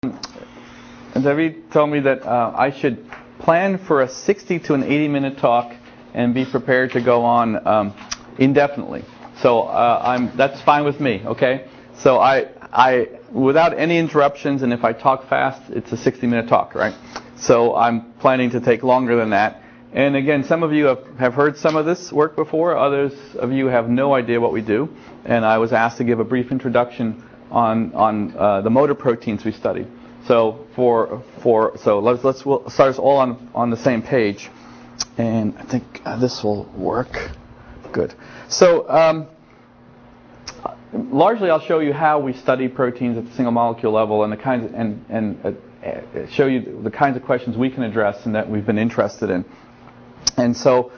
David told me that I should plan for a 60 to an 80-minute talk and be prepared to go on indefinitely. So that's fine with me, okay? So I without any interruptions, and if I talk fast, it's a 60-minute talk, right? So I'm planning to take longer than that. And again, some of you have heard some of this work before. Others of you have no idea what we do. And I was asked to give a brief introduction on the motor proteins we study. So let's start us all on the same page, and I think this will work. Good. So largely, I'll show you how we study proteins at the single molecule level, and the kinds show you the kinds of questions we can address and that we've been interested in. And so,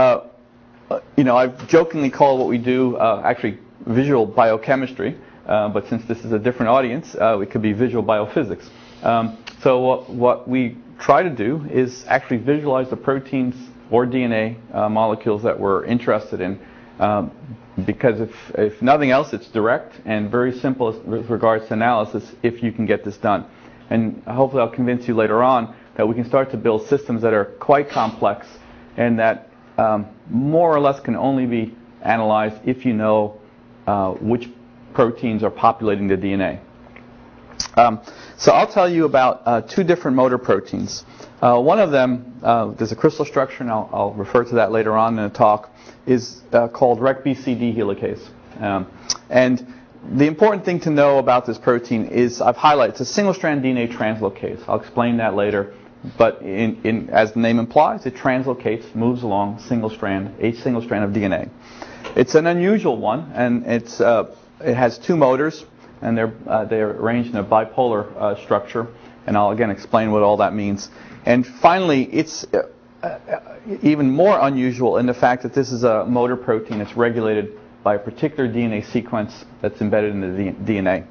I've jokingly called what we do actually visual biochemistry. But since this is a different audience, it could be visual biophysics. So what we try to do is actually visualize the proteins or DNA molecules that we're interested in, because if nothing else, it's direct and very simple with regards to analysis if you can get this done. And hopefully I'll convince you later on that we can start to build systems that are quite complex and that more or less can only be analyzed if you know which proteins are populating the DNA. So I'll tell you about two different motor proteins. One of them, there's a crystal structure, and I'll refer to that later on in the talk, is called RecBCD helicase. And the important thing to know about this protein is I've highlighted it's a single-strand DNA translocase. I'll explain that later. But as the name implies, it translocates, moves along a single strand of DNA. It's an unusual one, and it has two motors, and they're arranged in a bipolar structure, and I'll again explain what all that means. And finally, it's even more unusual in the fact that this is a motor protein that's regulated by a particular DNA sequence that's embedded in the DNA.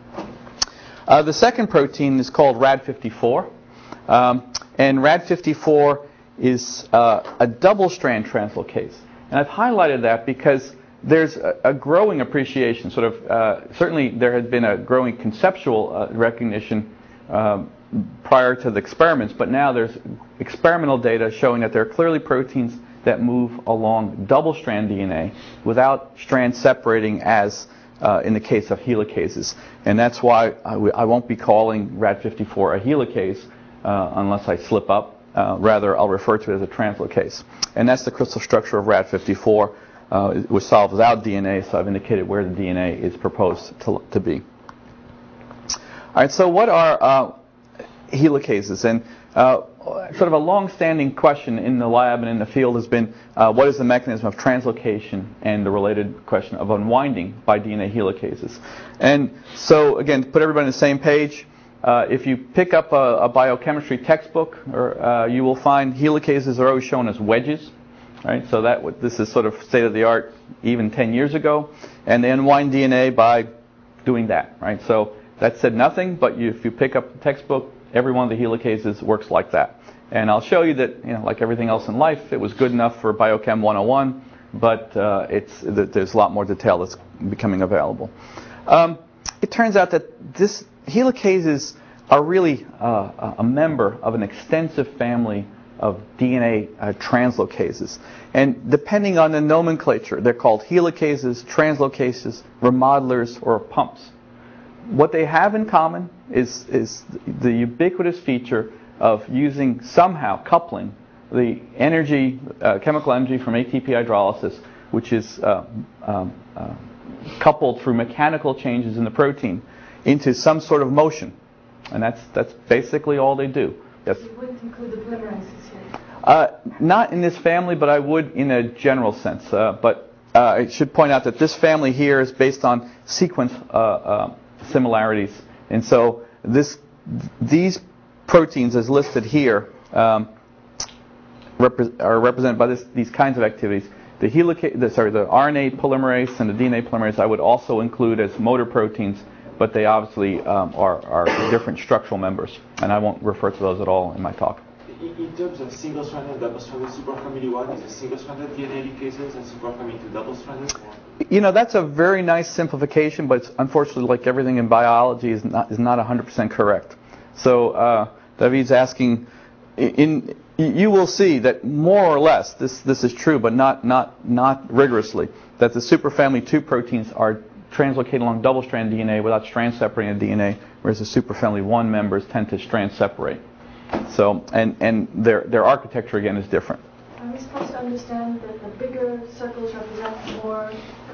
The second protein is called Rad54, and Rad54 is a double-strand translocase. And I've highlighted that because there's a growing appreciation, certainly there had been a growing conceptual recognition prior to the experiments, but now there's experimental data showing that there are clearly proteins that move along double-strand DNA without strands separating as in the case of helicases. And that's why I won't be calling Rad54 a helicase unless I slip up. Rather, I'll refer to it as a translocase. And that's the crystal structure of Rad54. It was solved without DNA, so I've indicated where the DNA is proposed to be. All right, so what are helicases? And sort of a long-standing question in the lab and in the field has been, what is the mechanism of translocation and the related question of unwinding by DNA helicases? And so, again, to put everybody on the same page, if you pick up a biochemistry textbook, you will find helicases are always shown as wedges. Right, so this is sort of state of the art even 10 years ago, and they unwind DNA by doing that. Right, so that said nothing, but if you pick up the textbook, every one of the helicases works like that. And I'll show you that, like everything else in life, it was good enough for Biochem 101, but there's a lot more detail that's becoming available. It turns out that this helicases are really a member of an extensive family of DNA translocases. And depending on the nomenclature, they're called helicases, translocases, remodelers, or pumps. What they have in common is the ubiquitous feature of using somehow coupling the energy, chemical energy from ATP hydrolysis, which is coupled through mechanical changes in the protein, into some sort of motion. And that's basically all they do. Yes? You wouldn't include the polymerases here? Not in this family, but I would in a general sense. But I should point out that this family here is based on sequence similarities. And so these proteins, as listed here, are represented by these kinds of activities. The RNA polymerase and the DNA polymerase I would also include as motor proteins, but they obviously are different structural members, and I won't refer to those at all in my talk. In terms of single-stranded and double-stranded, superfamily 1 is a single-stranded DNA helicases, and superfamily 2 double-stranded? That's a very nice simplification, but it's unfortunately, like everything in biology, is not 100% correct. So David's asking, you will see that more or less this is true, but not rigorously, that the superfamily 2 proteins are translocated along double-strand DNA without strand separating the DNA, whereas the superfamily 1 members tend to strand separate. So and their architecture again is different. Are we supposed to understand that the bigger circles represent more,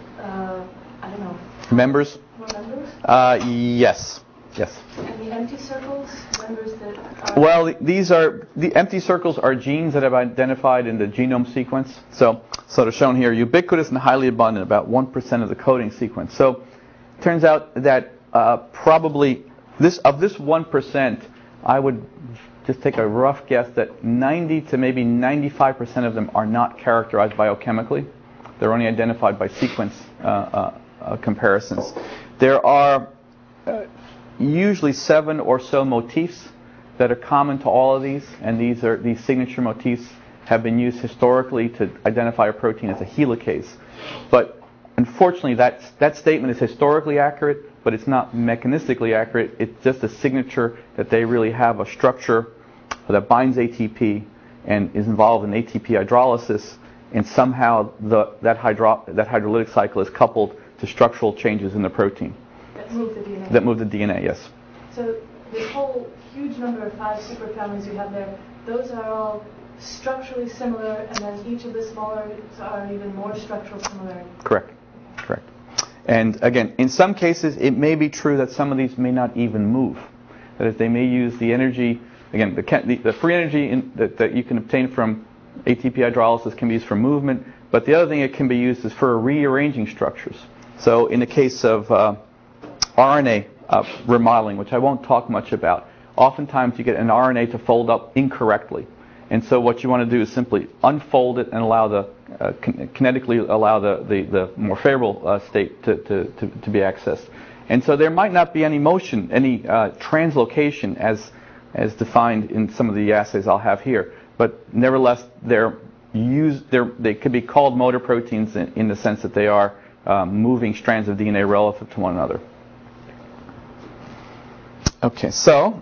members? More members? Yes. Yes. And the empty circles, members that are... Well, the empty circles are genes that have identified in the genome sequence. So they're shown here, ubiquitous and highly abundant, about 1% of the coding sequence. So it turns out that probably this 1%, I would just take a rough guess that 90 to maybe 95% of them are not characterized biochemically. They're only identified by sequence comparisons. There are usually 7 or so motifs that are common to all of these, and these signature motifs have been used historically to identify a protein as a helicase. But unfortunately, that statement is historically accurate, but it's not mechanistically accurate. It's just a signature that they really have a structure that binds ATP and is involved in ATP hydrolysis, and somehow that hydrolytic cycle is coupled to structural changes in the protein. That move the DNA. That move the DNA, yes. So this whole huge number of 5 superfamilies you have there, those are all structurally similar, and then each of the smaller are even more structural similarity. Correct. And again, in some cases, it may be true that some of these may not even move. That is, they may use the energy, again, the free energy that you can obtain from ATP hydrolysis can be used for movement, but the other thing it can be used is for rearranging structures. So in the case of RNA remodeling, which I won't talk much about, oftentimes you get an RNA to fold up incorrectly. And so what you want to do is simply unfold it and allow kinetically allow the more favorable state to be accessed. And so there might not be any motion, any translocation as defined in some of the assays I'll have here. But nevertheless, they could be called motor proteins in the sense that they are moving strands of DNA relative to one another. Okay, so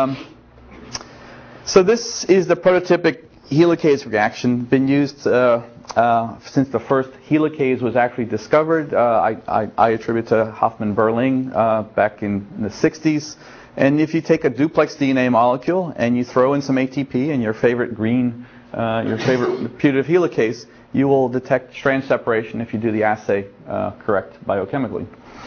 this is the prototypic helicase reaction, been used since the first helicase was actually discovered. I attribute to Hoffman-Berling back in the 60s. And if you take a duplex DNA molecule and you throw in some ATP and your favorite putative helicase, you will detect strand separation if you do the assay correct biochemically.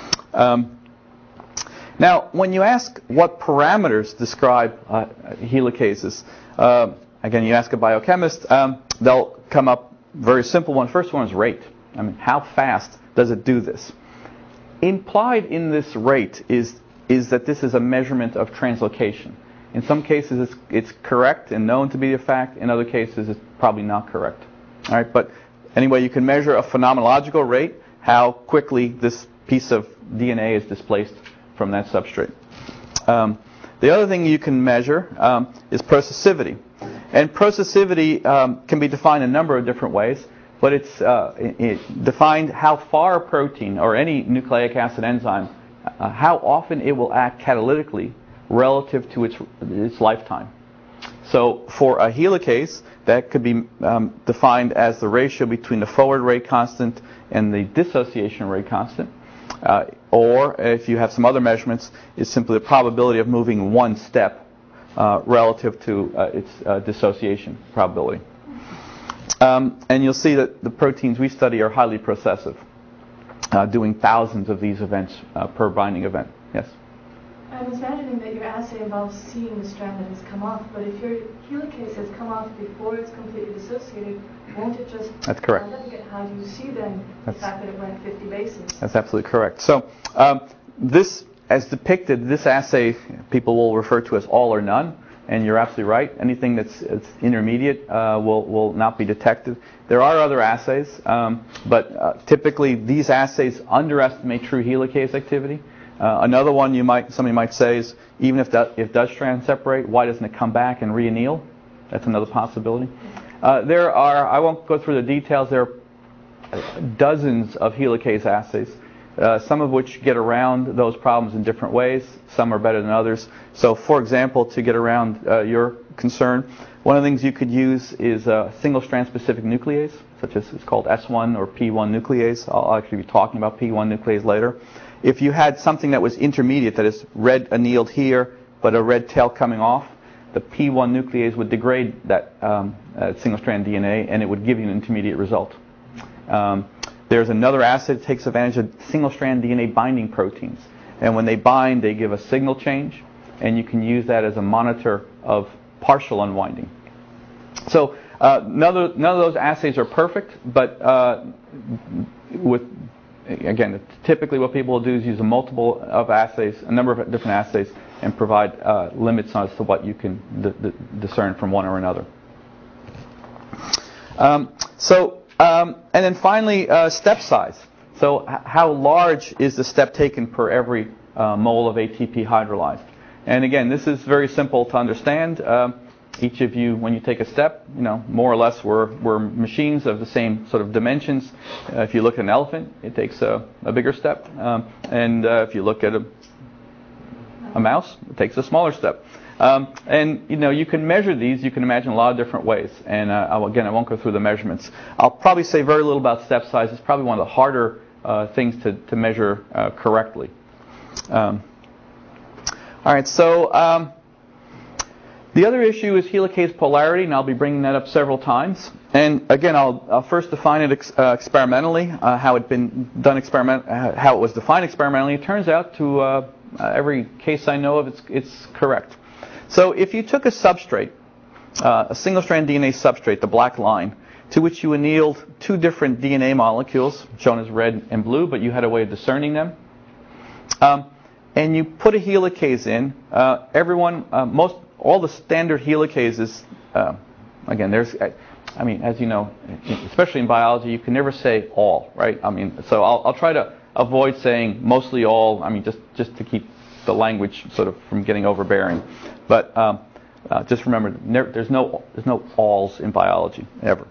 Now, when you ask what parameters describe helicases, again, you ask a biochemist, they'll come up very simple one. First one is rate. I mean, how fast does it do this? Implied in this rate is that this is a measurement of translocation. In some cases, it's correct and known to be a fact. In other cases, it's probably not correct. All right, but anyway, you can measure a phenomenological rate, how quickly this piece of DNA is displaced from that substrate. The other thing you can measure is processivity. And processivity can be defined a number of different ways, but it's defined how far a protein or any nucleic acid enzyme, how often it will act catalytically relative to its lifetime. So for a helicase, that could be defined as the ratio between the forward rate constant and the dissociation rate constant. Or if you have some other measurements, it's simply the probability of moving one step relative to its dissociation probability. And you'll see that the proteins we study are highly processive, doing thousands of these events per binding event. Yes? I was imagining that your assay involves seeing the strand that has come off, but if your helicase has come off before it's completely dissociated, won't it just... That's correct. How do you see then the fact that it went 50 bases? That's absolutely correct. So this, as depicted, this assay people will refer to as all or none, and you're absolutely right. Anything that's intermediate will not be detected. There are other assays, but typically these assays underestimate true helicase activity. Another one somebody might say is, even if it does strand separate, why doesn't it come back and reanneal? That's another possibility. There are, I won't go through the details, there are dozens of helicase assays. some of which get around those problems in different ways. Some are better than others. So, for example, to get around your concern, one of the things you could use is a single-strand specific nuclease, such as it's called S1 or P1 nuclease. I'll actually be talking about P1 nuclease later. If you had something that was intermediate, that is red annealed here, but a red tail coming off, the P1 nuclease would degrade that single-strand DNA, and it would give you an intermediate result. There's another acid that takes advantage of single-strand DNA binding proteins. And when they bind, they give a signal change, and you can use that as a monitor of partial unwinding. So none of those assays are perfect, but again, typically what people will do is use a multiple of assays, a number of different assays, and provide limits as to what you can discern from one or another. And then finally, step size. So how large is the step taken per every mole of ATP hydrolyzed? And again, this is very simple to understand. Each of you, when you take a step, more or less we're machines of the same sort of dimensions. If you look at an elephant, it takes a bigger step. And if you look at a mouse, it takes a smaller step. And you can measure these. You can imagine a lot of different ways. And I won't go through the measurements. I'll probably say very little about step size. It's probably one of the harder things to measure correctly. All right. So the other issue is helicase polarity, and I'll be bringing that up several times. And again, I'll first define it experimentally, how it was defined experimentally. It turns out to every case I know of, it's correct. So if you took a substrate, a single-strand DNA substrate, the black line, to which you annealed two different DNA molecules, shown as red and blue, but you had a way of discerning them, and you put a helicase in, all the standard helicases, again, as you know, especially in biology, you can never say all, right? So I'll try to avoid saying mostly all, just to keep the language sort of from getting overbearing. But just remember, there's no alls in biology, ever.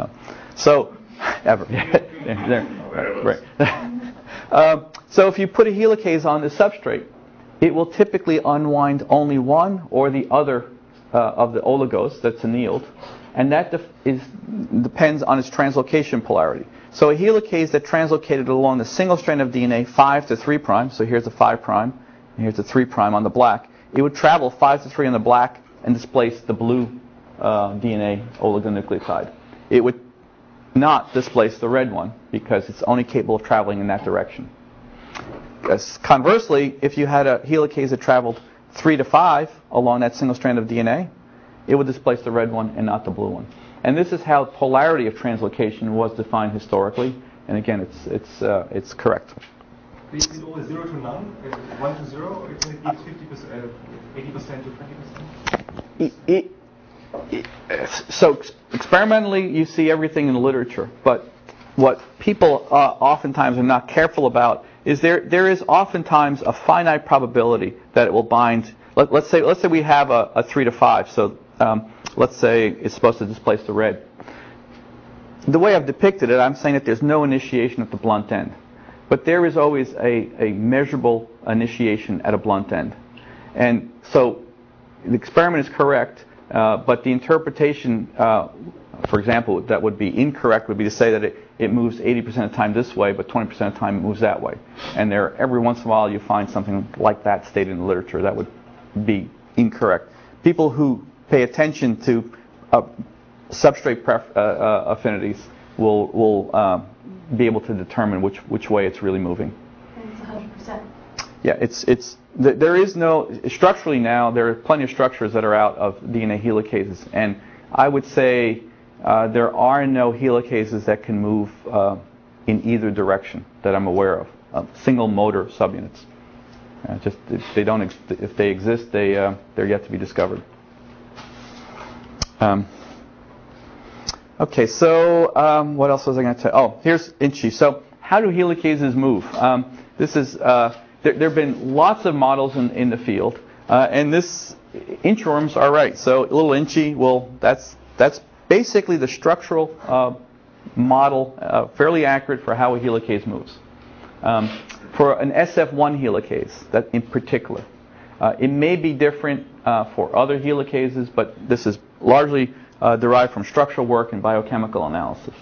Ever. Right. So if you put a helicase on the substrate, it will typically unwind only one or the other of the oligos that's annealed, and that depends on its translocation polarity. So a helicase that translocated along the single strand of DNA 5 to 3 prime, so here's the 5 prime, and here's the 3 prime on the black, it would travel 5 to 3 on the black and displace the blue DNA oligonucleotide. It would not displace the red one because it's only capable of traveling in that direction. Conversely, if you had a helicase that traveled 3 to 5 along that single strand of DNA, it would displace the red one and not the blue one. And this is how polarity of translocation was defined historically. And again, it's correct. Is it always 0 to none, 1 to 0, or can it be 50%, 80% to 20%? So experimentally, you see everything in the literature. But what people oftentimes are not careful about is there is oftentimes a finite probability that it will bind. Let's say we have a 3 to 5. So let's say it's supposed to displace the red. The way I've depicted it, I'm saying that there's no initiation at the blunt end. But there is always a measurable initiation at a blunt end. And so the experiment is correct, but the interpretation, for example, that would be incorrect would be to say that it moves 80% of the time this way, but 20% of the time it moves that way. And every once in a while you find something like that stated in the literature that would be incorrect. People who pay attention to substrate affinities will be able to determine which way it's really moving. And it's 100%. Yeah, there is no structurally now. There are plenty of structures that are out of DNA helicases, and I would say there are no helicases that can move in either direction that I'm aware of. Single motor subunits. Just if they exist, they're yet to be discovered. Okay, so what else was I going to tell? Oh, here's INCHI. So how do helicases move? This is there have been lots of models in the field, and this inchworms are right. So little INCHI, well, that's basically the structural model, fairly accurate for how a helicase moves. For an SF1 helicase, that in particular, it may be different for other helicases, but this is largely derived from structural work and biochemical analysis.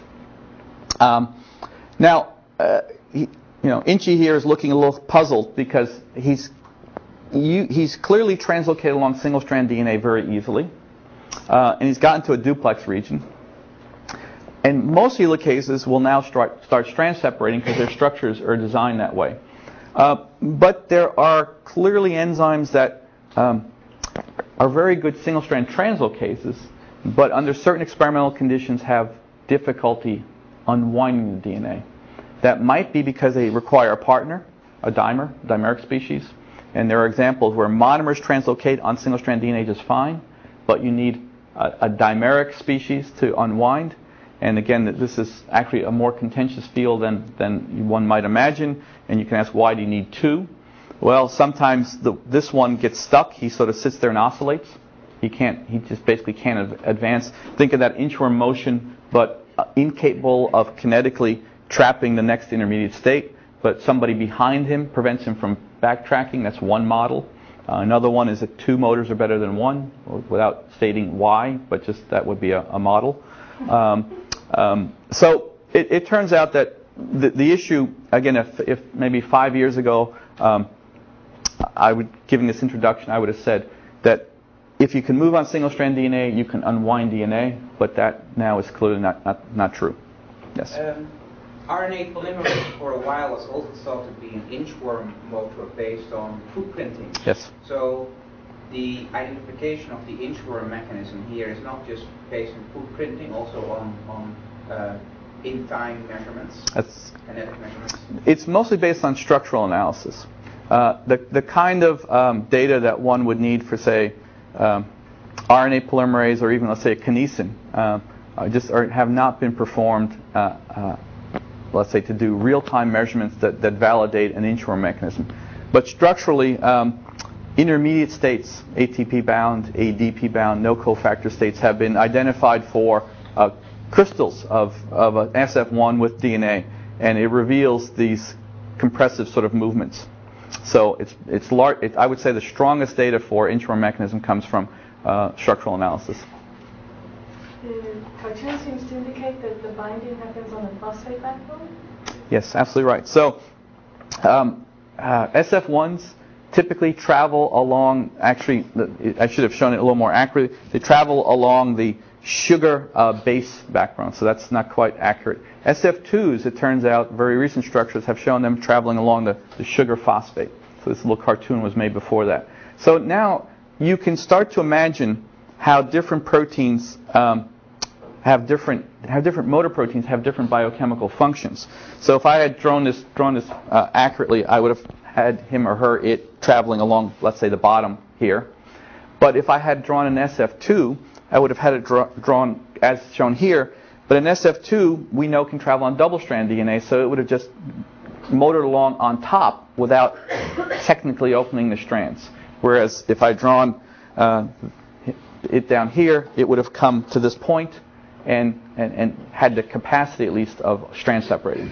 Now, Inchi here is looking a little puzzled because he's clearly translocated along single-strand DNA very easily, and he's gotten to a duplex region. And most helicases will now start strand separating because their structures are designed that way. But there are clearly enzymes that are very good single-strand translocases, but under certain experimental conditions have difficulty unwinding the DNA. That might be because they require a partner, a dimeric species. And there are examples where monomers translocate on single-strand DNA just fine, but you need a dimeric species to unwind. And again, this is actually a more contentious field than one might imagine. And you can ask, why do you need two? Well, sometimes this one gets stuck. He sort of sits there and oscillates. He just basically can't advance. Think of that inchworm motion, but incapable of kinetically trapping the next intermediate state. But somebody behind him prevents him from backtracking. That's one model. Another one is that two motors are better than one, without stating why, but just that would be a model. So it turns out that the issue, again, if maybe 5 years ago, giving this introduction, I would have said that if you can move on single-strand DNA, you can unwind DNA, but that now is clearly not true. Yes? RNA polymerase for a while was also thought to be an inchworm motor based on footprinting. Yes. So the identification of the inchworm mechanism here is not just based on footprinting, also on in-time measurements, kinetic measurements. It's mostly based on structural analysis. The kind of data that one would need for, say, RNA polymerase or even, let's say, a kinesin, have not been performed, let's say, to do real-time measurements that validate an inchworm mechanism. But structurally, intermediate states, ATP-bound, ADP-bound, no cofactor states, have been identified for crystals of an SF1 with DNA, and it reveals these compressive sort of movements. So it's large. I would say the strongest data for inchworm mechanism comes from structural analysis. The cartoon seems to indicate that the binding happens on the phosphate backbone? Yes, absolutely right. So SF1s typically travel along, actually, I should have shown it a little more accurately. They travel along the sugar base backbone, so that's not quite accurate. SF2s, it turns out, very recent structures have shown them traveling along the sugar phosphate. So this little cartoon was made before that. So now you can start to imagine how different proteins how different motor proteins have different biochemical functions. So if I had drawn this accurately, I would have had him or her, it traveling along, let's say, the bottom here. But if I had drawn an SF2, I would have had it drawn as shown here. But an SF2, we know, can travel on double-strand DNA, so it would have just motored along on top without technically opening the strands. Whereas if I'd drawn it down here, it would have come to this point and had the capacity, at least, of strand separating.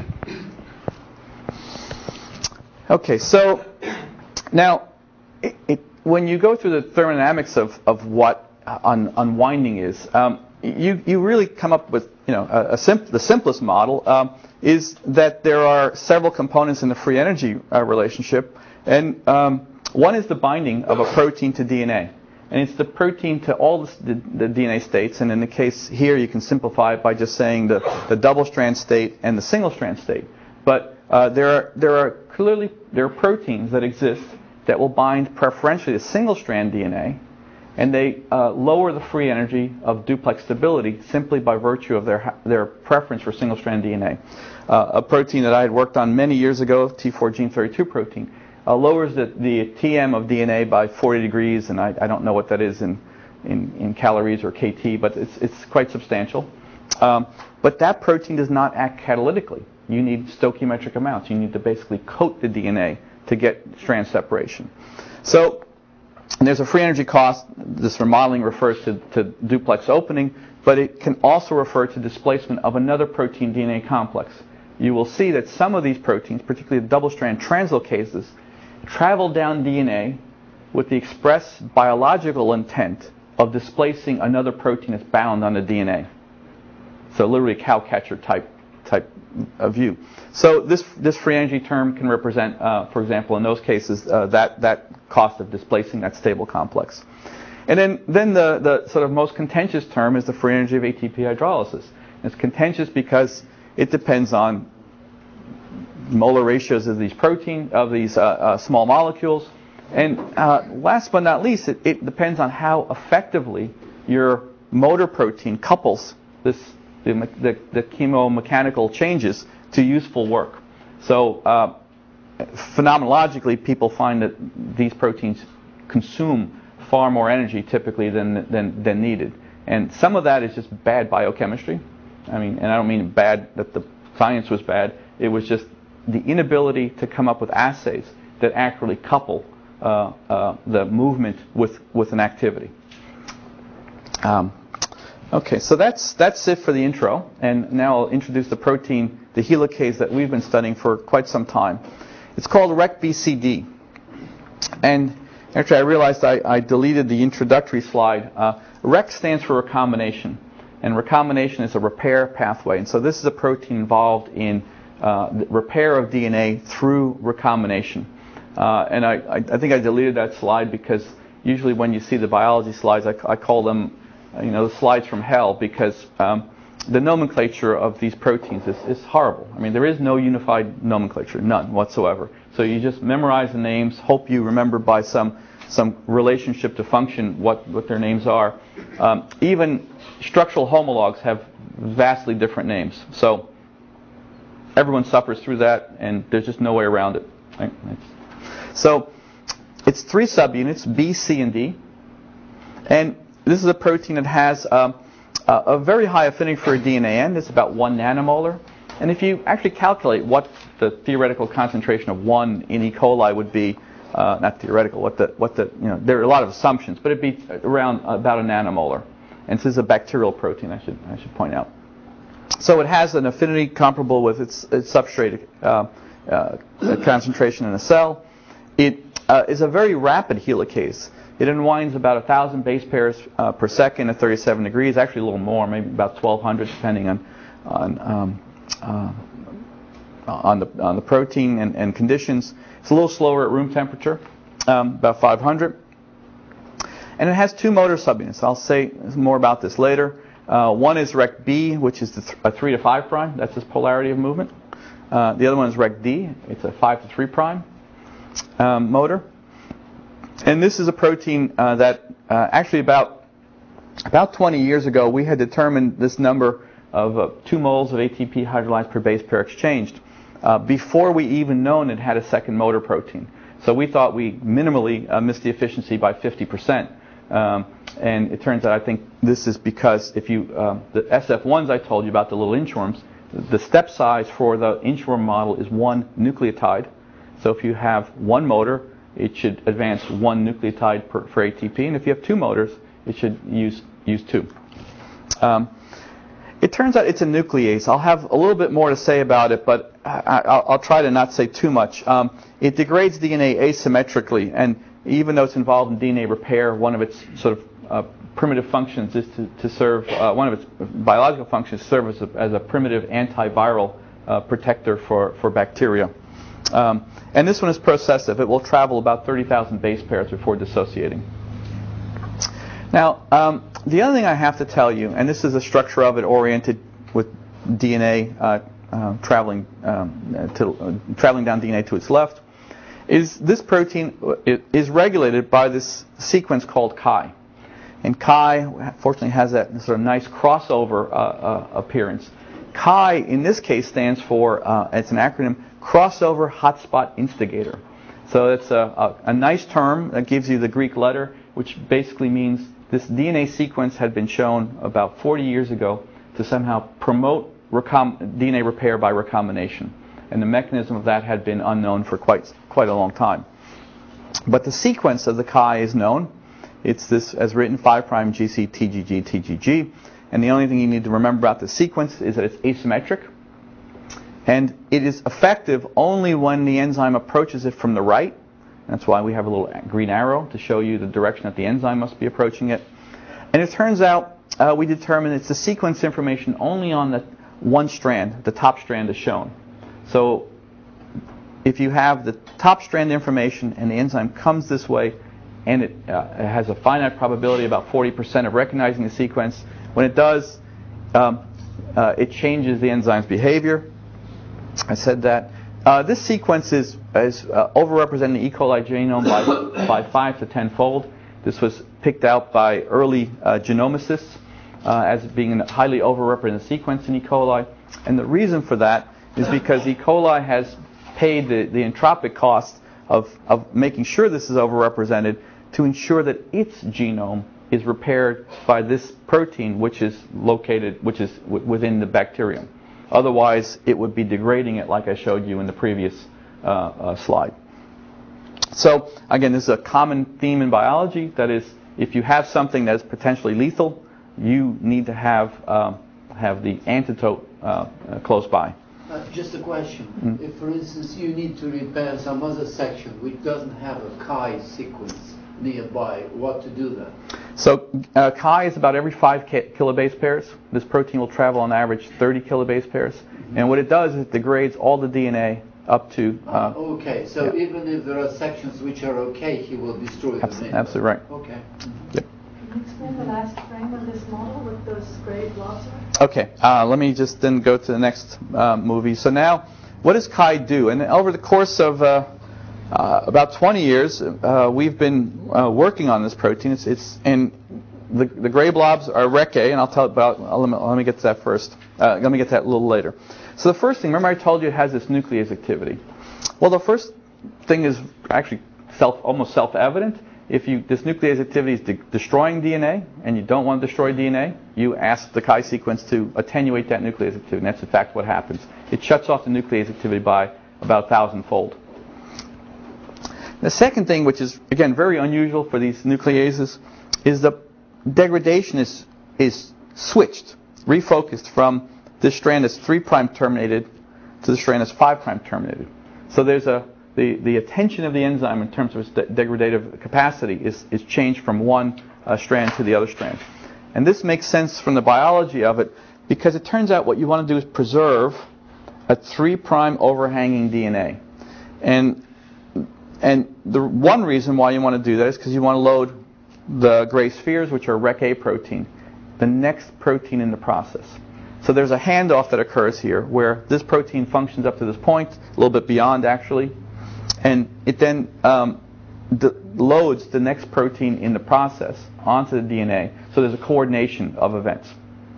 Okay, so now when you go through the thermodynamics of what unwinding is, you really come up with the simplest model is that there are several components in the free energy relationship, and one is the binding of a protein to DNA. And it's the protein to all the DNA states, and in the case here you can simplify it by just saying the double-strand state and the single-strand state. But there are proteins that exist that will bind preferentially to single-strand DNA, and they lower the free energy of duplex stability simply by virtue of their preference for single-strand DNA. A protein that I had worked on many years ago, T4 gene 32 protein, lowers the TM of DNA by 40 degrees, and I don't know what that is in calories or KT, but it's quite substantial. But that protein does not act catalytically. You need stoichiometric amounts. You need to basically coat the DNA to get strand separation. So there's a free energy cost. This remodeling refers to duplex opening, but it can also refer to displacement of another protein DNA complex. you will see that some of these proteins, particularly the double-strand translocases, travel down DNA with the express biological intent of displacing another protein that's bound on the DNA. So literally a cow catcher type of view. So this free energy term can represent, for example, in those cases, that cost of displacing that stable complex. And then the sort of most contentious term is the free energy of ATP hydrolysis. It's contentious because it depends on molar ratios of these small molecules. And last but not least, it depends on how effectively your motor protein couples the chemomechanical changes to useful work. So phenomenologically, people find that these proteins consume far more energy typically than needed. And some of that is just bad biochemistry. I mean, and I don't mean bad that the science was bad. It was just the inability to come up with assays that accurately couple the movement with an activity. Okay, so that's it for the intro. And now I'll introduce the protein, the helicase that we've been studying for quite some time. It's called REC-BCD. And actually, I realized I deleted the introductory slide. REC stands for recombination. And recombination is a repair pathway. And so this is a protein involved in the repair of DNA through recombination. And I think I deleted that slide because usually when you see the biology slides, I call them the slides from hell, because the nomenclature of these proteins is horrible. I mean, there is no unified nomenclature, none whatsoever. So you just memorize the names, hope you remember by some relationship to function what their names are. Even structural homologs have vastly different names. So everyone suffers through that, and there's just no way around it. Right? So it's 3 subunits, B, C, and D. And this is a protein that has a very high affinity for a DNA end. It's about 1 nanomolar. And if you actually calculate what the theoretical concentration of 1 in E. coli would be, not theoretical, there are a lot of assumptions, but it'd be around about a nanomolar. And this is a bacterial protein, I should point out. So it has an affinity comparable with its substrate concentration in a cell. It is a very rapid helicase. It unwinds about 1,000 base pairs per second at 37 degrees, actually a little more, maybe about 1,200, depending on the protein and conditions. It's a little slower at room temperature, about 500. And it has 2 motor subunits. I'll say more about this later. One is REC-B, which is a 3 to 5 prime. That's its polarity of movement. The other one is REC-D. It's a 5 to 3 prime motor. And this is a protein that actually about 20 years ago we had determined this number of 2 moles of ATP hydrolyzed per base pair exchanged before we even known it had a second motor protein. So we thought we minimally missed the efficiency by 50%. And it turns out I think this is because if you the SF1s I told you about, the little inchworms, the step size for the inchworm model is 1 nucleotide. So if you have 1 motor, it should advance 1 nucleotide for ATP, and if you have 2 motors, it should use 2. It turns out it's a nuclease. I'll have a little bit more to say about it, but I'll try to not say too much. It degrades DNA asymmetrically, and even though it's involved in DNA repair, one of its sort of primitive functions is to serve, one of its biological functions serve as a primitive antiviral protector for bacteria. And this one is processive. It will travel about 30,000 base pairs before dissociating. Now, the other thing I have to tell you, and this is a structure of it oriented with DNA traveling down DNA to its left, is this protein is regulated by this sequence called Chi. And Chi, fortunately, has that sort of nice crossover appearance. Chi, in this case, stands for, it's an acronym, Crossover Hotspot Instigator. So it's a nice term that gives you the Greek letter, which basically means this DNA sequence had been shown about 40 years ago to somehow promote DNA repair by recombination. And the mechanism of that had been unknown for quite a long time. But the sequence of the Chi is known. It's this, as written, 5' GC TGG TGG. And the only thing you need to remember about the sequence is that it's asymmetric. And it is effective only when the enzyme approaches it from the right. That's why we have a little green arrow to show you the direction that the enzyme must be approaching it. And it turns out we determine it's the sequence information only on the one strand. The top strand is shown. So if you have the top strand information and the enzyme comes this way, and it has a finite probability, about 40% of recognizing the sequence, when it does, it changes the enzyme's behavior. I said that. This sequence is overrepresenting the E. coli genome by 5 to 10-fold. This was picked out by early genomicists as being a highly overrepresented sequence in E. coli. And the reason for that is because E. coli has paid the entropic cost of making sure this is overrepresented to ensure that its genome is repaired by this protein, which is within the bacterium. Otherwise, it would be degrading it, like I showed you in the previous slide. So, again, this is a common theme in biology. That is, if you have something that is potentially lethal, you need to have the antidote close by. Just a question. If, for instance, you need to repair some other section which doesn't have a chi sequence nearby, what to do then? So chi is about every 5 kilobase pairs. This protein will travel on average 30 kilobase pairs. And what it does is it degrades all the DNA up to... okay, so even if there are sections which are okay, he will destroy them. Absolutely right. Okay. Yep. Can you explain the last frame of this model with those gray blobs? Okay, let me just then go to the next movie. So now, what does chi do? And over the course of about 20 years, we've been working on this protein. And the gray blobs are Rec A, and I'll tell about. Let me get to that first. Let me get to that a little later. So the first thing, remember I told you it has this nuclease activity. Well, the first thing is actually almost self-evident. If this nuclease activity is destroying DNA, and you don't want to destroy DNA, you ask the chi sequence to attenuate that nuclease activity. And that's in fact what happens. It shuts off the nuclease activity by about 1,000-fold. The second thing, which is, again, very unusual for these nucleases, is the degradation is switched, refocused from this strand that's 3' terminated to the strand that's 5' terminated. So there's the attention of the enzyme in terms of its degradative capacity is changed from one strand to the other strand. And this makes sense from the biology of it because it turns out what you want to do is preserve a 3' overhanging DNA. And the one reason why you want to do that is because you want to load the gray spheres, which are Rec A protein, the next protein in the process. So there's a handoff that occurs here where this protein functions up to this point, a little bit beyond actually, and it then loads the next protein in the process onto the DNA. So there's a coordination of events.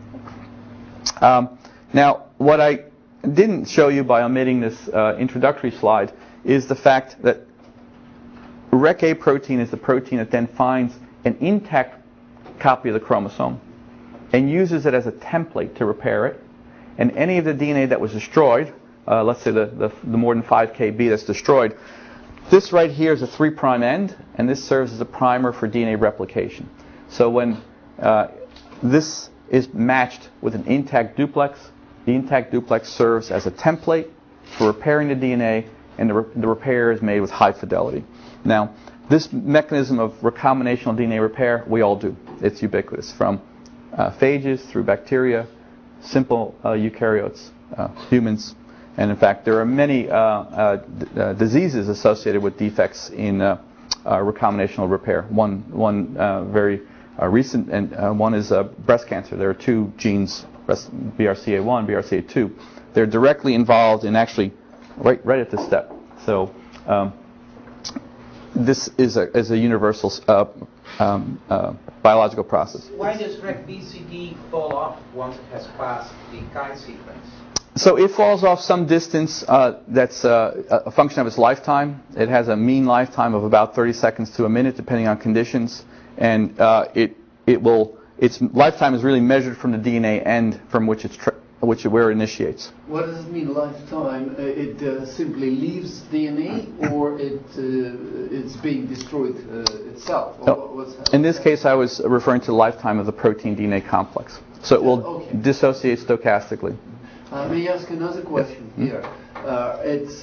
Now, what I didn't show you by omitting this introductory slide is the fact that Rec A protein is the protein that then finds an intact copy of the chromosome and uses it as a template to repair it. And any of the DNA that was destroyed, let's say the more than 5 kb that's destroyed, this right here is a 3' end, and this serves as a primer for DNA replication. So when this is matched with an intact duplex, the intact duplex serves as a template for repairing the DNA, and the repair is made with high fidelity. Now, this mechanism of recombinational DNA repair, we all do. It's ubiquitous, from phages through bacteria, simple eukaryotes, humans. And in fact, there are many diseases associated with defects in recombinational repair. One very recent, and one is breast cancer. There are 2 genes, BRCA1, BRCA2. They're directly involved in actually right at this step. So this is a universal biological process. Why does RecBCD fall off once it has passed the chi sequence? So it falls off some distance. That's a function of its lifetime. It has a mean lifetime of about 30 seconds to a minute, depending on conditions, and its lifetime is really measured from the DNA end from which where it initiates. What does it mean, lifetime? It simply leaves DNA, or it's being destroyed itself? Or in this case, I was referring to the lifetime of the protein DNA complex. So it will dissociate stochastically. Let me ask another question here. It's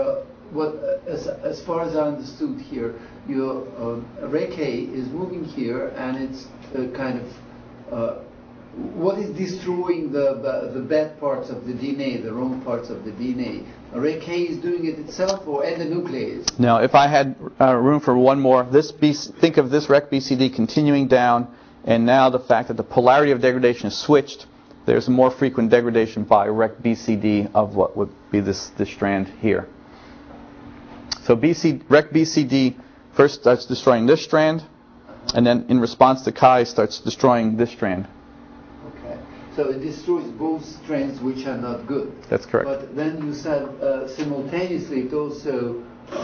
as far as I understood here, your REC A is moving here, and it's kind of what is destroying the bad parts of the DNA, the wrong parts of the DNA? REC A is doing it itself, or endonuclease? Now, if I had room for one more, think of this REC BCD continuing down, and now the fact that the polarity of degradation is switched, there's a more frequent degradation by REC BCD of what would be this strand here. So REC BCD first starts destroying this strand, and then in response to Chi starts destroying this strand. Okay. So it destroys both strands, which are not good. That's correct. But then you said simultaneously it also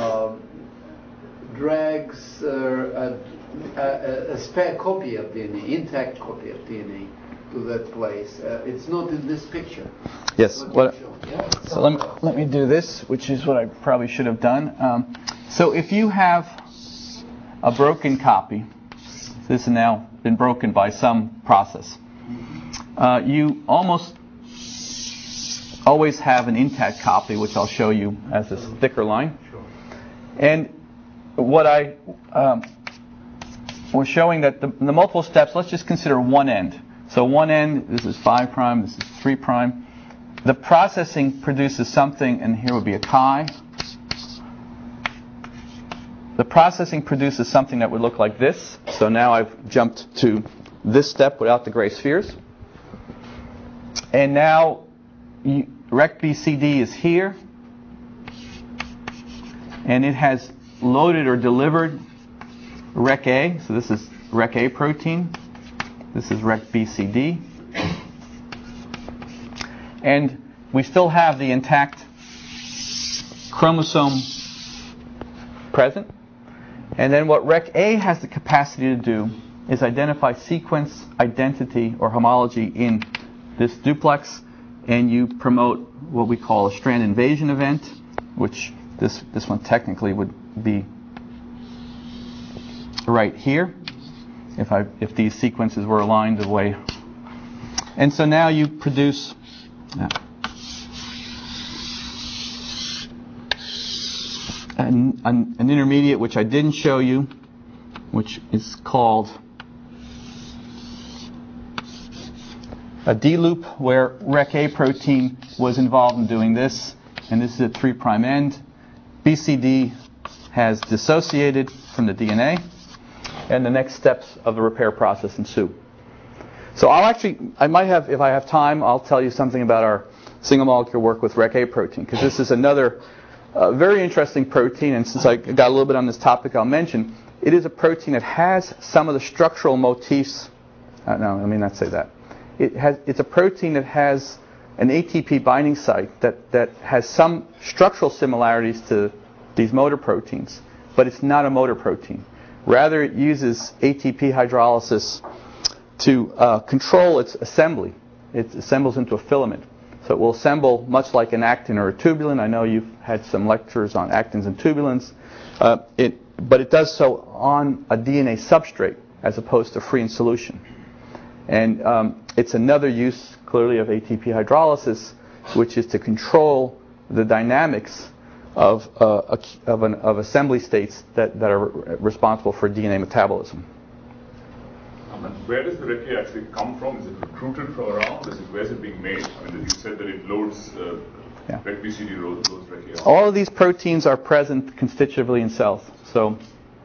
drags a spare copy of DNA, intact copy of DNA, to that place. It's not in this picture. Yes. So let me do this, which is what I probably should have done. So if you have a broken copy, this has now been broken by some process, you almost always have an intact copy, which I'll show you as this thicker line. And what I we're showing that the multiple steps, let's just consider one end. So one end, this is 5', this is 3'. The processing produces something, and here would be a Chi. The processing produces something that would look like this. So now I've jumped to this step without the gray spheres. And now REC BCD is here. And it has loaded or delivered REC A. So this is REC A protein. This is REC BCD. And we still have the intact chromosome present. And then what REC A has the capacity to do is identify sequence, identity, or homology in this duplex, and you promote what we call a strand invasion event, which this one technically would be right here, if these sequences were aligned the way. And so now you produce an intermediate, which I didn't show you, which is called a D loop, where REC A protein was involved in doing this, and this is a 3' end. BCD has dissociated from the DNA, and the next steps of the repair process ensue. So I might have, if I have time, I'll tell you something about our single molecule work with REC A protein, because this is another very interesting protein, and since I got a little bit on this topic, I'll mention it is a protein that has some of the structural motifs. No, let me not say that. It's a protein that has an ATP binding site that has some structural similarities to these motor proteins, but it's not a motor protein. Rather, it uses ATP hydrolysis to control its assembly. It assembles into a filament. So it will assemble much like an actin or a tubulin. I know you've had some lectures on actins and tubulins. But it does so on a DNA substrate as opposed to free in solution. And it's another use, clearly, of ATP hydrolysis, which is to control the dynamics of assembly states that are responsible for DNA metabolism. Where does the REC A actually come from? Is it recruited from around? Where is it being made? I mean, you said that it loads REC BCD loads REC A. All of these proteins are present constitutively in cells. So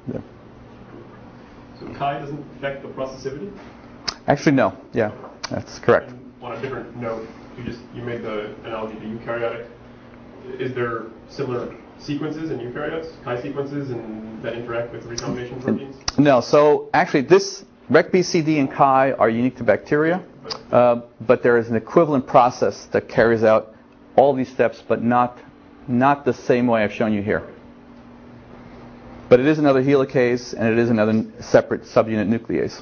Chi doesn't affect the processivity? Actually, no. Yeah, that's correct. And on a different note, you made the analogy to eukaryotic. Is there similar sequences in eukaryotes, Chi sequences, and that interact with recombination proteins? No. So actually, this REC BCD and Chi are unique to bacteria, but there is an equivalent process that carries out all these steps, but not the same way I've shown you here. But it is another helicase, and it is another separate subunit nuclease.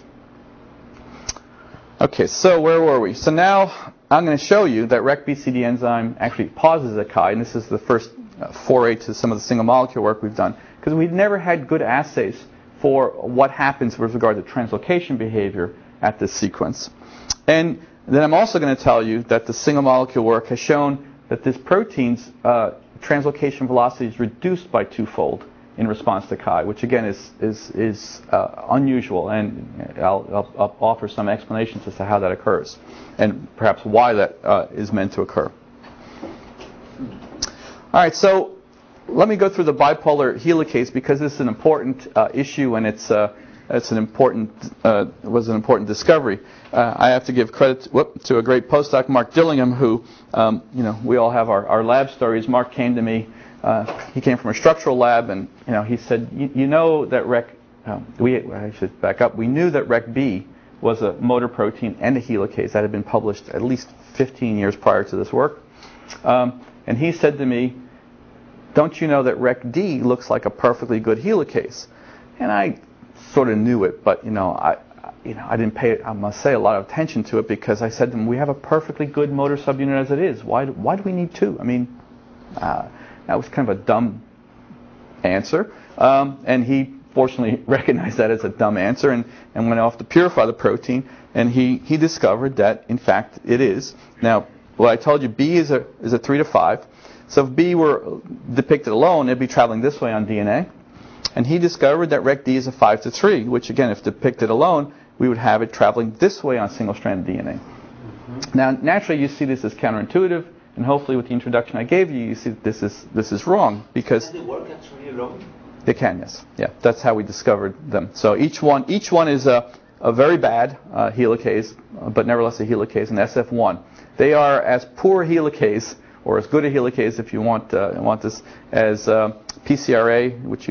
Okay, so where were we? So now I'm going to show you that REC BCD enzyme actually pauses at Chi, and this is the first foray to some of the single molecule work we've done, because we've never had good assays for what happens with regard to translocation behavior at this sequence. And then I'm also going to tell you that the single molecule work has shown that this protein's translocation velocity is reduced by twofold in response to Chi, which again is unusual, and I'll offer some explanations as to how that occurs, and perhaps why that is meant to occur. All right, so let me go through the bipolar helicase because this is an important issue, and was an important discovery. I have to give credit to a great postdoc, Mark Dillingham, who we all have our lab stories. Mark came to me. He came from a structural lab, and he said, you know that I should back up. We knew that REC-B was a motor protein and a helicase that had been published at least 15 years prior to this work. And he said to me, don't you know that REC-D looks like a perfectly good helicase? And I sort of knew it, but I didn't pay, I must say, a lot of attention to it because I said to him, we have a perfectly good motor subunit as it is. Why do we need two? I mean, that was kind of a dumb answer, and he fortunately recognized that as a dumb answer and went off to purify the protein, and he discovered that in fact it is. Now, what I told you, B is a 3 to 5. So if B were depicted alone, it'd be traveling this way on DNA. And he discovered that REC-D is a 5 to 3, which again, if depicted alone, we would have it traveling this way on single-stranded DNA. Now, naturally, you see this as counterintuitive, and hopefully with the introduction I gave you, you see that this is wrong because Can they work actually alone? They can, yes. Yeah, that's how we discovered them. So each one is a very bad helicase, but nevertheless a helicase, an SF1. They are as poor a helicase, or as good a helicase if you want this, as PCRA, which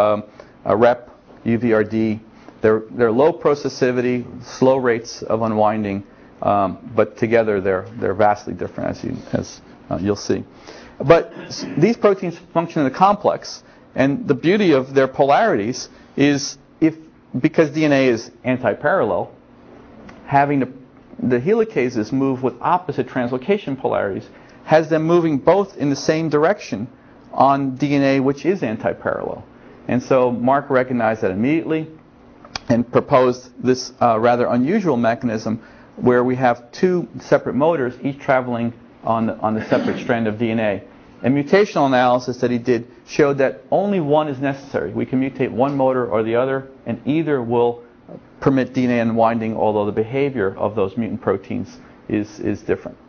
REP, UVRD. They're low processivity, slow rates of unwinding, but together they're vastly different, as you'll see. But these proteins function in a complex, and the beauty of their polarities is because DNA is anti-parallel, having the helicases move with opposite translocation polarities has them moving both in the same direction on DNA which is anti-parallel. And so Mark recognized that immediately and proposed this rather unusual mechanism where we have two separate motors, each traveling on the separate strand of DNA. And mutational analysis that he did showed that only one is necessary. We can mutate one motor or the other, and either will permit DNA unwinding, although the behavior of those mutant proteins is different.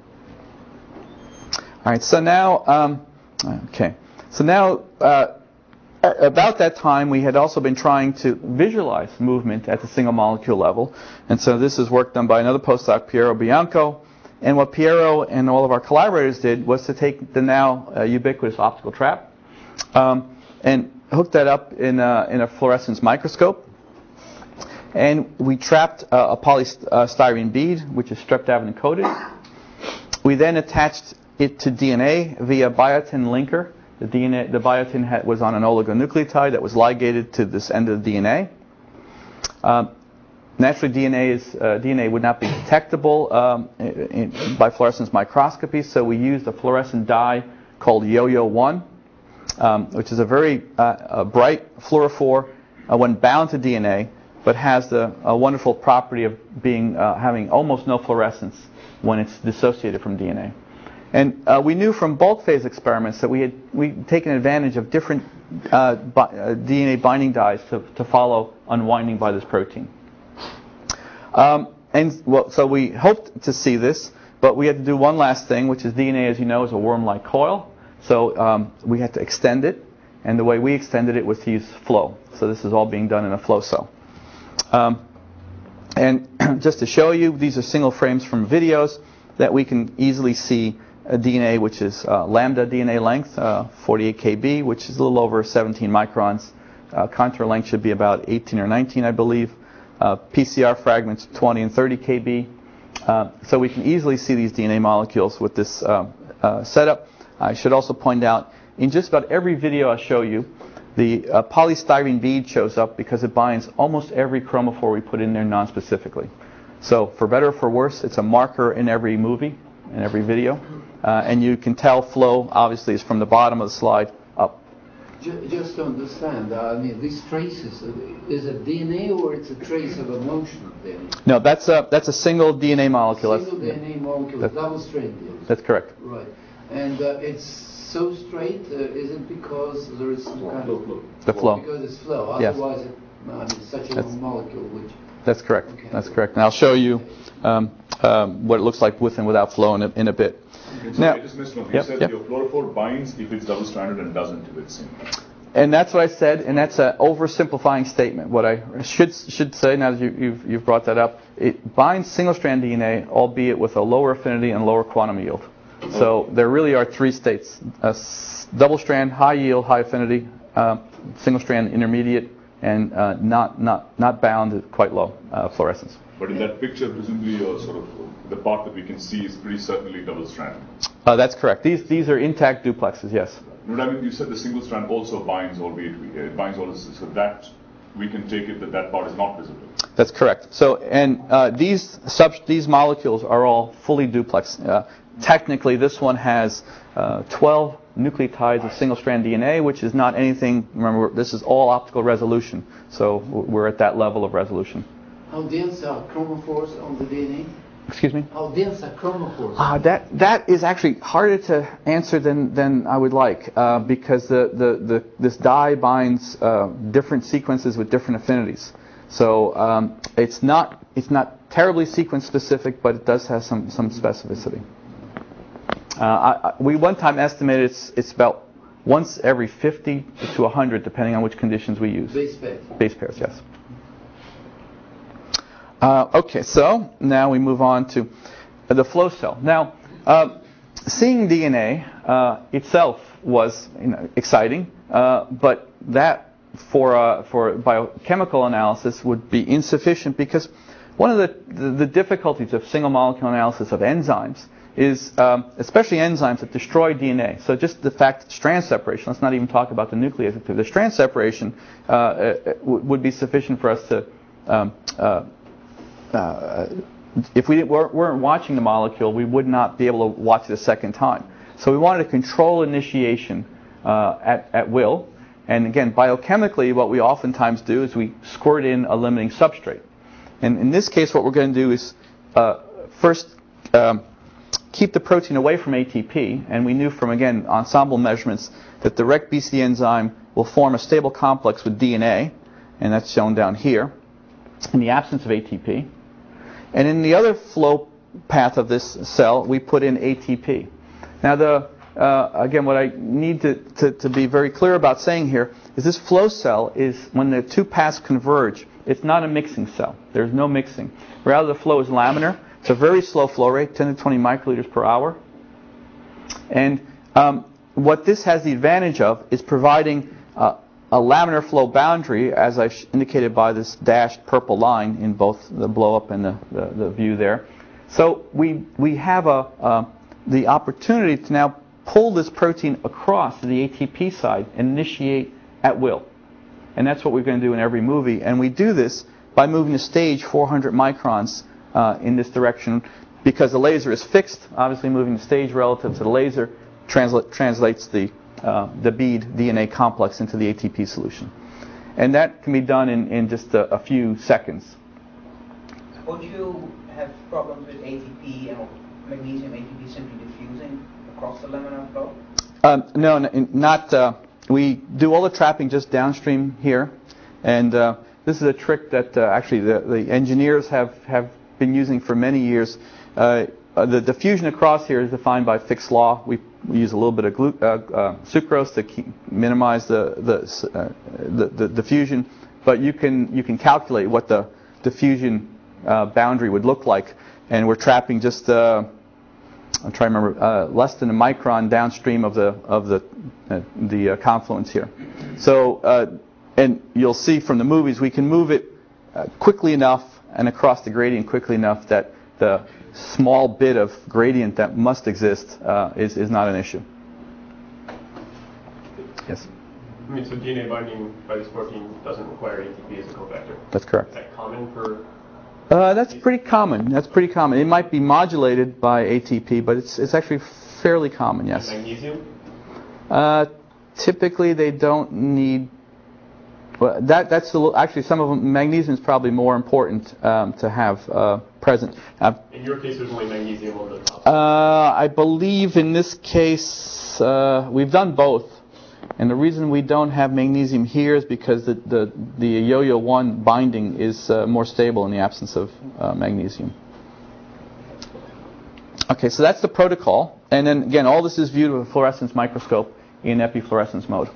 All right, so now, about that time, we had also been trying to visualize movement at the single molecule level. And so this is work done by another postdoc, Piero Bianco. And what Piero and all of our collaborators did was to take the now ubiquitous optical trap and hook that up in a fluorescence microscope. And we trapped a polystyrene bead, which is streptavidin coated. We then attached it to DNA via biotin linker. The biotin was on an oligonucleotide that was ligated to this end of the DNA. Naturally, DNA would not be detectable by fluorescence microscopy, so we used a fluorescent dye called Yo-Yo-1, which is a very bright fluorophore when bound to DNA, but has the wonderful property of having almost no fluorescence when it's dissociated from DNA. And we knew from bulk phase experiments that we'd taken advantage of different DNA binding dyes to follow unwinding by this protein. So we hoped to see this, but we had to do one last thing, which is DNA, as you know, is a worm-like coil. So we had to extend it, and the way we extended it was to use flow. So this is all being done in a flow cell. And just to show you, these are single frames from videos that we can easily see a DNA, which is lambda DNA length, 48 kb, which is a little over 17 microns. Contour length should be about 18 or 19, I believe. PCR fragments 20 and 30 kb. So we can easily see these DNA molecules with this setup. I should also point out, in just about every video I show you, the polystyrene bead shows up because it binds almost every chromophore we put in there non-specifically. So for better or for worse, it's a marker in every movie, in every video. And you can tell flow, obviously, is from the bottom of the slide up. Just to understand, I mean, these traces, is it DNA or it's a trace of a motion of DNA? No, that's a single DNA molecule. Single DNA molecule, double-stranded. That's correct. Right. And it's so straight, is it because there is some kind of... The flow. Because it's flow, otherwise it's such a long molecule which... That's correct. Okay. That's correct. And I'll show you what it looks like with and without flow in a bit. So now, I just missed one. You said your fluorophore binds if it's double-stranded and doesn't if it's single. And that's what I said, and that's an oversimplifying statement. What I should say, now that you've brought that up, it binds single-strand DNA, albeit with a lower affinity and lower quantum yield. So there really are three states: double-strand, high yield, high affinity; single-strand, intermediate, and not bound at quite low fluorescence. But in that picture, presumably, sort of the part that we can see is pretty certainly double-strand. That's correct. These are intact duplexes. Yes. No, I mean, you said the single strand also binds, albeit it binds all this, so that we can take it that part is not visible. That's correct. So, and these molecules are all fully duplex. Technically, this one has 12 nucleotides of single-strand DNA, which is not anything. Remember, this is all optical resolution, so we're at that level of resolution. How dense are chromophores on the DNA? Excuse me? How dense are chromophores? That is actually harder to answer than I would like, because this dye binds different sequences with different affinities. So it's not terribly sequence specific, but it does have some specificity. We one time estimated it's about once every 50 to 100, depending on which conditions we use. Base pairs. Base pairs, yes. Okay, so now we move on to the flow cell. Now, seeing DNA itself was exciting, but that for biochemical analysis would be insufficient, because one of the difficulties of single molecule analysis of enzymes is, especially enzymes that destroy DNA. So just the fact that strand separation, let's not even talk about the nuclease activity, the strand separation would be sufficient for us to if we weren't watching the molecule, we would not be able to watch it a second time. So we wanted to control initiation at will. And again, biochemically, what we oftentimes do is we squirt in a limiting substrate. And in this case, what we're going to do is first keep the protein away from ATP. And we knew from, again, ensemble measurements that the REC-BC enzyme will form a stable complex with DNA. And that's shown down here in the absence of ATP. And in the other flow path of this cell, we put in ATP. Now, again, what I need to be very clear about saying here is this flow cell is, when the two paths converge, it's not a mixing cell. There's no mixing. Rather, the flow is laminar. It's a very slow flow rate, 10 to 20 microliters per hour. And what this has the advantage of is providing a laminar flow boundary, as I indicated by this dashed purple line in both the blow-up and the view there. So we have the opportunity to now pull this protein across to the ATP side and initiate at will. And that's what we're going to do in every movie. And we do this by moving the stage 400 microns in this direction, because the laser is fixed. Obviously, moving the stage relative to the laser translates the bead DNA complex into the ATP solution. And that can be done in just a few seconds. Would you have problems with ATP and magnesium ATP simply diffusing across the laminar flow? No, not. We do all the trapping just downstream here. And this is a trick that actually the engineers have been using for many years. The diffusion across here is defined by Fick's law. We use a little bit of sucrose to minimize the diffusion, but you can calculate what the diffusion boundary would look like, and we're trapping just I'm trying to remember less than a micron downstream of the confluence here. So and you'll see from the movies we can move it quickly enough and across the gradient quickly enough that the small bit of gradient that must exist is not an issue. Yes? I mean, so DNA binding by this protein doesn't require ATP as a cofactor. That's correct. Is that common for... That's pretty common. It might be modulated by ATP, but it's actually fairly common, yes. Magnesium? Typically, they don't need. Well, that's actually some of them. Magnesium is probably more important to have present. In your case, there's only magnesium on the top. I believe in this case we've done both, and the reason we don't have magnesium here is because the yo-yo 1 binding is more stable in the absence of magnesium. Okay, so that's the protocol, and then again, all this is viewed with a fluorescence microscope in epifluorescence mode.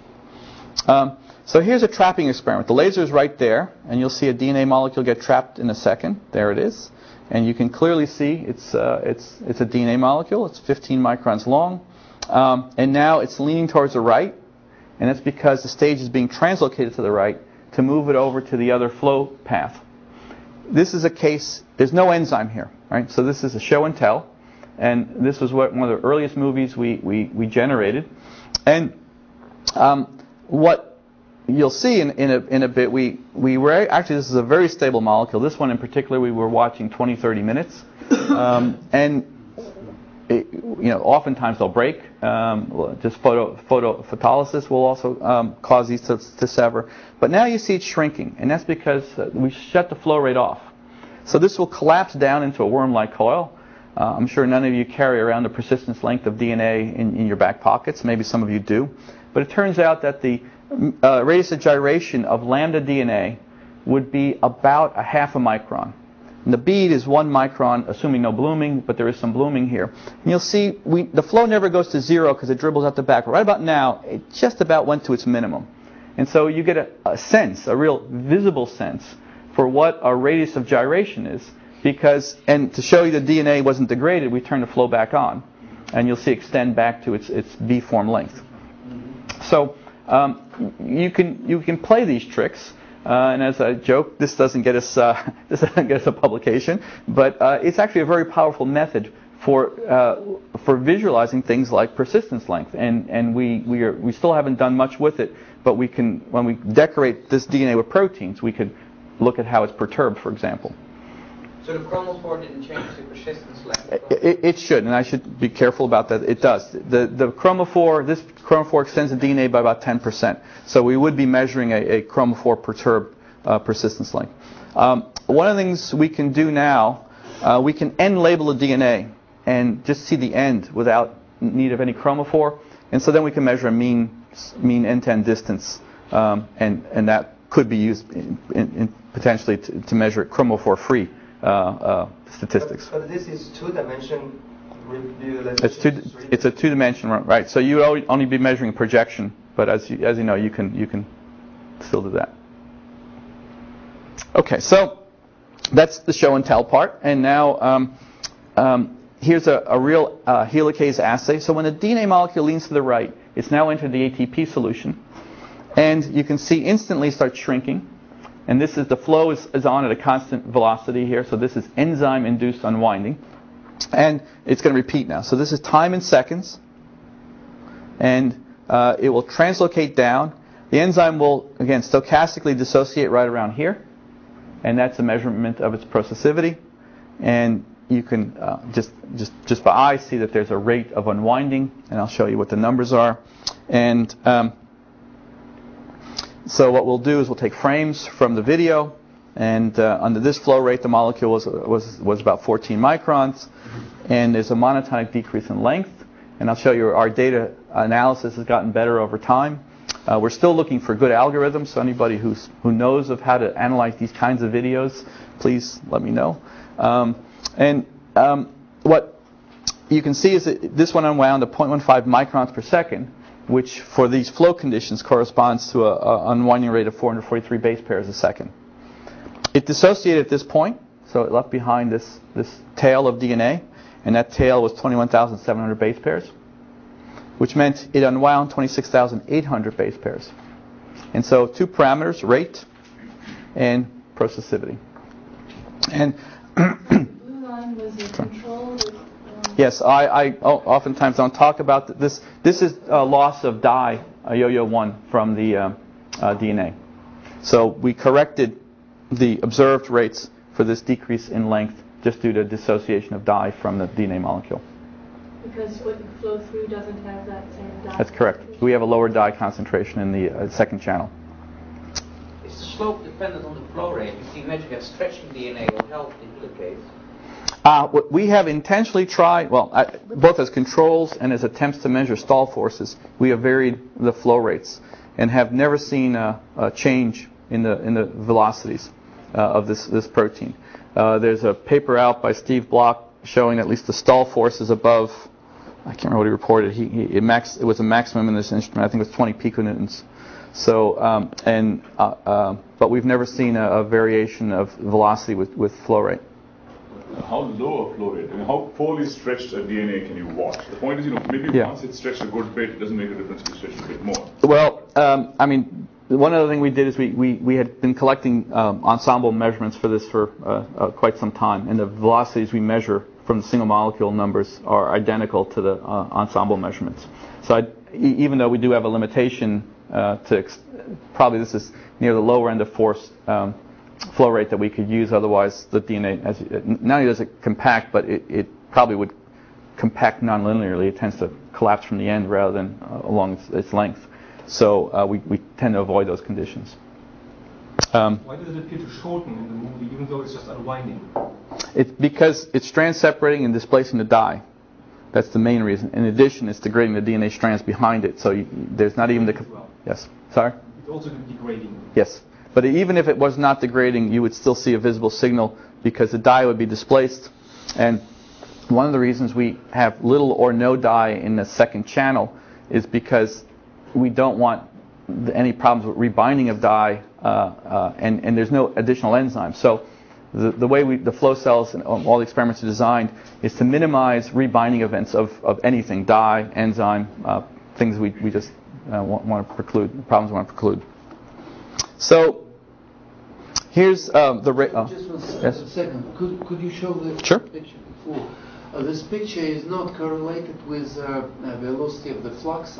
So here's a trapping experiment. The laser is right there, and you'll see a DNA molecule get trapped in a second. There it is, and you can clearly see it's a DNA molecule. It's 15 microns long, and now it's leaning towards the right, and that's because the stage is being translocated to the right to move it over to the other flow path. This is a case. There's no enzyme here, right? So this is a show and tell, and this was one of the earliest movies we generated, and what you'll see in a bit, we were actually, this is a very stable molecule. This one in particular, we were watching 20-30 minutes, and oftentimes they'll break. Just photophotolysis will also cause these to sever. But now you see it shrinking, and that's because we shut the flow rate off. So this will collapse down into a worm-like coil. I'm sure none of you carry around the persistence length of DNA in your back pockets. Maybe some of you do. But it turns out that the radius of gyration of lambda DNA would be about a half a micron. And the bead is 1 micron, assuming no blooming, but there is some blooming here. And you'll see the flow never goes to 0 because it dribbles out the back. Right about now, it just about went to its minimum. And so you get a sense, a real visible sense, for what our radius of gyration is. And to show you the DNA wasn't degraded, we turn the flow back on. And you'll see it extend back to its V-form length. So you can play these tricks, and as a joke, this doesn't get us a publication, but it's actually a very powerful method for visualizing things like persistence length, and we still haven't done much with it, but we can, when we decorate this DNA with proteins, we could look at how it's perturbed, for example. So the chromophore didn't change the persistence length? It should, and I should be careful about that. It does. The chromophore, this chromophore extends the DNA by about 10%. So we would be measuring a chromophore perturbed persistence length. One of the things we can do now, we can end label the DNA and just see the end without need of any chromophore. And so then we can measure a mean end-to-end distance, and that could be used in potentially to measure chromophore-free statistics. But this is two-dimension visualization. It's a two-dimension, right? So you would only be measuring a projection, but as you know, you can still do that. Okay, so that's the show and tell part, and now here's a real helicase assay. So when the DNA molecule leans to the right, it's now entered the ATP solution, and you can see instantly start shrinking. And this is the flow is on at a constant velocity here. So this is enzyme-induced unwinding. And it's going to repeat now. So this is time in seconds. And it will translocate down. The enzyme will, again, stochastically dissociate right around here. And that's a measurement of its processivity. And you can just by eye see that there's a rate of unwinding. And I'll show you what the numbers are. And so what we'll do is we'll take frames from the video, and under this flow rate, the molecule was about 14 microns, and there's a monotonic decrease in length. And I'll show you our data analysis has gotten better over time. We're still looking for good algorithms, so anybody who knows of how to analyze these kinds of videos, please let me know. What you can see is that this one unwound at 0.15 microns per second, which for these flow conditions corresponds to an unwinding rate of 443 base pairs a second. It dissociated at this point, so it left behind this tail of DNA, and that tail was 21,700 base pairs, which meant it unwound 26,800 base pairs. And so 2 parameters, rate and processivity. And blue line was a control. Yes, I oftentimes don't talk about this. This is a loss of dye, a yo-yo 1 from the DNA. So we corrected the observed rates for this decrease in length just due to dissociation of dye from the DNA molecule. Because what you flow through doesn't have that same dye. That's correct. We have a lower dye concentration in the second channel. Is the slope dependent on the flow rate? If you imagine that stretching DNA will help implicate. We have intentionally tried, both as controls and as attempts to measure stall forces, we have varied the flow rates and have never seen a change in the velocities of this protein. There's a paper out by Steve Block showing at least the stall force is above, I can't remember what he reported. It was a maximum in this instrument. I think it was 20 piconewtons. So, but we've never seen a variation of velocity with flow rate. How low a flow rate? I mean, how poorly stretched a DNA can you watch? The point is, maybe once it's stretched a good bit, it doesn't make a difference if you stretch it a bit more. Well, one other thing we did is we had been collecting ensemble measurements for this for quite some time, and the velocities we measure from the single molecule numbers are identical to the ensemble measurements. So even though we do have a limitation probably this is near the lower end of force flow rate that we could use, otherwise the DNA, not only does it compact, but it probably would compact non-linearly. It tends to collapse from the end rather than along its length. So we tend to avoid those conditions. Why does it appear to shorten in the movie, even though it's just unwinding? It's because it's strand separating and displacing the dye. That's the main reason. In addition, it's degrading the DNA strands behind it. So there's not even the... Yes. Sorry? It's also degrading. Yes. But even if it was not degrading, you would still see a visible signal because the dye would be displaced. And one of the reasons we have little or no dye in the second channel is because we don't want any problems with rebinding of dye, and there's no additional enzymes. So the way the flow cells and all the experiments are designed is to minimize rebinding events of anything, dye, enzyme, things we just want to preclude, problems we want to preclude. So here's the rate. Just one second. Could you show the picture before? This picture is not correlated with velocity of the flux.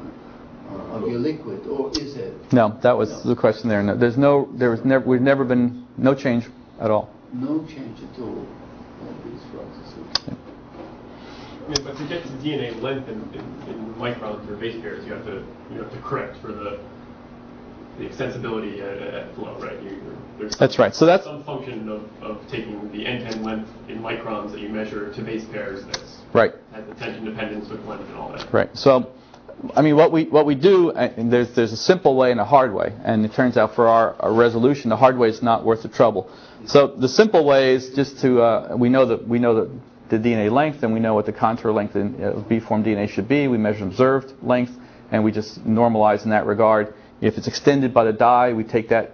Of your liquid, or is it? No, that was the question there. No, we've never been no change at all. No change at all. These fluxes. Yeah. But to get to DNA length in microns or base pairs, you have to correct for the extensibility at flow, right? That's right. So that's some function of taking the end-to-end length in microns that you measure to base pairs. That's right. Has the tension dependence with length and all that. Right. So, what we do, and there's a simple way and a hard way, and it turns out for our resolution, the hard way is not worth the trouble. So the simple way is just to we know the DNA length, and we know what the contour length of B-form DNA should be. We measure observed length, and we just normalize in that regard. If it's extended by the dye, we take that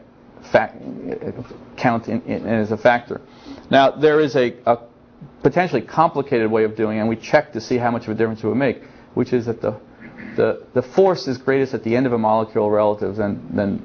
count in as a factor. Now there is a potentially complicated way of doing it, and we check to see how much of a difference it would make, which is that the force is greatest at the end of a molecule relative the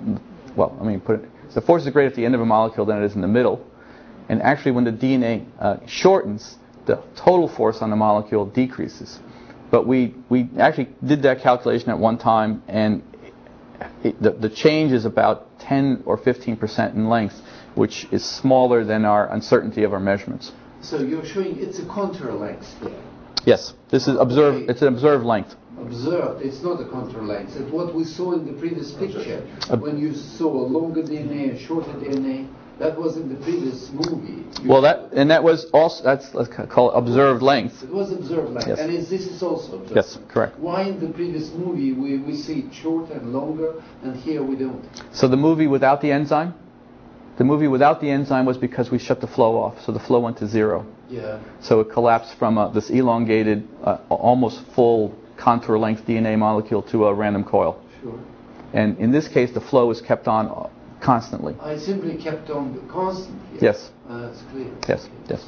force is greater at the end of a molecule than it is in the middle. And actually when the DNA shortens, the total force on the molecule decreases. But we actually did that calculation at one time, and the change is about 10 or 15% in length, which is smaller than our uncertainty of our measurements. So you're showing it's a contour length here. Yes, this is observed. It's an observed length. Observed. It's not a contour length. It's what we saw in the previous picture when you saw a longer DNA, a shorter DNA. That was in the previous movie. That was also, let's call it observed length. It was observed length, yes. And this is also observed. Yes, correct. Why in the previous movie we see it shorter and longer, and here we don't? So the movie without the enzyme was because we shut the flow off, so the flow went to zero. Yeah. So it collapsed from this elongated, almost full contour length DNA molecule to a random coil. Sure. And in this case, the flow is kept on constantly. I simply kept on constantly. Yes. That's clear. Yes. Yes.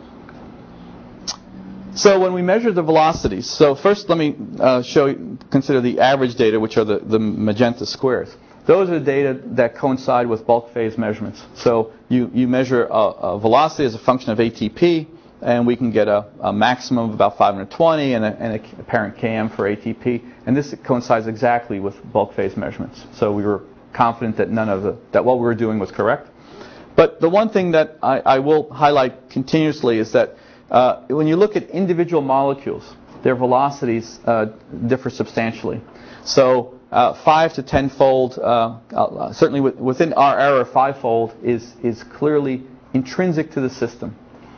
So when we measure the velocities, so first let me consider the average data, which are the magenta squares. Those are the data that coincide with bulk phase measurements. So you measure a velocity as a function of ATP, and we can get a maximum of about 520 and a apparent Km for ATP. And this coincides exactly with bulk phase measurements. So we were confident that what we were doing was correct. But the one thing that I will highlight continuously is that when you look at individual molecules, their velocities differ substantially. So 5 to 10-fold, certainly within our error, 5-fold is clearly intrinsic to the system.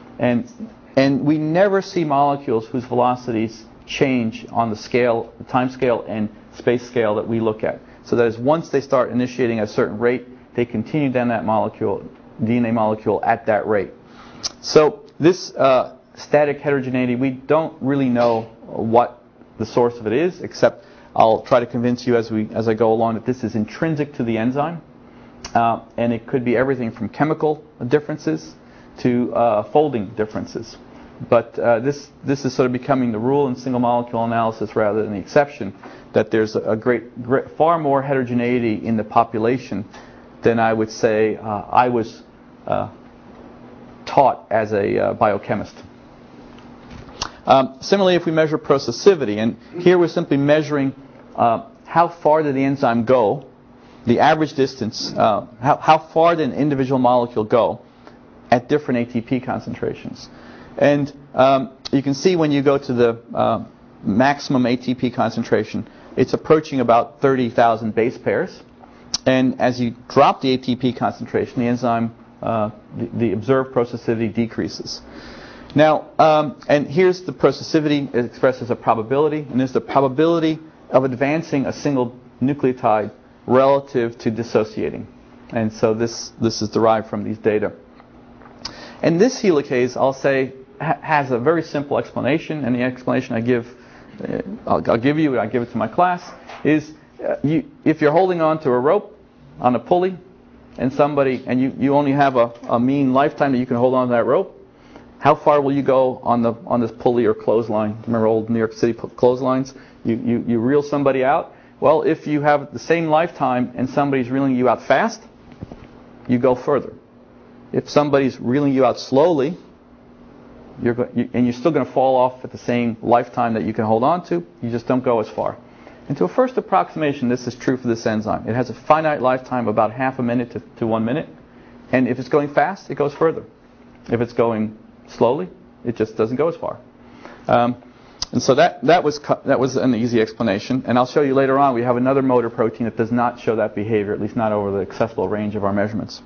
And we never see molecules whose velocities change on the scale, the time scale and space scale that we look at. So that is, once they start initiating at a certain rate, they continue down that molecule, DNA molecule, at that rate. So this static heterogeneity, we don't really know what the source of it is, except I'll try to convince you as I go along that this is intrinsic to the enzyme. And it could be everything from chemical differences to folding differences. But this is sort of becoming the rule in single molecule analysis rather than the exception, that there's a far more heterogeneity in the population than I would say I was taught as a biochemist. Similarly, if we measure processivity, and here we're simply measuring how far did the enzyme go, the average distance, how far did an individual molecule go at different ATP concentrations. And you can see when you go to the maximum ATP concentration, it's approaching about 30,000 base pairs. And as you drop the ATP concentration, the enzyme, the observed processivity decreases. Now, and here's the processivity expressed as a probability, and there's the probability of advancing a single nucleotide relative to dissociating. And so this is derived from these data. And this helicase, I'll say, has a very simple explanation, and the explanation I give, I'll give you, I give it to my class, is if you're holding on to a rope on a pulley, and you only have a mean lifetime that you can hold on to that rope, how far will you go on this pulley or clothesline? Remember old New York City clotheslines? You reel somebody out. Well, if you have the same lifetime and somebody's reeling you out fast, you go further. If somebody's reeling you out slowly, and you're still going to fall off at the same lifetime that you can hold on to, you just don't go as far. And to a first approximation, this is true for this enzyme. It has a finite lifetime of about half a minute to 1 minute. And if it's going fast, it goes further. If it's going slowly, it just doesn't go as far. And so that was an easy explanation. And I'll show you later on, we have another motor protein that does not show that behavior, at least not over the accessible range of our measurements.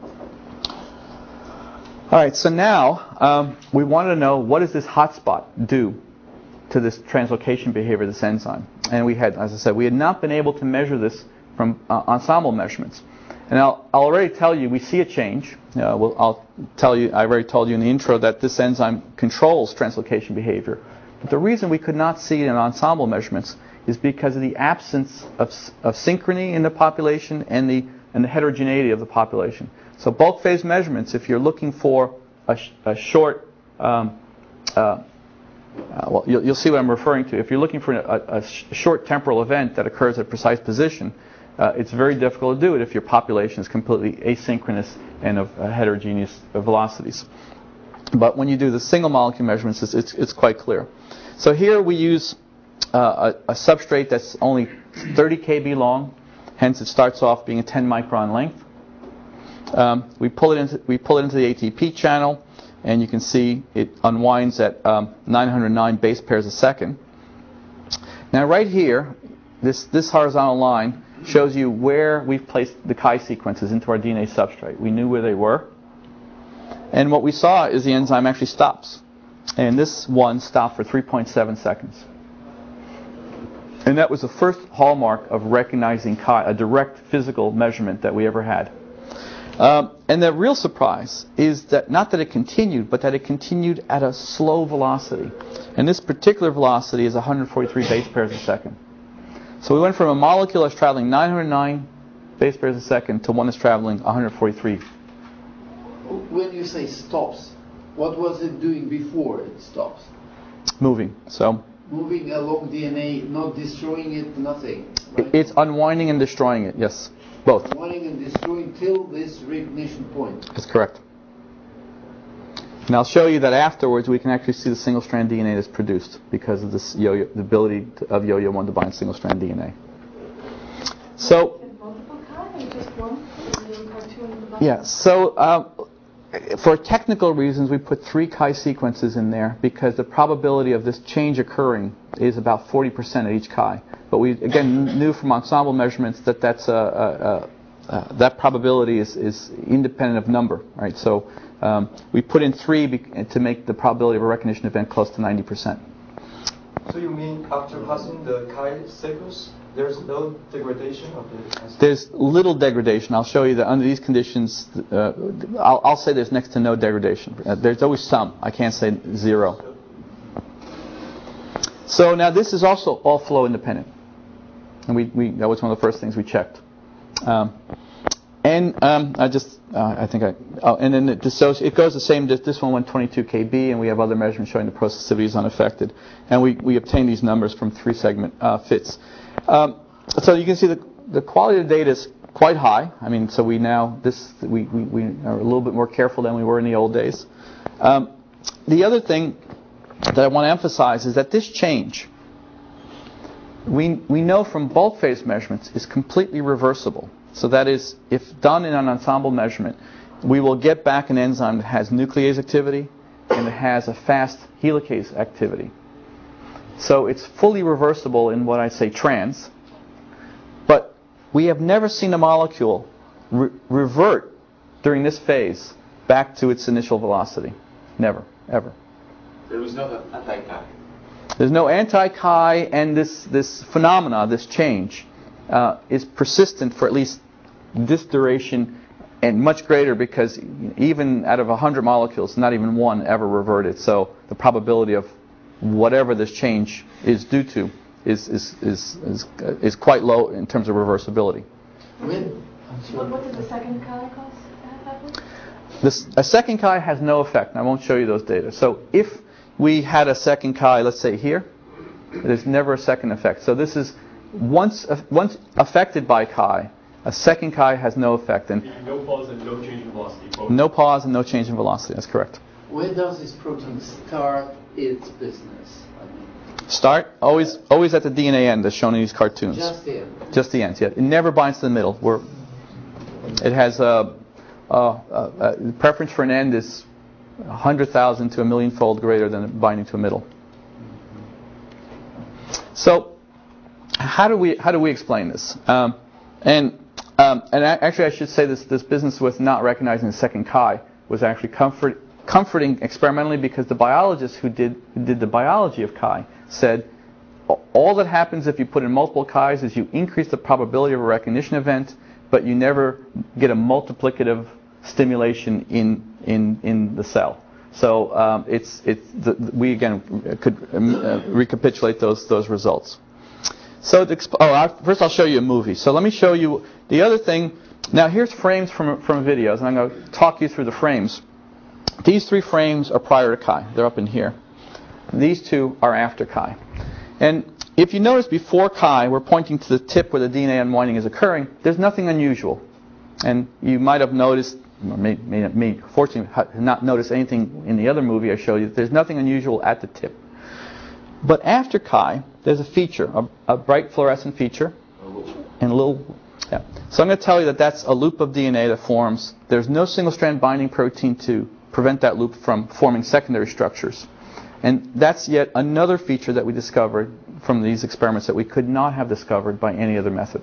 All right, so now we wanted to know, what does this hotspot do to this translocation behavior of this enzyme? And we had, as I said, we had not been able to measure this from ensemble measurements. And I'll already tell you, we see a change. I'll tell you, I already told you in the intro that this enzyme controls translocation behavior. But the reason we could not see it in ensemble measurements is because of the absence of synchrony in the population and the heterogeneity of the population. So bulk phase measurements, if you're looking for a short, well, you'll see what I'm referring to. If you're looking for a short temporal event that occurs at a precise position, it's very difficult to do it if your population is completely asynchronous and of heterogeneous velocities. But when you do the single molecule measurements, it's quite clear. So here we use a substrate that's only 30 kb long, hence it starts off being a 10 micron length. We pull it into the ATP channel, and you can see it unwinds at 909 base pairs a second. Now right here, this horizontal line shows you where we've placed the Chi sequences into our DNA substrate. We knew where they were. And what we saw is the enzyme actually stops. And this one stopped for 3.7 seconds. And that was the first hallmark of recognizing Chi, a direct physical measurement that we ever had. And the real surprise is that not that it continued, but that it continued at a slow velocity. And this particular velocity is 143 base pairs a second. So we went from a molecule that's traveling 909 base pairs a second to one that's traveling 143. When you say stops, what was it doing before it stops? Moving. So moving along DNA, not destroying it, nothing. Right? It's unwinding and destroying it, yes. Both. Unwinding and destroying till this recognition point. That's correct. And I'll show you that afterwards we can actually see the single-strand DNA that's produced because of this the ability of yo-yo-1 to bind single-strand DNA. So, multiple Chi or just one? Yeah. So for technical reasons, we put 3 chi sequences in there because the probability of this change occurring is about 40% at each chi. But we again knew from ensemble measurements that that probability is independent of number, right? So we put in 3 to make the probability of a recognition event close to 90%. So you mean after passing the chi cycles, there's no degradation of the... There's little degradation. I'll show you that under these conditions, I'll say there's next to no degradation. There's always some. I can't say 0. So now this is also all flow independent. And that was one of the first things we checked. And then it goes the same. This one went 22 kb, and we have other measurements showing the processivity is unaffected. And we obtain these numbers from 3-segment fits. So you can see the quality of the data is quite high. I mean, so we are a little bit more careful than we were in the old days. The other thing that I want to emphasize is that this change, we know from bulk phase measurements, is completely reversible. So that is, if done in an ensemble measurement, we will get back an enzyme that has nuclease activity and that has a fast helicase activity. So it's fully reversible in what I say trans. But we have never seen a molecule revert during this phase back to its initial velocity. Never, ever. There is no anti-chi. There's no anti-chi, and this phenomena, this change, is persistent for at least this duration and much greater, because even out of 100 molecules, not even one ever reverted. So the probability of whatever this change is due to is quite low in terms of reversibility. What did the second chi cause happen? A second chi has no effect. I won't show you those data. So if we had a second chi, let's say here, there's never a second effect. So this is once affected by chi, a second chi has no effect. And no pause and no change in velocity. No pause and no change in velocity. That's correct. Where does this protein start its business? Start always at the DNA end, as shown in these cartoons. Just the end. Just the ends. Yeah, it never binds to the middle. It has a preference for an end is 100,000 to 1,000,000-fold greater than binding to a middle. So, how do we explain this? And actually, I should say this business with not recognizing the second chi was actually comforting experimentally, because the biologists who did the biology of chi said all that happens if you put in multiple chis is you increase the probability of a recognition event, but you never get a multiplicative stimulation in the cell. So we again could recapitulate those results. So first I'll show you a movie. So let me show you the other thing. Now here's frames from videos, and I'm going to talk you through the frames. These 3 frames are prior to chi. They're up in here. These 2 are after chi. And if you notice, before chi, we're pointing to the tip where the DNA unwinding is occurring. There's nothing unusual. And you might have noticed, or may fortunately not notice anything in the other movie I showed you. There's nothing unusual at the tip. But after chi, there's a feature, a bright fluorescent feature, and a little... Yeah. So I'm going to tell you that that's a loop of DNA that forms. There's no single-strand binding protein to prevent that loop from forming secondary structures. And that's yet another feature that we discovered from these experiments that we could not have discovered by any other method.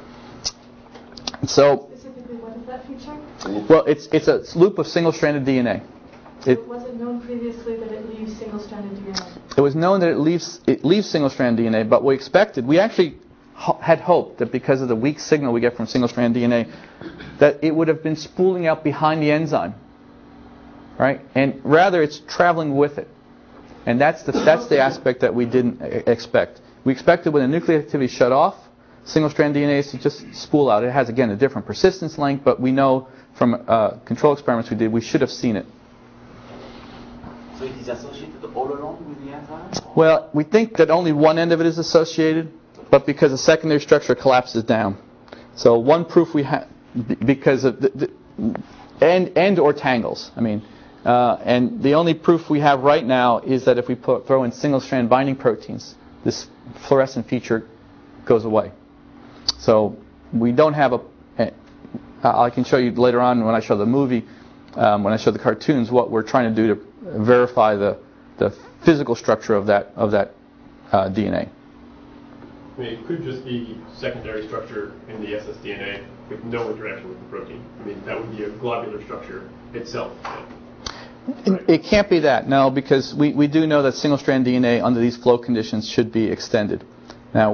So, specifically, what is that feature? Well, it's a loop of single-stranded DNA. Was it known previously that it leaves single-stranded DNA? It was known that it leaves single-stranded DNA, but we actually had hoped that because of the weak signal we get from single-stranded DNA, that it would have been spooling out behind the enzyme, right? And rather, it's traveling with it, and that's the aspect that we didn't expect. We expected when the nuclear activity shut off, single-stranded DNA is to just spool out. It has, again, a different persistence length, but we know from control experiments we did, we should have seen it. So it is associated all along with the enzyme? Well, we think that only one end of it is associated, but because the secondary structure collapses down. So one proof we have, because of and or tangles. I mean, and the only proof we have right now is that if we throw in single-strand binding proteins, this fluorescent feature goes away. So we don't have I can show you later on when I show the movie. when I show the cartoons, what we're trying to do to verify the physical structure of that DNA. I mean, it could just be secondary structure in the ssDNA with no interaction with the protein. I mean, that would be a globular structure itself. Right. It can't be that, no, because we do know that single-strand DNA under these flow conditions should be extended. Now,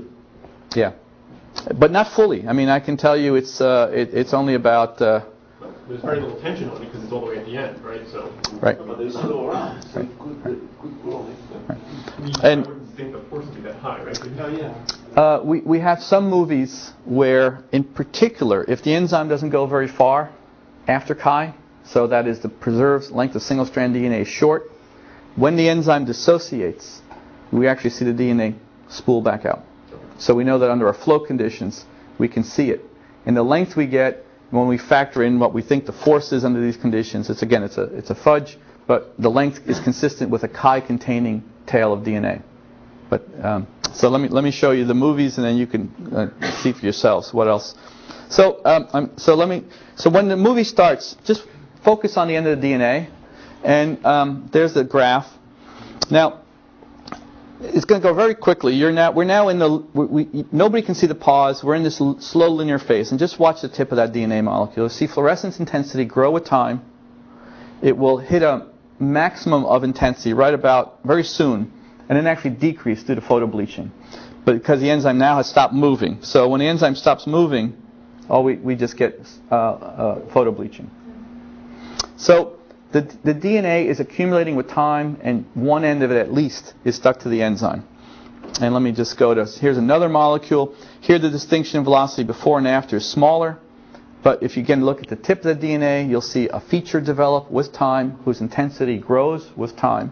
but not fully. I mean, I can tell you it's only about. There's very little tension on it because it's all the way at the end, right? So. Right. But they slow around, so it could grow. I wouldn't think the force would be that high, right? Yeah. We have some movies where, in particular, if the enzyme doesn't go very far after Chi, so that is the preserved length of single-strand DNA is short, when the enzyme dissociates, we actually see the DNA spool back out. So we know that under our flow conditions, we can see it. And the length we get when we factor in what we think the force is under these conditions, it's a fudge, but the length is consistent with a Chi-containing tail of DNA. But so let me show you the movies, and then you can see for yourselves what else. So when the movie starts, just focus on the end of the DNA, and there's the graph. Now, it's going to go very quickly. We're now in nobody can see the pause. We're in this slow linear phase, and just watch the tip of that DNA molecule. You'll see fluorescence intensity grow with time. It will hit a maximum of intensity right about very soon, and then actually decrease due to photobleaching, but because the enzyme now has stopped moving. So when the enzyme stops moving, we just get photobleaching. So the DNA is accumulating with time, and one end of it at least is stuck to the enzyme. And let me just go to, here's another molecule. Here the distinction in velocity before and after is smaller, but if you again look at the tip of the DNA, you'll see a feature develop with time whose intensity grows with time.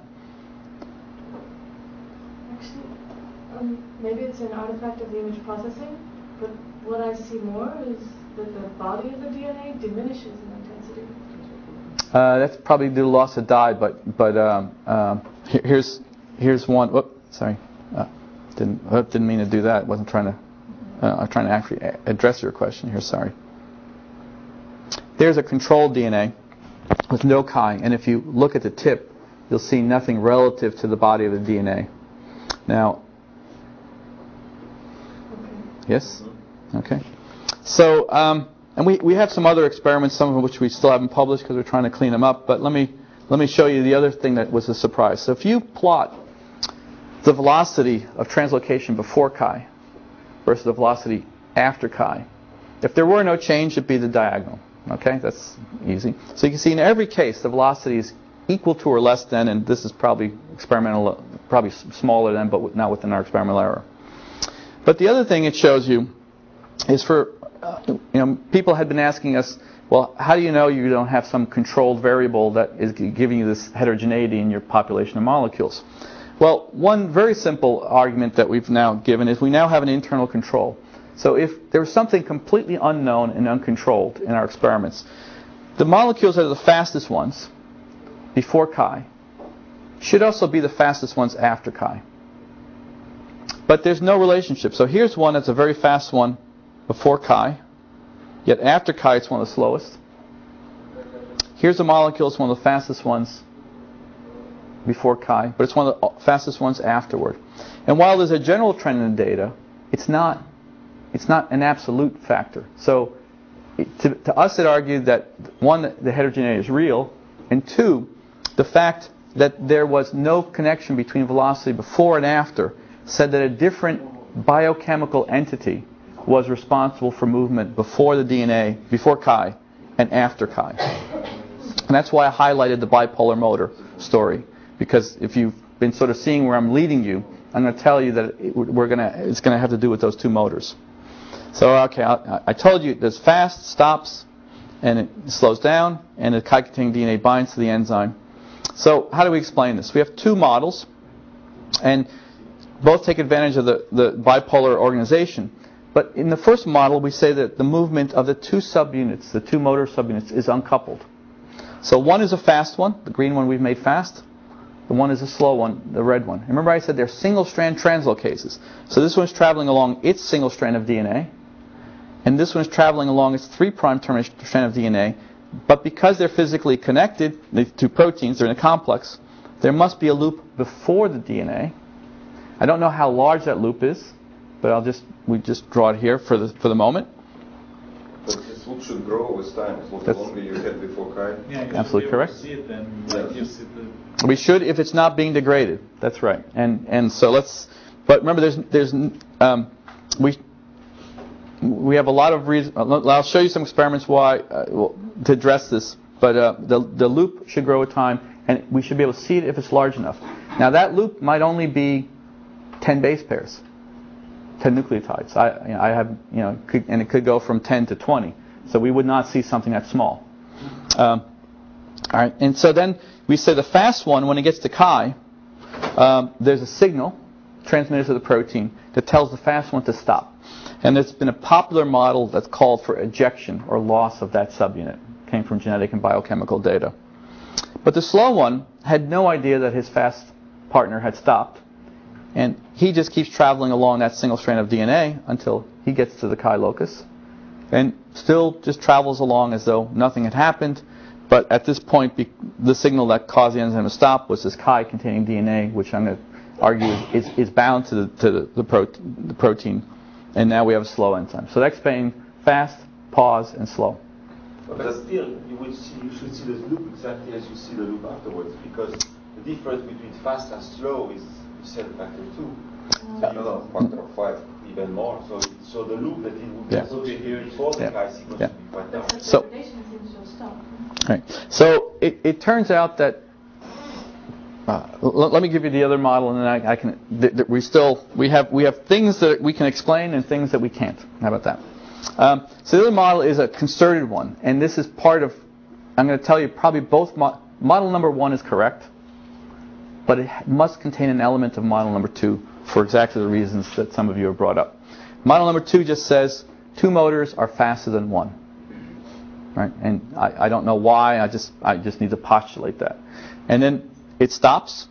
Actually, maybe it's an artifact of the image processing, but what I see more is that the body of the DNA diminishes in intensity. That's probably due to loss of dye, but here's one. Whoop, sorry, didn't mean to do that. I'm trying to actually address your question here. Sorry. There's a controlled DNA with no Chi, and if you look at the tip, you'll see nothing relative to the body of the DNA. Now, yes, okay. So, and we have some other experiments, some of which we still haven't published because we're trying to clean them up. But let me show you the other thing that was a surprise. So if you plot the velocity of translocation before Chi versus the velocity after Chi, if there were no change, it'd be the diagonal. Okay, that's easy. So you can see in every case the velocity is equal to or less than, and this is probably experimental, probably smaller than, but not within our experimental error. But the other thing it shows you is for people had been asking us, well, how do you know you don't have some controlled variable that is giving you this heterogeneity in your population of molecules? Well, one very simple argument that we've now given is we now have an internal control. So if there was something completely unknown and uncontrolled in our experiments, the molecules that are the fastest ones before Chi should also be the fastest ones after Chi. But there's no relationship. So here's one that's a very fast one before Chi, yet after Chi it's one of the slowest. Here's a molecule, it's one of the fastest ones before Chi, but it's one of the fastest ones afterward. And while there's a general trend in the data, it's not an absolute factor. So to us it argued that one, the heterogeneity is real, and two, the fact that there was no connection between velocity before and after said that a different biochemical entity was responsible for movement before the DNA, before Chi, and after Chi. And that's why I highlighted the bipolar motor story, because if you've been sort of seeing where I'm leading you, I'm going to tell you that it's going to have to do with those two motors. So, okay, I told you there's fast, stops, and it slows down, and the Chi-containing DNA binds to the enzyme. So how do we explain this? We have two models, and both take advantage of the bipolar organization. But in the first model, we say that the movement of the two subunits, the two motor subunits, is uncoupled. So one is a fast one, the green one we've made fast. The one is a slow one, the red one. Remember I said they're single-strand translocases. So this one's traveling along its single strand of DNA, and this one's traveling along its 3' terminal strand of DNA but because they're physically connected, the two proteins, they're in a complex, there must be a loop before the DNA. I don't know how large that loop is, but we just draw it here for the moment. But this loop should grow with time. As the longer you had before Chi. Yeah, absolutely correct. See it then, like you see the... We should if it's not being degraded. That's right. And so let's. But remember, we have a lot of reasons. I'll show you some experiments to address this. But the loop should grow with time, and we should be able to see it if it's large enough. Now that loop might only be 10 base pairs, 10 nucleotides. I have and it could go from 10 to 20. So we would not see something that small. All right, and so then we say the fast one, when it gets to Chi, there's a signal transmitted to the protein that tells the fast one to stop. And there's been a popular model that's called for ejection or loss of that subunit. It came from genetic and biochemical data. But the slow one had no idea that his fast partner had stopped. And he just keeps traveling along that single strand of DNA until he gets to the Chi locus. And still just travels along as though nothing had happened. But at this point, the signal that caused the enzyme to stop was this Chi containing DNA, which I'm going to argue is bound to the protein. And now we have a slow enzyme. So that explains fast, pause, and slow. But still, you should see the loop exactly as you see the loop afterwards, because the difference between fast and slow is, you said, factor 2. Factor of 5. Even more. So the loop that it would be associated before the Chi sequence would be quite down. So, right. So it turns out that. Let me give you the other model, and then I can. We have things that we can explain and things that we can't. How about that? So the other model is a concerted one, and this is part of. I'm going to tell you probably both. Model number 1 is correct, but it must contain an element of model number 2 for exactly the reasons that some of you have brought up. Model number 2 just says 2 motors are faster than 1. Right, and I don't know why. I just need to postulate that, and then it stops,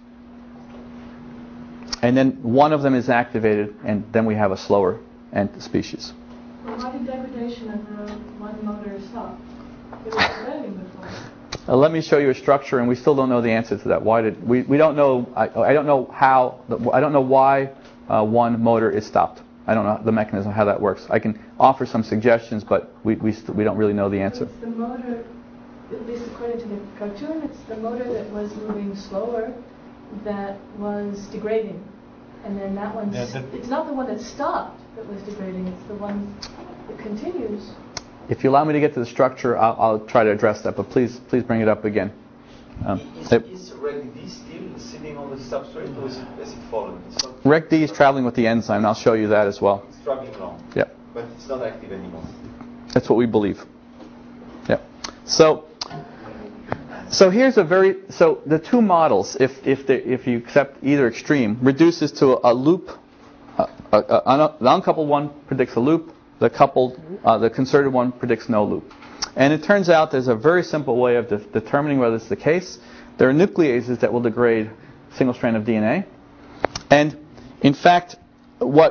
and then one of them is activated, and then we have a slower species. Well, why did degradation of the one motor stop? It was degrading before. Let me show you a structure, and we still don't know the answer to that. Why did we don't know? I don't know how. I don't know why one motor is stopped. I don't know the mechanism how that works. I can offer some suggestions, but we don't really know the answer. It's the motor. At least according to the cartoon, it's the motor that was moving slower that was degrading. And then that one's... it's not the one that stopped that was degrading, it's the one that continues. If you allow me to get to the structure, I'll try to address that, but please bring it up again. Is RECD still sitting on the substrate, or has it fallen? RECD is traveling with the enzyme, and I'll show you that as well. It's traveling along. Yep. But it's not active anymore. That's what we believe. Yep. So here's the two models, if you accept either extreme, reduces to a loop. The uncoupled one predicts a loop. The concerted one predicts no loop. And it turns out there's a very simple way of determining whether it's the case. There are nucleases that will degrade a single strand of DNA, and in fact, we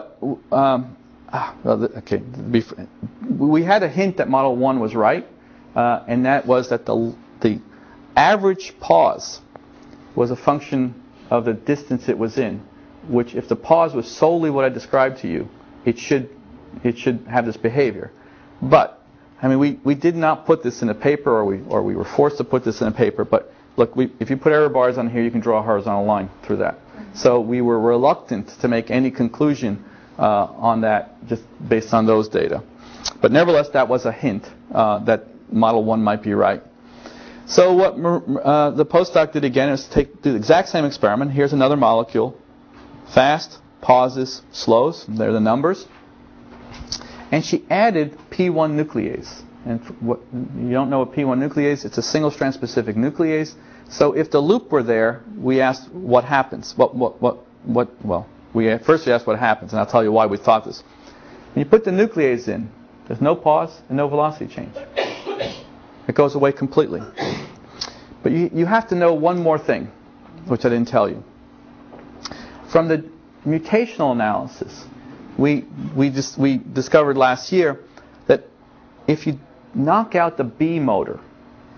had a hint that model 1 was right, and that was that the average pause was a function of the distance it was in, which if the pause was solely what I described to you, it should have this behavior. But I mean, we did not put this in a paper, or we were forced to put this in a paper. But look, if you put error bars on here, you can draw a horizontal line through that. So we were reluctant to make any conclusion on that just based on those data. But nevertheless, that was a hint that model 1 might be right. So what the postdoc did again is do the exact same experiment. Here's another molecule. Fast, pauses, slows. They're the numbers. And she added P1 nuclease. And what you don't know what P1 nuclease? It's a single-strand specific nuclease. So if the loop were there, we asked what happens. We asked what happens, and I'll tell you why we thought this. When you put the nuclease in, there's no pause and no velocity change. It goes away completely. But you have to know one more thing, which I didn't tell you. From the mutational analysis, we discovered last year that if you knock out the B motor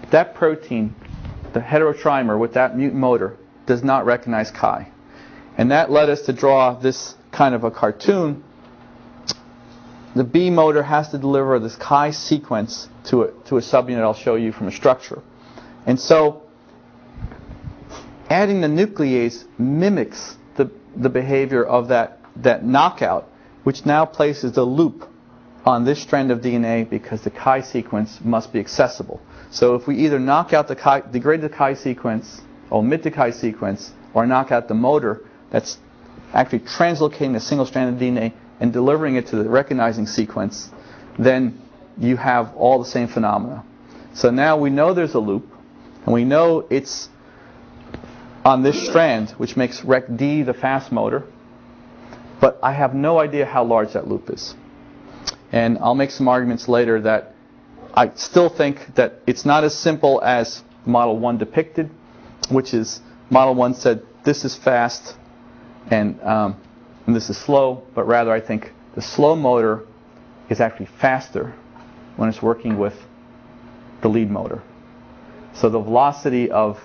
that protein, the heterotrimer with that mutant motor, does not recognize chi. And that led us to draw this kind of a cartoon. The B motor has to deliver this chi sequence to a subunit I'll show you from a structure. And so adding the nuclease mimics the behavior of that knockout, which now places the loop on this strand of DNA because the chi sequence must be accessible. So if we either knock out degrade the chi sequence, omit the chi sequence, or knock out the motor that's actually translocating a single strand of DNA and delivering it to the recognizing sequence, then you have all the same phenomena. So now we know there's a loop, and we know it's on this strand, which makes Rec D the fast motor, but I have no idea how large that loop is. And I'll make some arguments later that I still think that it's not as simple as Model 1 depicted, which is Model 1 said this is fast and this is slow, but rather I think the slow motor is actually faster when it's working with the lead motor. So the velocity of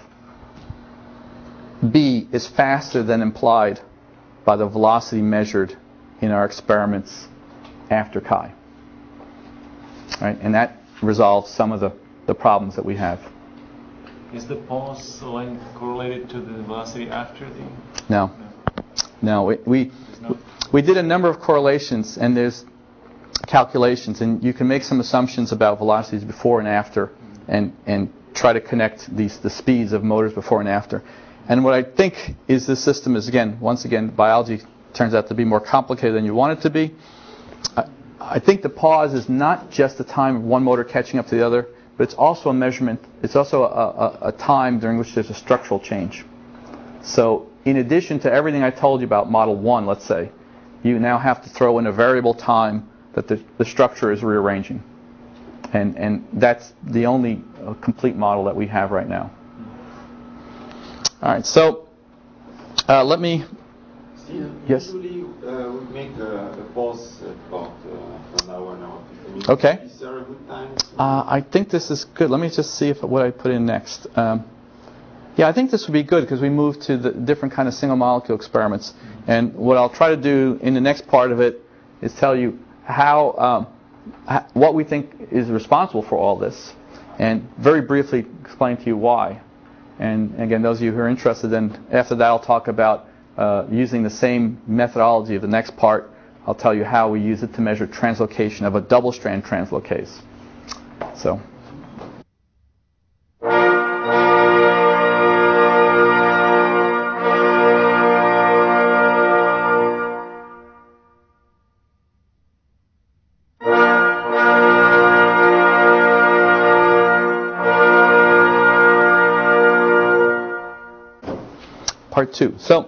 B is faster than implied by the velocity measured in our experiments after chi. Right? And that resolves some of the problems that we have. Is the pause length correlated to the velocity after the... No. We did a number of correlations, and there's calculations, and you can make some assumptions about velocities before and after, and try to connect the speeds of motors before and after. And what I think is this system is, once again, biology turns out to be more complicated than you want it to be. I think the pause is not just the time of one motor catching up to the other, but it's also a measurement. It's also a time during which there's a structural change. So in addition to everything I told you about Model 1, let's say, you now have to throw in a variable time that the structure is rearranging. And that's the only complete model that we have right now. All right, so let me... Yes? Usually we make a pause at about an hour, 50 minutes. Okay. Is there a good time? I think this is good. Let me just see what I put in next. I think this would be good because we move to the different kind of single molecule experiments. And what I'll try to do in the next part of it is tell you what we think is responsible for all this, and very briefly explain to you why. And again, those of you who are interested, then after that I'll talk about using the same methodology of the next part. I'll tell you how we use it to measure translocation of a double-strand translocase. So. Part 2. So,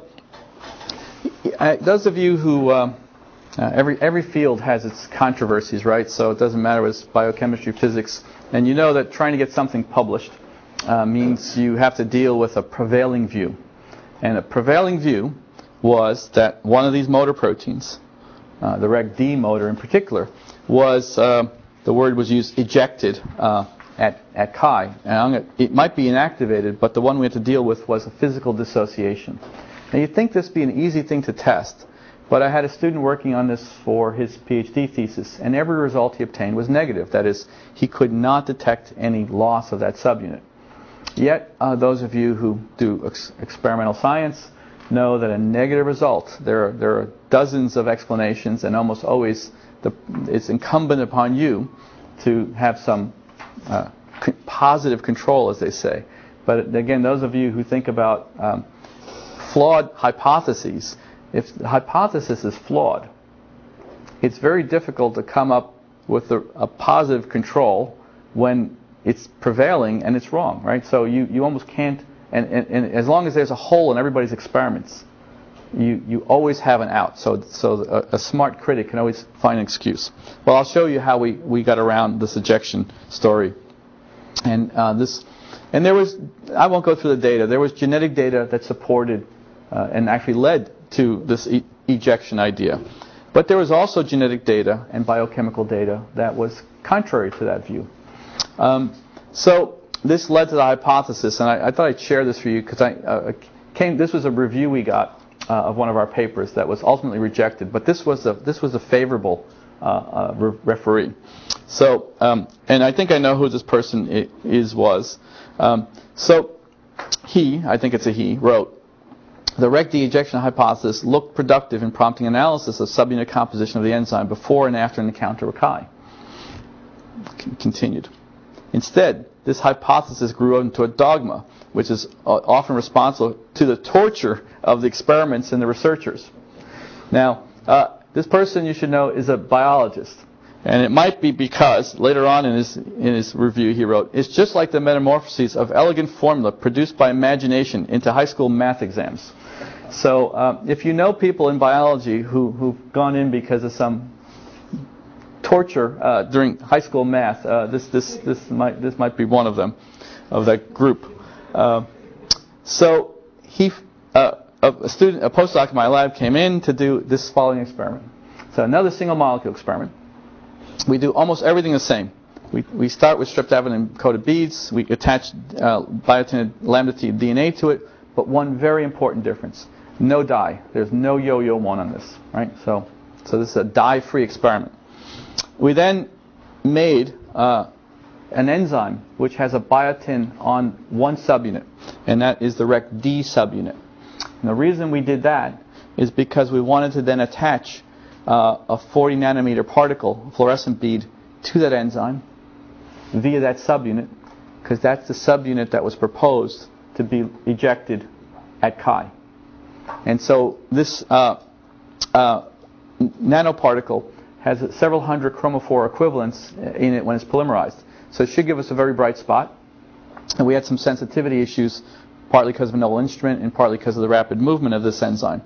those of you who every field has its controversies, right? So it doesn't matter whether it's biochemistry, physics, and you know that trying to get something published means you have to deal with a prevailing view. And a prevailing view was that one of these motor proteins, the Reg D motor in particular, was the word was used ejected at chi. And it might be inactivated, but the one we had to deal with was a physical dissociation. Now you'd think this would be an easy thing to test, but I had a student working on this for his PhD thesis, and every result he obtained was negative. That is, he could not detect any loss of that subunit. Yet, those of you who do experimental science know that a negative result, there are dozens of explanations, and almost always it's incumbent upon you to have some positive control, as they say. But again, those of you who think about flawed hypotheses, if the hypothesis is flawed, it's very difficult to come up with a positive control when it's prevailing and it's wrong, right? So you almost can't, and as long as there's a hole in everybody's experiments, you always have an out. So a smart critic can always find an excuse. Well, I'll show you how we got around this ejection story. And there was, I won't go through the data, there was genetic data that supported and actually led to this ejection idea. But there was also genetic data and biochemical data that was contrary to that view. So this led to the hypothesis, and I thought I'd share this for you because this was a review we got of one of our papers that was ultimately rejected, but this was a favorable referee. So, and I think I know who this person was. So he, I think it's a he, wrote, the Rec de-ejection hypothesis looked productive in prompting analysis of subunit composition of the enzyme before and after an encounter with Chi. Continued. Instead, this hypothesis grew into a dogma, which is often responsible to the torture of the experiments and the researchers. Now, this person, you should know, is a biologist. And it might be because, later on in his review he wrote, it's just like the metamorphoses of elegant formula produced by imagination into high school math exams. So if you know people in biology who've gone in because of some torture during high school math, this might be one of them, of that group. So a postdoc in my lab came in to do this following experiment. So another single molecule experiment. We do almost everything the same. We start with streptavidin coated beads. We attach biotin lambda T DNA to it, but one very important difference: no dye. There's no yo-yo one on this, right? So this is a dye-free experiment. We then made an enzyme which has a biotin on one subunit, and that is the Rec D subunit. And the reason we did that is because we wanted to then attach a 40 nanometer particle, fluorescent bead, to that enzyme via that subunit, because that's the subunit that was proposed to be ejected at Chi. And so this nanoparticle has several hundred chromophore equivalents in it when it's polymerized. So it should give us a very bright spot. And we had some sensitivity issues, partly because of a novel instrument and partly because of the rapid movement of this enzyme.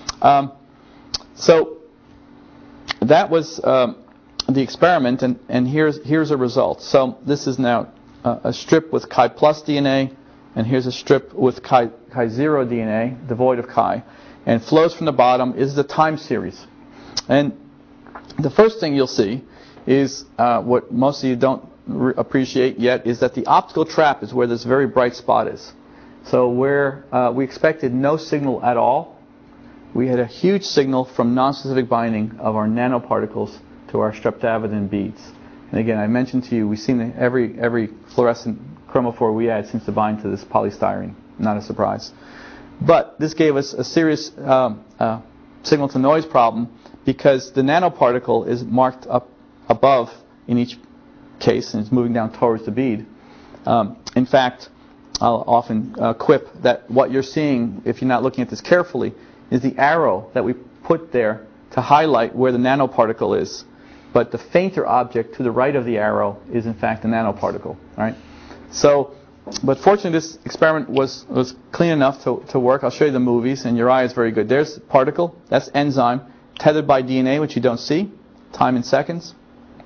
So that was the experiment, and here's a result. So this is now a strip with Chi plus DNA, and here's a strip with Chi zero DNA, devoid of Chi, and flows from the bottom is the time series. And the first thing you'll see is what most of you don't appreciate yet, is that the optical trap is where this very bright spot is. So where we expected no signal at all, we had a huge signal from non-specific binding of our nanoparticles to our streptavidin beads. And again, I mentioned to you, we've seen every fluorescent chromophore we add seems to bind to this polystyrene. Not a surprise. But this gave us a serious signal-to-noise problem, because the nanoparticle is marked up above in each case, and it's moving down towards the bead. In fact, I'll often quip that what you're seeing, if you're not looking at this carefully, is the arrow that we put there to highlight where the nanoparticle is. But the fainter object to the right of the arrow is in fact a nanoparticle. Right? So, but fortunately this experiment was clean enough to work. I'll show you the movies, and your eye is very good. There's the particle, that's enzyme, tethered by DNA, which you don't see, time in seconds.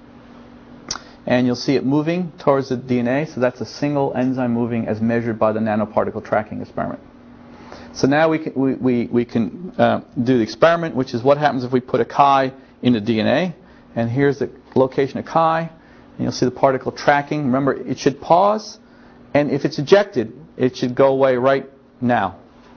And you'll see it moving towards the DNA, so that's a single enzyme moving as measured by the nanoparticle tracking experiment. So now we can do the experiment, which is what happens if we put a Chi in the DNA. And here's the location of Chi, and you'll see the particle tracking. Remember, it should pause, and if it's ejected, it should go away right now.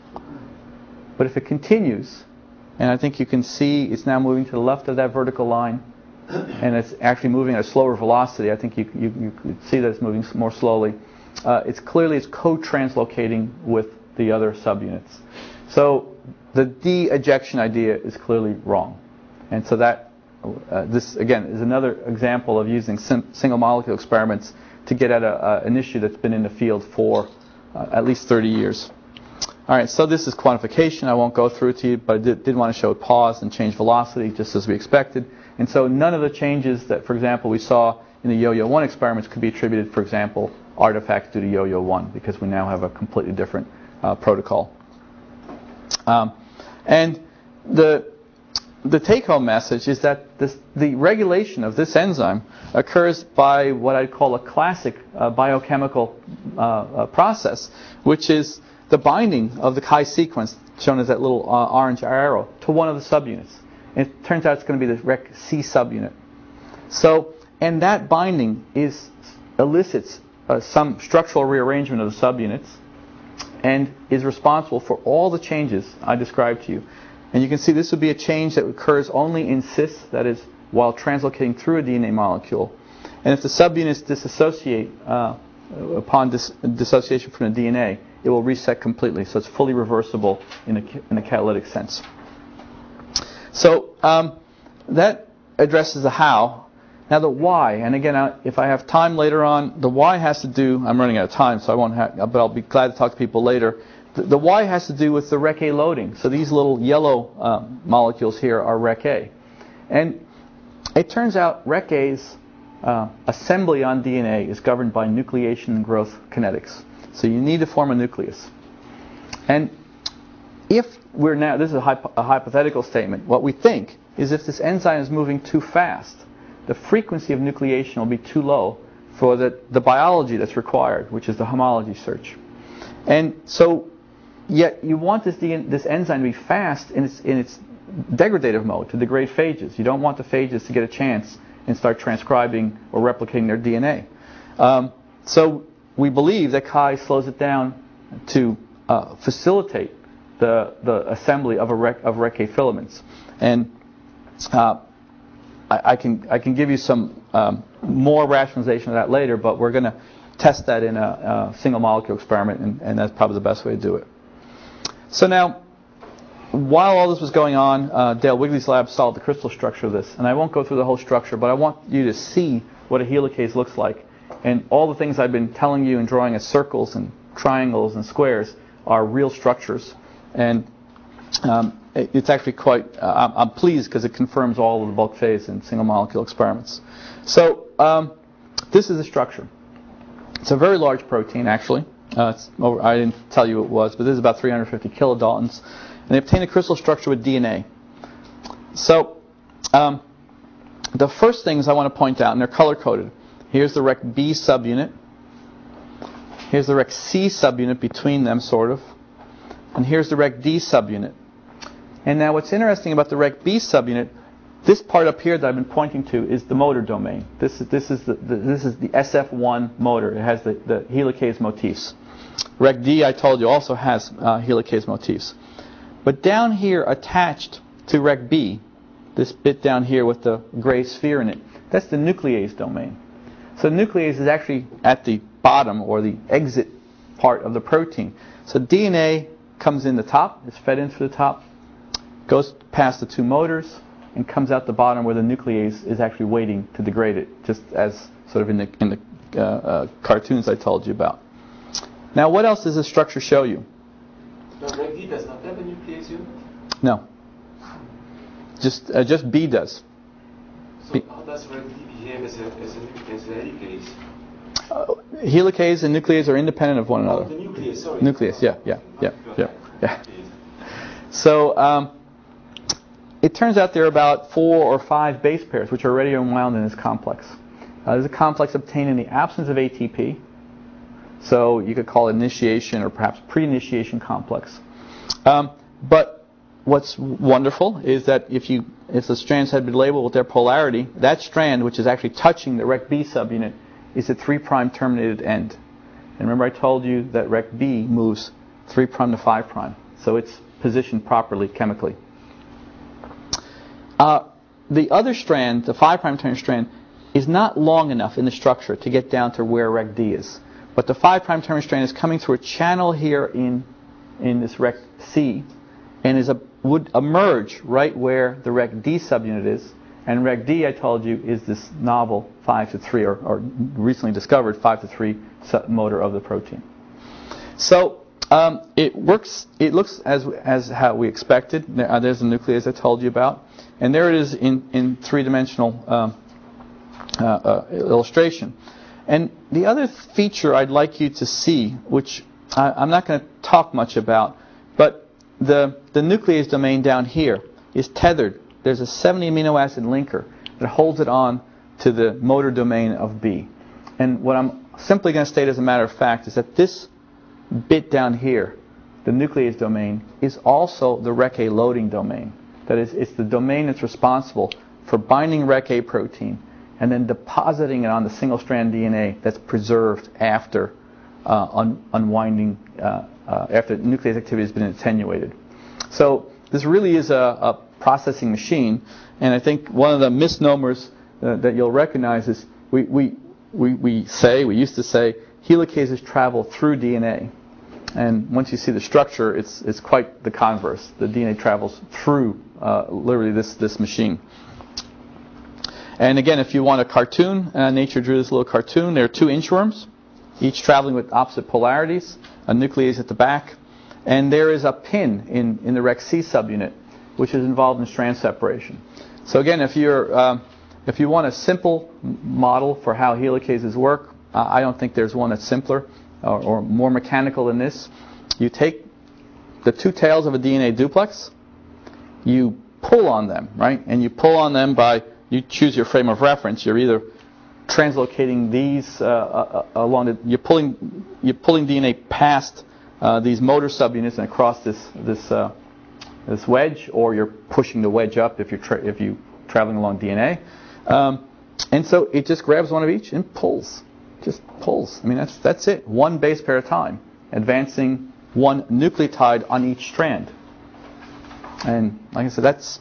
But if it continues, and I think you can see it's now moving to the left of that vertical line, and it's actually moving at a slower velocity. I think you could see that it's moving more slowly. It's co-translocating with the other subunits. So the de-ejection idea is clearly wrong. And so that this, again, is another example of using single molecule experiments to get at an issue that's been in the field for at least 30 years. All right, so this is quantification. I won't go through it to you, but I did want to show it pause and change velocity just as we expected. And so none of the changes that, for example, we saw in the yo-yo 1 experiments could be attributed, for example, artifacts due to yo-yo 1, because we now have a completely different protocol. And the take-home message is that the regulation of this enzyme occurs by what I'd call a classic biochemical process, which is the binding of the Chi sequence, shown as that little orange arrow, to one of the subunits. And it turns out it's going to be the Rec C subunit. So, and that binding elicits some structural rearrangement of the subunits and is responsible for all the changes I described to you. And you can see this would be a change that occurs only in cis, that is, while translocating through a DNA molecule. And if the subunits dissociate upon dissociation from the DNA, it will reset completely. So it's fully reversible in a catalytic sense. So that addresses the how. Now the why, and again, if I have time later on, the why has to do, I'm running out of time, so I won't but I'll be glad to talk to people later. The why has to do with the REC-A loading. So these little yellow molecules here are REC-A. And it turns out REC-A's assembly on DNA is governed by nucleation and growth kinetics. So you need to form a nucleus. And if we're now, this is a hypothetical statement, what we think is if this enzyme is moving too fast, the frequency of nucleation will be too low for the biology that's required, which is the homology search. And so, yet you want this enzyme to be fast in its degradative mode, to degrade phages. You don't want the phages to get a chance and start transcribing or replicating their DNA. So we believe that Chi slows it down to facilitate the assembly of REC-A filaments. And I can give you some more rationalization of that later, but we're going to test that in a single molecule experiment, and that's probably the best way to do it. So now, while all this was going on, Dale Wigley's lab solved the crystal structure of this. And I won't go through the whole structure, but I want you to see what a helicase looks like. And all the things I've been telling you and drawing as circles and triangles and squares are real structures. And it's actually quite, I'm pleased because it confirms all of the bulk phase and single molecule experiments. So this is the structure. It's a very large protein, actually. I didn't tell you what it was, but this is about 350 kilodaltons. And they obtain a crystal structure with DNA. So the first things I want to point out, and they're color-coded. Here's the REC-B subunit. Here's the REC-C subunit between them, sort of. And here's the REC-D subunit. And now what's interesting about the REC-B subunit, this part up here that I've been pointing to is the motor domain. This is the SF1 motor. It has the helicase motifs. REC-D, I told you, also has helicase motifs. But down here, attached to REC-B, this bit down here with the gray sphere in it, that's the nuclease domain. So the nuclease is actually at the bottom, or the exit part of the protein. So DNA comes in the top, is fed in through the top, goes past the two motors, and comes out the bottom where the nuclease is actually waiting to degrade it, just as sort of in the cartoons I told you about. Now, what else does this structure show you? No, REC-D does not have a nuclease unit? No. Just B does. So how does REC-D behave as a helicase? Helicase and nuclease are independent of one another. Oh, the nuclease, sorry. Nucleus, yeah. So it turns out there are about 4 or 5 base pairs which are already unwound in this complex. There's a complex obtained in the absence of ATP. So you could call it initiation or perhaps pre-initiation complex. But what's wonderful is that if the strands had been labeled with their polarity, that strand, which is actually touching the REC-B subunit, is at 3' terminated end. And remember I told you that REC-B moves 3' to 5'. So it's positioned properly chemically. The other strand, the 5' terminated strand, is not long enough in the structure to get down to where REC-D is. But the 5' terminated strand is coming through a channel here in this REC-C, and would emerge right where the REC-D subunit is. And REC-D, I told you, is this novel 5-3, or recently discovered 5-3 motor of the protein. So it works. It looks as how we expected. There's the nucleus I told you about, and there it is in three-dimensional illustration. And the other feature I'd like you to see, which I'm not going to talk much about, but the nuclease domain down here is tethered. There's a 70 amino acid linker that holds it on to the motor domain of B. And what I'm simply going to state as a matter of fact is that this bit down here, the nuclease domain, is also the REC-A loading domain. That is, it's the domain that's responsible for binding REC-A protein and then depositing it on the single-strand DNA that's preserved after unwinding, after nuclease activity has been attenuated. So this really is a processing machine, and I think one of the misnomers that you'll recognize is we used to say helicases travel through DNA, and once you see the structure, it's quite the converse. The DNA travels through literally this machine. And again, if you want a cartoon, nature drew this little cartoon. There are 2 inchworms, each traveling with opposite polarities, a nuclease at the back, and there is a pin in the Rec C subunit, which is involved in strand separation. So again, if you want a simple model for how helicases work, I don't think there's one that's simpler or more mechanical than this. You take the 2 tails of a DNA duplex, you pull on them, right? And you pull on them by, you choose your frame of reference. You're either translocating these along you're pulling DNA past these motor subunits and across this wedge, or you're pushing the wedge up if you're traveling along DNA. And so it just grabs one of each and pulls. Just pulls. I mean, that's it. 1 base pair at a time, advancing 1 nucleotide on each strand. And like I said, that's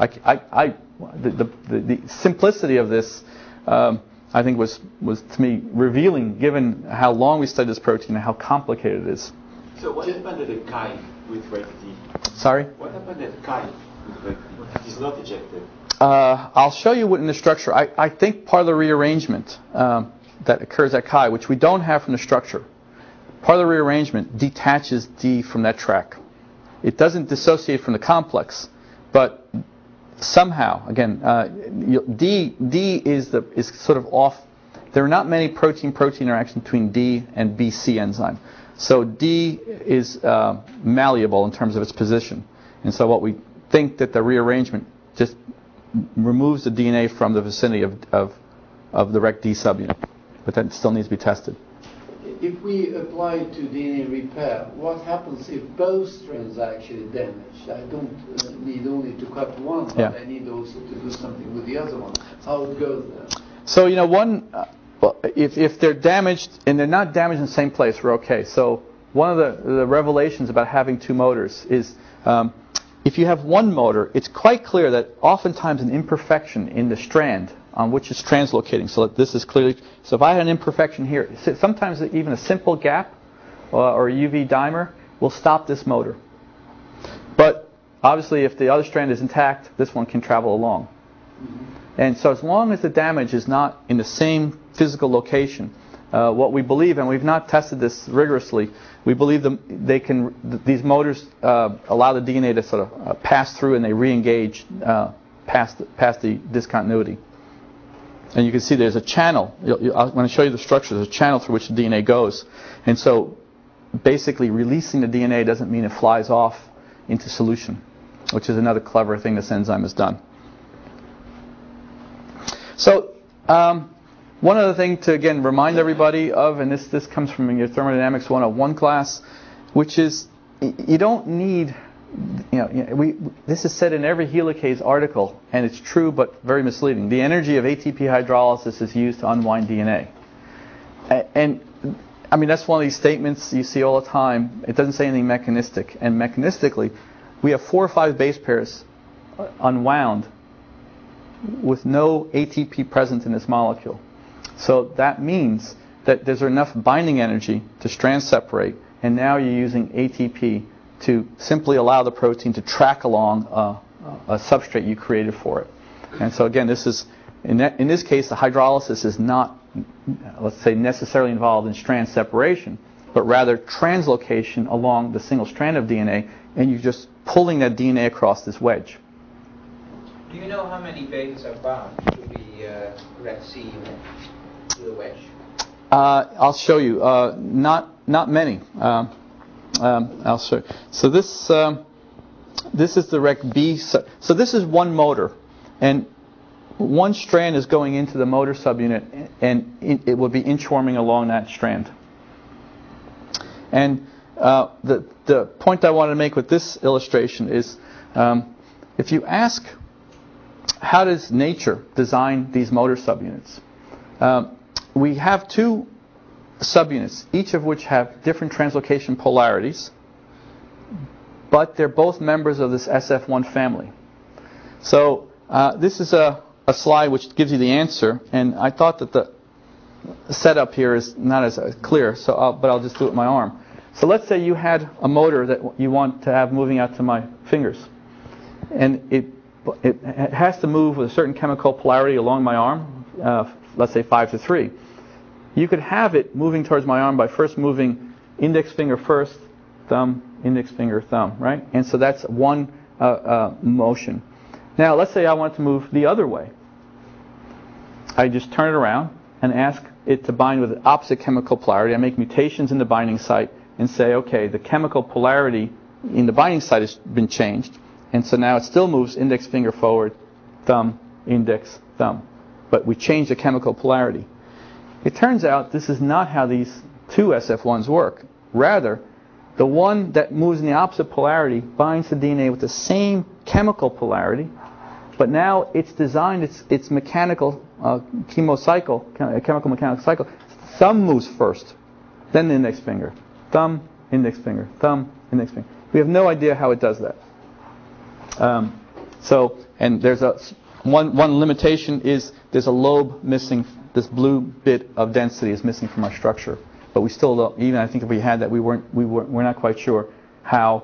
the simplicity of this. I think was to me revealing, given how long we studied this protein and how complicated it is. So what happened at the Chi with Rec D? Sorry? What happened at Chi with Rec D? It is not ejected. I'll show you what in the structure. I think part of the rearrangement that occurs at Chi, which we don't have from the structure, part of the rearrangement detaches D from that track. It doesn't dissociate from the complex, but somehow, again, D is sort of off. There are not many protein-protein interactions between D and BC enzyme. So D is malleable in terms of its position. And so what we think that the rearrangement just removes the DNA from the vicinity of the Rec D subunit. But that still needs to be tested. If we apply to DNA repair, what happens if both strands are actually damaged? I don't need only to cut one, but I need also to do something with the other one. How it goes there? So, if they're damaged, and they're not damaged in the same place, we're okay. So one of the revelations about having 2 motors is if you have 1 motor, it's quite clear that oftentimes an imperfection in the strand on which it's translocating. So this is clearly. So if I had an imperfection here, sometimes even a simple gap or a UV dimer will stop this motor. But obviously, if the other strand is intact, this one can travel along. And so as long as the damage is not in the same physical location, what we believe, and we've not tested this rigorously, we believe these motors allow the DNA to sort of pass through, and they re-engage past the discontinuity. And you can see there's a channel. When I show you the structure, there's a channel through which the DNA goes. And so basically releasing the DNA doesn't mean it flies off into solution, which is another clever thing this enzyme has done. So one other thing to, again, remind everybody of, and this comes from your Thermodynamics 101 class, which is you don't need... this is said in every helicase article, and it's true but very misleading. The energy of ATP hydrolysis is used to unwind DNA. And I mean, that's one of these statements you see all the time. It doesn't say anything mechanistic. And mechanistically, we have 4 or 5 base pairs unwound with no ATP present in this molecule. So that means that there's enough binding energy to strand separate, and now you're using ATP to simply allow the protein to track along a substrate you created for it. And so again, this is in this case, the hydrolysis is not, let's say, necessarily involved in strand separation, but rather translocation along the single strand of DNA, and you're just pulling that DNA across this wedge. Do you know how many bases are bound to the Rec C unit, to the wedge? I'll show you. Not many. I'll show you. So this is the Rec B. So this is 1 motor, and 1 strand is going into the motor subunit, and it will be inchworming along that strand. And the point I wanted to make with this illustration is, if you ask how does nature design these motor subunits? We have two subunits, each of which have different translocation polarities, but they're both members of this SF1 family. So this is a slide which gives you the answer, and I thought that the setup here is not as clear, but I'll just do it with my arm. So let's say you had a motor that you want to have moving out to my fingers, and it has to move with a certain chemical polarity along my arm, let's say 5-3. You could have it moving towards my arm by first moving index finger first, thumb, index finger, thumb, right? And so that's one motion. Now let's say I want to move the other way. I just turn it around and ask it to bind with the opposite chemical polarity. I make mutations in the binding site and say, okay, the chemical polarity in the binding site has been changed, and so now it still moves index finger forward, thumb, index, thumb. But we change the chemical polarity. It turns out this is not how these two SF1s work. Rather, the one that moves in the opposite polarity binds the DNA with the same chemical polarity, but now it's designed, its mechanical chemical mechanical cycle. Thumb moves first, then the index finger. Thumb, index finger, thumb, index finger. We have no idea how it does that. And there's one limitation is there's a lobe missing. This blue bit of density is missing from our structure, but we still don't. Even I think if we had that, we're not quite sure how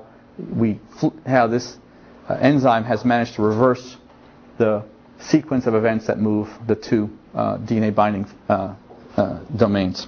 this enzyme has managed to reverse the sequence of events that move the two DNA binding domains.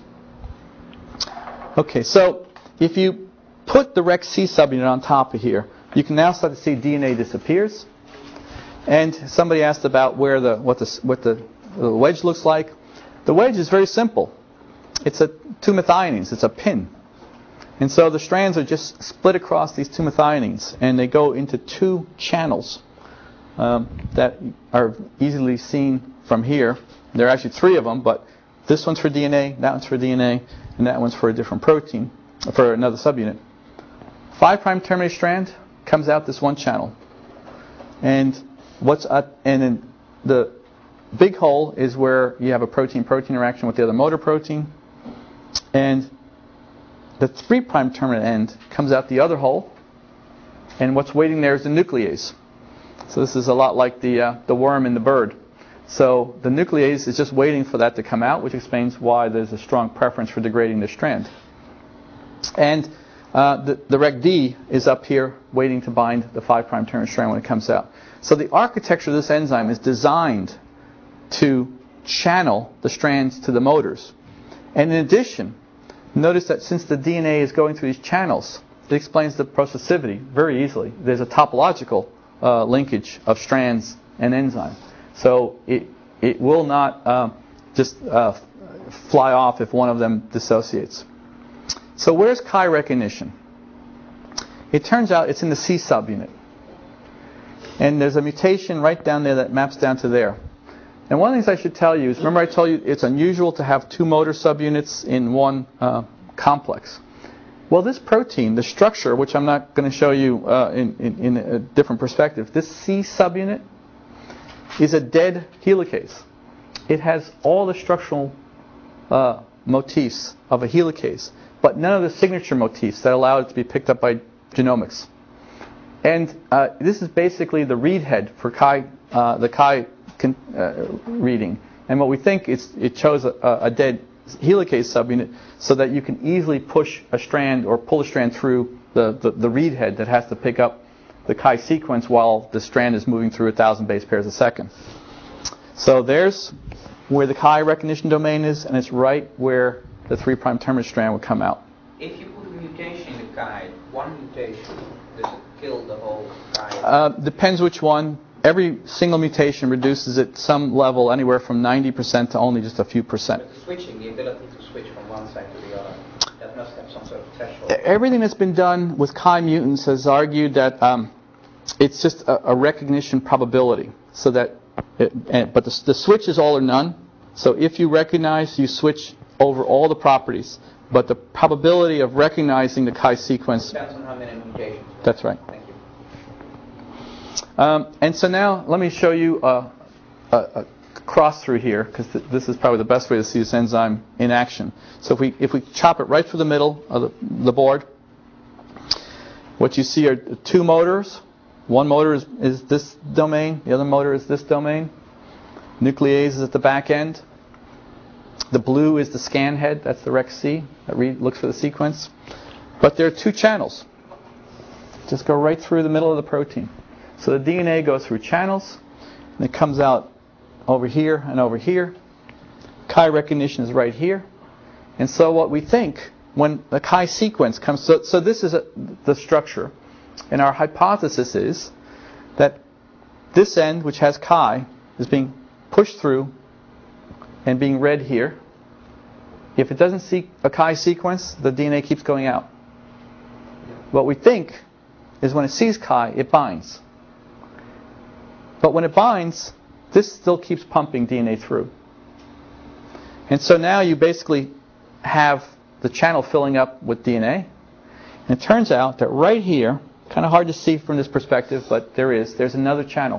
Okay, so if you put the REC-C subunit on top of here, you can now start to see DNA disappears. And somebody asked about what the wedge looks like. The wedge is very simple. It's two methionines. It's a pin. And so the strands are just split across these two methionines, and they go into two channels that are easily seen from here. There are actually three of them, but this one's for DNA, that one's for DNA, and that one's for a different protein, for another subunit. 5' terminated strand comes out this one channel. And then the big hole is where you have a protein-protein interaction with the other motor protein. And the 3' terminal end comes out the other hole. And what's waiting there is the nuclease. So this is a lot like the worm in the bird. So the nuclease is just waiting for that to come out, which explains why there's a strong preference for degrading the strand. And the REC-D is up here waiting to bind the 5' terminal strand when it comes out. So the architecture of this enzyme is designed to channel the strands to the motors. And in addition, notice that since the DNA is going through these channels, it explains the processivity very easily. There's a topological linkage of strands and enzyme. So it will not just fly off if one of them dissociates. So where's chi recognition? It turns out it's in the C subunit. And there's a mutation right down there that maps down to there. And one of the things I should tell you is, remember I told you it's unusual to have two motor subunits in one complex. Well, this protein, the structure, which I'm not going to show you in a different perspective, this C subunit is a dead helicase. It has all the structural motifs of a helicase, but none of the signature motifs that allow it to be picked up by genomics. And this is basically the read head for the chi reading. And what we think is it chose a dead helicase subunit so that you can easily push a strand or pull a strand through the read head that has to pick up the chi sequence while the strand is moving through 1,000 base pairs a second. So there's where the chi recognition domain is, and it's right where the 3' terminal strand would come out. If you put a mutation in the chi, one mutation, does it kill the whole chi? Depends which one. Every single mutation reduces it some level, anywhere from 90% to only just a few percent. But the switching, the ability to switch from one side to the other, that must have some sort of threshold. Everything that's been done with chi mutants has argued that it's just a recognition probability. So that, but the switch is all or none. So if you recognize, you switch over all the properties. But the probability of recognizing the chi sequence depends on how many mutations. That's right. Thank you. And so now let me show you a cross through here, because this is probably the best way to see this enzyme in action. So if we chop it right through the middle of the board, what you see are two motors. One motor is this domain, the other motor is this domain. Nuclease is at the back end. The blue is the scan head, that's the REC that looks for the sequence. But there are two channels. Just go right through the middle of the protein. So the DNA goes through channels, and it comes out over here and over here. Chi recognition is right here. And so what we think, when the Chi sequence comes, so this is the structure. And our hypothesis is that this end, which has Chi, is being pushed through and being read here. If it doesn't see a Chi sequence, the DNA keeps going out. What we think is when it sees Chi, it binds. But when it binds, this still keeps pumping DNA through. And so now you basically have the channel filling up with DNA. And it turns out that right here, kind of hard to see from this perspective, but there's another channel.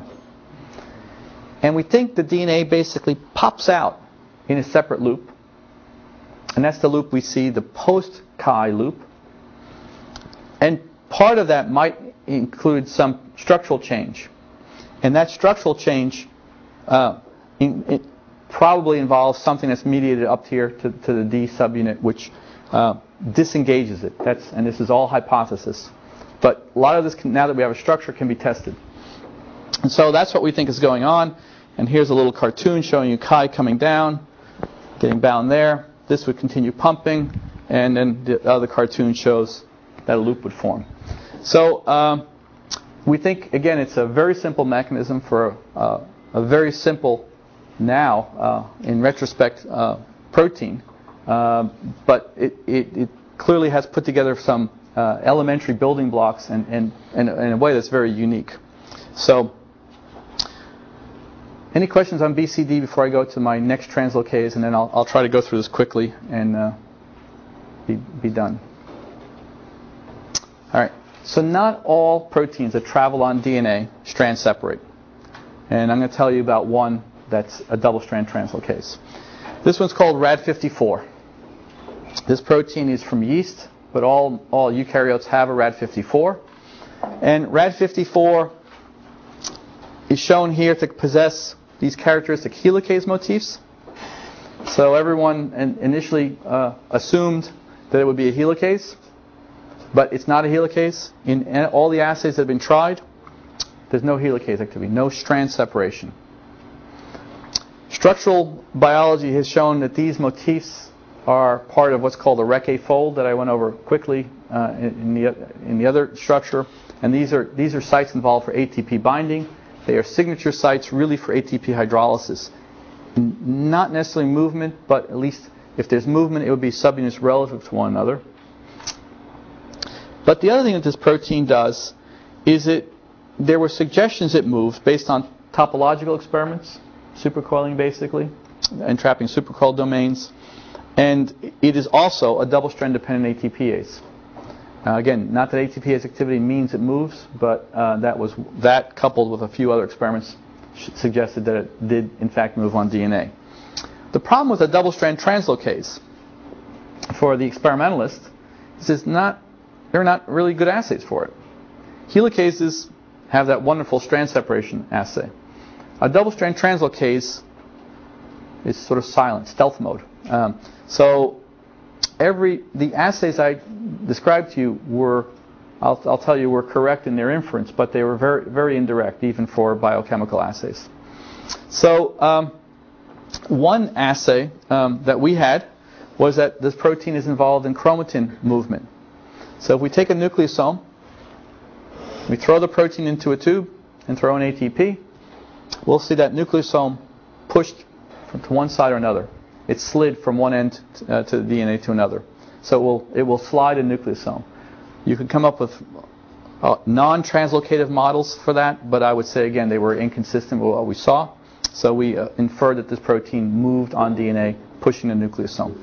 And we think the DNA basically pops out in a separate loop. And that's the loop we see, the post-Chi loop. And part of that might include some structural change. And that structural change it probably involves something that's mediated up here to the D subunit, which disengages it. And this is all hypothesis. But a lot of this, now that we have a structure, can be tested. And so that's what we think is going on. And here's a little cartoon showing you Chi coming down, getting bound there. This would continue pumping. And then the other cartoon shows that a loop would form. So we think, again, it's a very simple mechanism for a very simple, now, in retrospect, protein. But it clearly has put together some elementary building blocks and in a way that's very unique. So, any questions on BCD before I go to my next translocase, and then I'll try to go through this quickly and be done. All right. So not all proteins that travel on DNA strand separate. And I'm going to tell you about one that's a double-strand translocase. This one's called Rad54. This protein is from yeast, but all eukaryotes have a Rad54. And Rad54 is shown here to possess these characteristic helicase motifs. So everyone initially assumed that it would be a helicase, but it's not a helicase. In all the assays that have been tried, there's no helicase activity, no strand separation. Structural biology has shown that these motifs are part of what's called the REC fold that I went over quickly in the other structure. And these are sites involved for ATP binding. They are signature sites really for ATP hydrolysis. Not necessarily movement, but at least if there's movement, it would be subunits relative to one another. But the other thing that this protein does is there were suggestions it moves based on topological experiments, supercoiling basically, and trapping supercoiled domains. And it is also a double-strand dependent ATPase. Again, not that ATPase activity means it moves, but that coupled with a few other experiments suggested that it did in fact move on DNA. The problem with a double-strand translocase for the experimentalist is they're not really good assays for it. Helicases have that wonderful strand separation assay. A double-strand translocase is sort of silent, stealth mode. So the assays I described to you were, I'll tell you, were correct in their inference, but they were very, very indirect, even for biochemical assays. So one assay that we had was that this protein is involved in chromatin movement. So if we take a nucleosome, we throw the protein into a tube and throw an ATP, we'll see that nucleosome pushed to one side or another. It slid from one end to the DNA to another. So it will slide a nucleosome. You can come up with non-translocative models for that, but I would say, again, they were inconsistent with what we saw. So we inferred that this protein moved on DNA, pushing a nucleosome.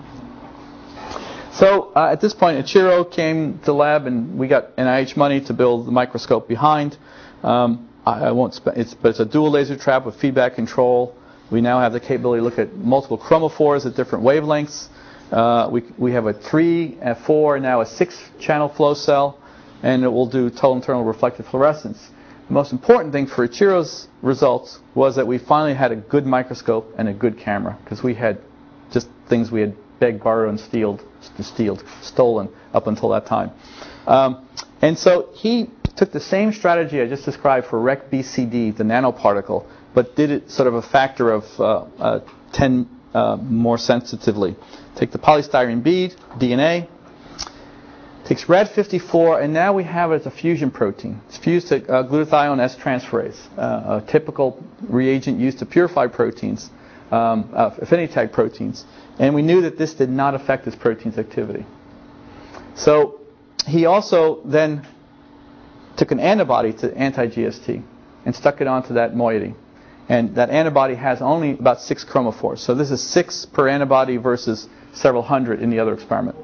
So at this point, Ichiro came to the lab, and we got NIH money to build the microscope behind. I won't. But it's a dual laser trap with feedback control. We now have the capability to look at multiple chromophores at different wavelengths. We have a 3, a 4, and now a 6-channel flow cell, and it will do total internal reflective fluorescence. The most important thing for Ichiro's results was that we finally had a good microscope and a good camera, because we had just things we had begged, borrowed, and stolen up until that time. And so he took the same strategy I just described for REC-BCD, the nanoparticle, but did it sort of a factor of 10 more sensitively. Take the polystyrene bead, DNA, takes Rad-54, and now we have it as a fusion protein. It's fused to glutathione S-transferase, a typical reagent used to purify proteins, affinity tag proteins. And we knew that this did not affect this protein's activity. So he also then took an antibody to anti-GST and stuck it onto that moiety. And that antibody has only about 6 chromophores. So this is 6 per antibody versus several hundred in the other experiment.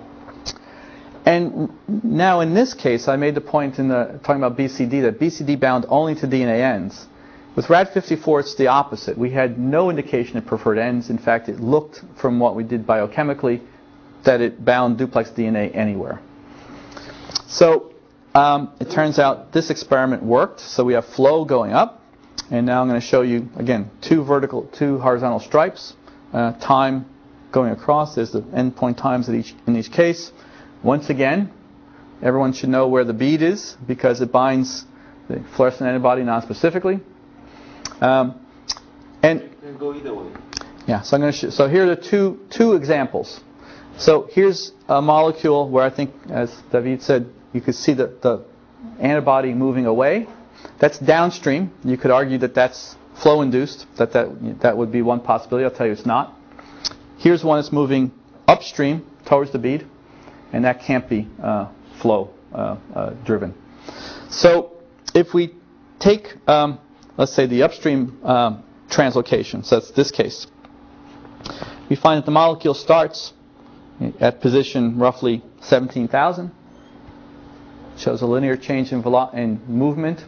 And now in this case, I made the point in talking about BCD that BCD bound only to DNA ends. With Rad-54, it's the opposite. We had no indication it preferred ends. In fact, it looked from what we did biochemically that it bound duplex DNA anywhere. So it turns out this experiment worked. So we have flow going up. And now I'm going to show you, again, 2 horizontal stripes, time going across. There's the endpoint times in each case. Once again, everyone should know where the bead is because it binds the fluorescent antibody non-specifically. And can go either way. Yeah, so I'm going to. So here are the two examples. So here's a molecule where I think, as David said, you could see the antibody moving away. That's downstream. You could argue that that's flow-induced. That would be one possibility. I'll tell you it's not. Here's one that's moving upstream towards the bead, and that can't be flow driven. So if we take, let's say, the upstream translocation, so that's this case, we find that the molecule starts at position roughly 17,000. Shows a linear change in movement,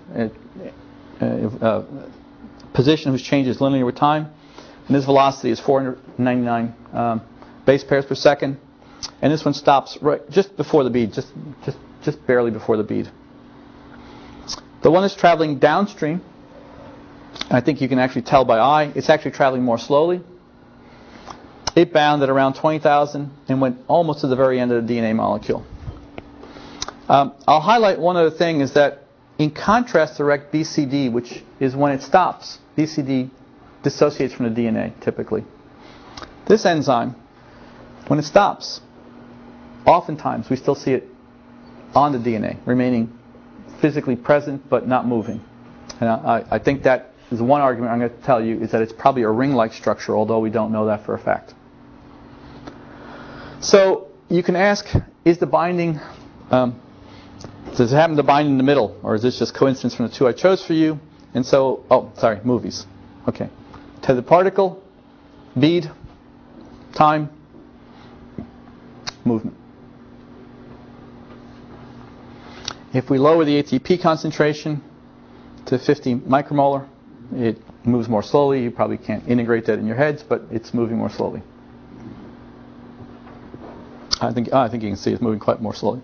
position whose changes linear with time, and this velocity is 499 base pairs per second, and this one stops right just before the bead, just barely before the bead. The one that's traveling downstream, I think you can actually tell by eye, it's actually traveling more slowly. It bound at around 20,000 and went almost to the very end of the DNA molecule. I'll highlight one other thing is that in contrast to REC-BCD, which is when it stops, BCD dissociates from the DNA typically. This enzyme, when it stops, oftentimes we still see it on the DNA, remaining physically present but not moving. And I think that is one argument I'm going to tell you is that it's probably a ring-like structure, although we don't know that for a fact. So you can ask, is the binding... does it happen to bind in the middle, or is this just coincidence from the 2 I chose for you? And so, movies. Okay. Tethered particle, bead, time, movement. If we lower the ATP concentration to 50 micromolar, it moves more slowly. You probably can't integrate that in your heads, but it's moving more slowly. I think you can see it's moving quite more slowly.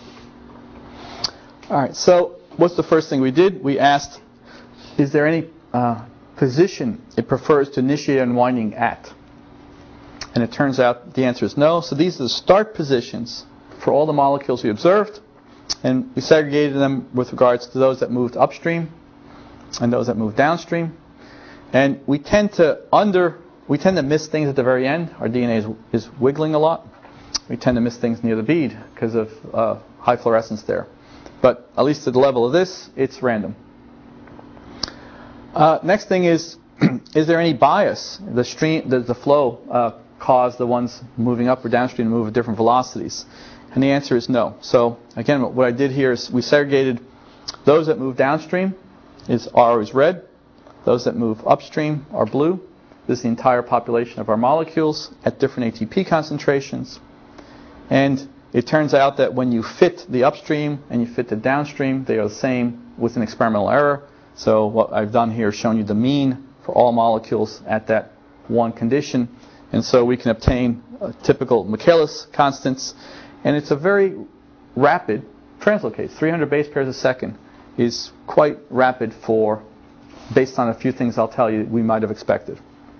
All right, so what's the first thing we did? We asked, is there any position it prefers to initiate unwinding at? And it turns out the answer is no. So these are the start positions for all the molecules we observed, and we segregated them with regards to those that moved upstream and those that moved downstream. And we tend to miss things at the very end. Our DNA is wiggling a lot. We tend to miss things near the bead because of high fluorescence there. But at least at the level of this, it's random. Next thing is there any bias? The flow cause the ones moving up or downstream to move at different velocities? And the answer is no. So again, what I did here is we segregated those that move downstream are red. Those that move upstream are blue. This is the entire population of our molecules at different ATP concentrations. And it turns out that when you fit the upstream and you fit the downstream, they are the same with an experimental error. So what I've done here is shown you the mean for all molecules at that one condition. And so we can obtain typical Michaelis constants. And it's a very rapid translocase. 300 base pairs a second is quite rapid based on a few things I'll tell you we might have expected.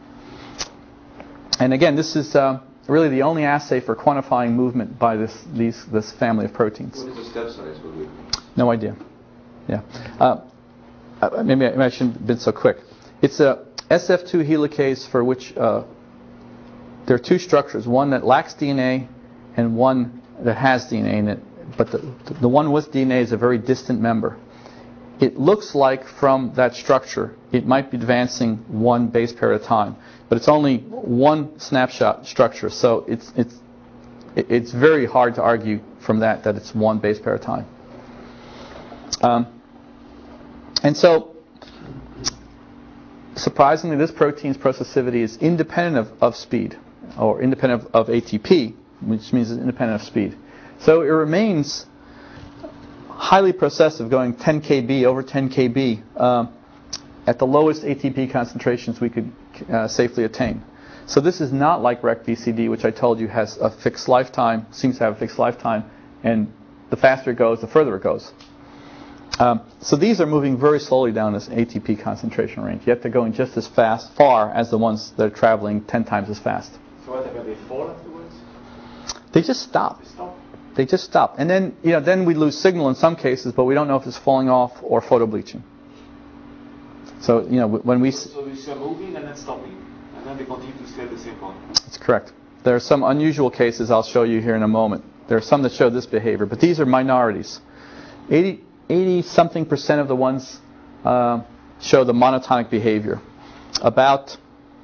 And again, this is really the only assay for quantifying movement by this family of proteins. What is the step size? No idea. Yeah. Maybe I shouldn't have been so quick. It's a SF2 helicase for which there are two structures, one that lacks DNA and one that has DNA in it. But the one with DNA is a very distant member. It looks like from that structure it might be advancing one base pair at a time, but it's only one snapshot structure, so it's very hard to argue from that it's one base pair at a time. And so, surprisingly, this protein's processivity is independent of speed, or independent of ATP, which means it's independent of speed. So it remains highly processive, going 10 kb, over 10 kb, at the lowest ATP concentrations we could safely attain. So this is not like REC-BCD, which I told you has a fixed lifetime, seems to have a fixed lifetime, and the faster it goes, the further it goes. So these are moving very slowly down this ATP concentration range, yet they're going just as far as the ones that are traveling 10 times as fast. So what happens? They fall afterwards? They just stop. They just stop. And then, then we lose signal in some cases, but we don't know if it's falling off or photobleaching. So, when we... So we are moving and then stopping, and then they continue to stay at the same point. That's correct. There are some unusual cases I'll show you here in a moment. There are some that show this behavior, but these are minorities. 80-something% of the ones show the monotonic behavior. About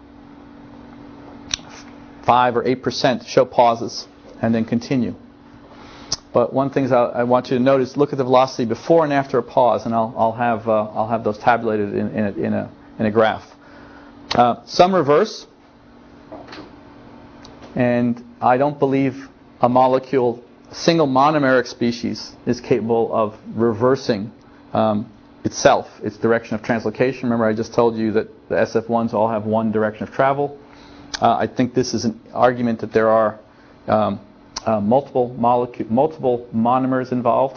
5 or 8% show pauses and then continue. But one thing I want you to notice: look at the velocity before and after a pause, and I'll have those tabulated in a graph. Some reverse, and I don't believe a molecule, a single monomeric species, is capable of reversing itself, its direction of translocation. Remember, I just told you that the SF1s all have one direction of travel. I think this is an argument that there are multiple monomers involved.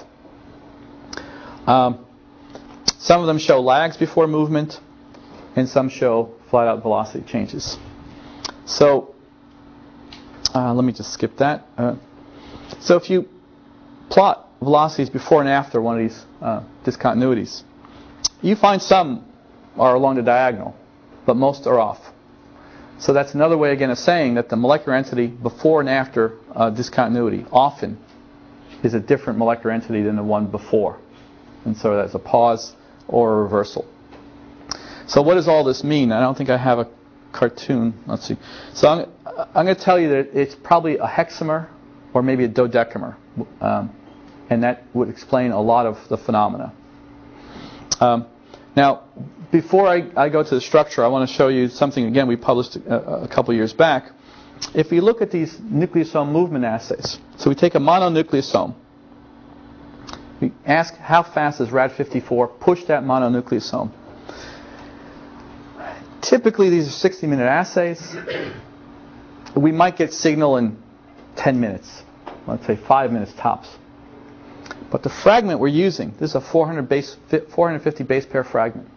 Some of them show lags before movement, and some show flat-out velocity changes. So let me just skip that. So if you plot velocities before and after one of these discontinuities, you find some are along the diagonal, but most are off. So that's another way, again, of saying that the molecular entity before and after discontinuity often is a different molecular entity than the one before. And so that's a pause or a reversal. So what does all this mean? I don't think I have a cartoon. Let's see. So I'm going to tell you that it's probably a hexamer or maybe a dodecamer. And that would explain a lot of the phenomena. Now, before I go to the structure, I want to show you something, again, we published a couple years back. If we look at these nucleosome movement assays, so we take a mononucleosome, we ask how fast does Rad54 push that mononucleosome. Typically, these are 60-minute assays. We might get signal in 10 minutes, let's say 5 minutes tops. But the fragment we're using, this is a 450 base pair fragment.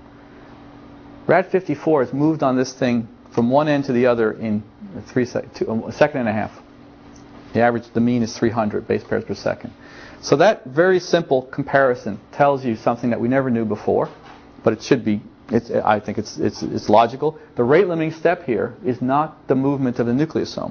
Rad54 has moved on this thing from one end to the other in a second and a half. The mean is 300 base pairs per second. So that very simple comparison tells you something that we never knew before, but it should be. I think it's logical. The rate limiting step here is not the movement of the nucleosome.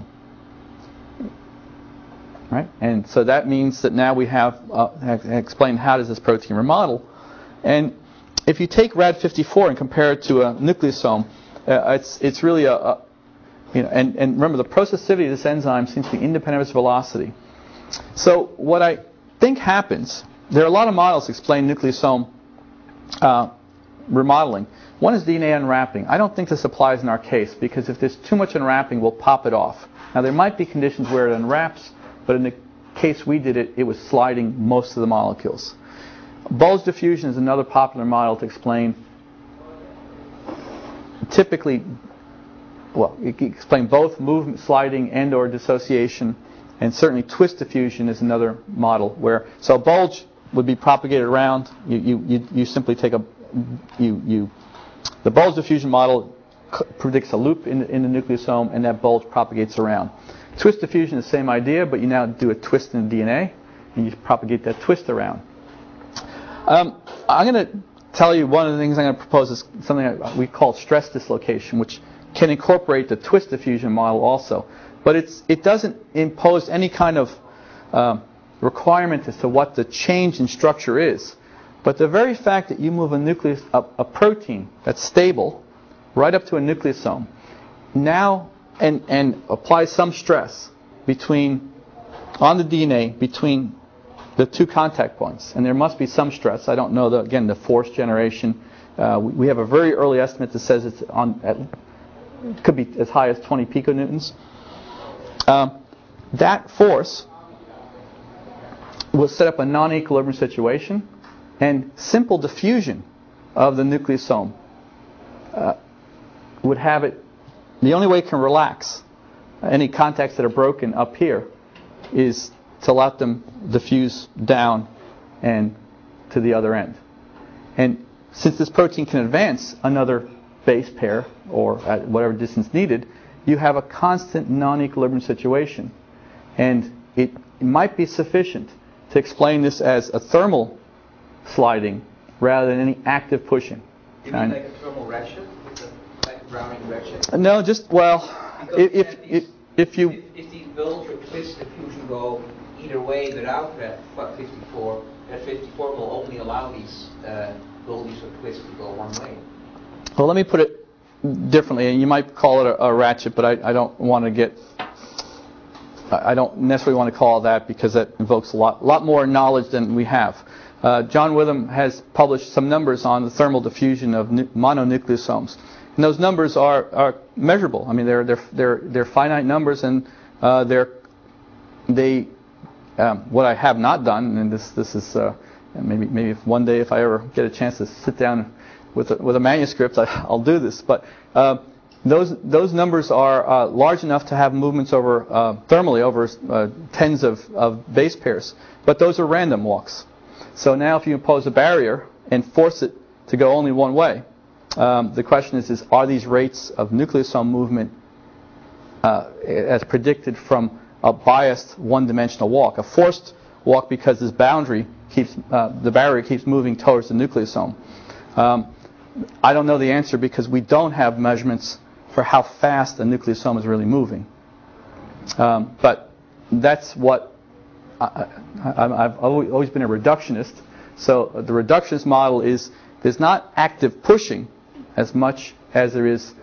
Right? And so that means that now we have explained how does this protein remodel. And if you take Rad54 and compare it to a nucleosome, it's really and remember, the processivity of this enzyme seems to be independent of its velocity. So what I think happens, there are a lot of models that explain nucleosome remodeling. One is DNA unwrapping. I don't think this applies in our case, because if there's too much unwrapping, we'll pop it off. Now there might be conditions where it unwraps, but in the case we did it was sliding most of the molecules. Bulge diffusion is another popular model to explain. Typically, well, you can explain both movement, sliding, and/or dissociation, and certainly twist diffusion is another model where so bulge would be propagated around. You simply take the bulge diffusion model predicts a loop in the nucleosome, and that bulge propagates around. Twist diffusion is the same idea, but you now do a twist in the DNA, and you propagate that twist around. I'm going to tell you one of the things I'm going to propose is something we call stress dislocation, which can incorporate the twist diffusion model also. But it doesn't impose any kind of requirement as to what the change in structure is. But the very fact that you move a protein that's stable right up to a nucleosome now and apply some stress on the DNA between the two contact points, and there must be some stress. I don't know the force generation. We have a very early estimate that says it could be as high as 20 piconewtons. That force will set up a non-equilibrium situation, and simple diffusion of the nucleosome would have it. The only way it can relax any contacts that are broken up here is to let them diffuse down and to the other end. And since this protein can advance another base pair or at whatever distance needed, you have a constant non-equilibrium situation. And it might be sufficient to explain this as a thermal sliding rather than any active pushing. You mean like a thermal redshift? Like a Browning redshift? No, just, if these bulge or twist diffusion go either way without that 54, that 54 will only allow these bulges or twists to go one way. Well, let me put it differently, and you might call it a ratchet, but I don't want to get. I don't necessarily want to call it that because that invokes a lot more knowledge than we have. John Witham has published some numbers on the thermal diffusion of mononucleosomes, and those numbers are measurable. I mean, they're finite numbers, and what I have not done, and this is maybe if one day if I ever get a chance to sit down with a manuscript, I'll do this. But those numbers are large enough to have movements over thermally over tens of base pairs. But those are random walks. So now if you impose a barrier and force it to go only one way, the question is are these rates of nucleosome movement as predicted from a biased one-dimensional walk, a forced walk because this boundary the barrier keeps moving towards the nucleosome? I don't know the answer because we don't have measurements for how fast the nucleosome is really moving. But that's what I've always been a reductionist. So the reductionist model is there's not active pushing as much as there is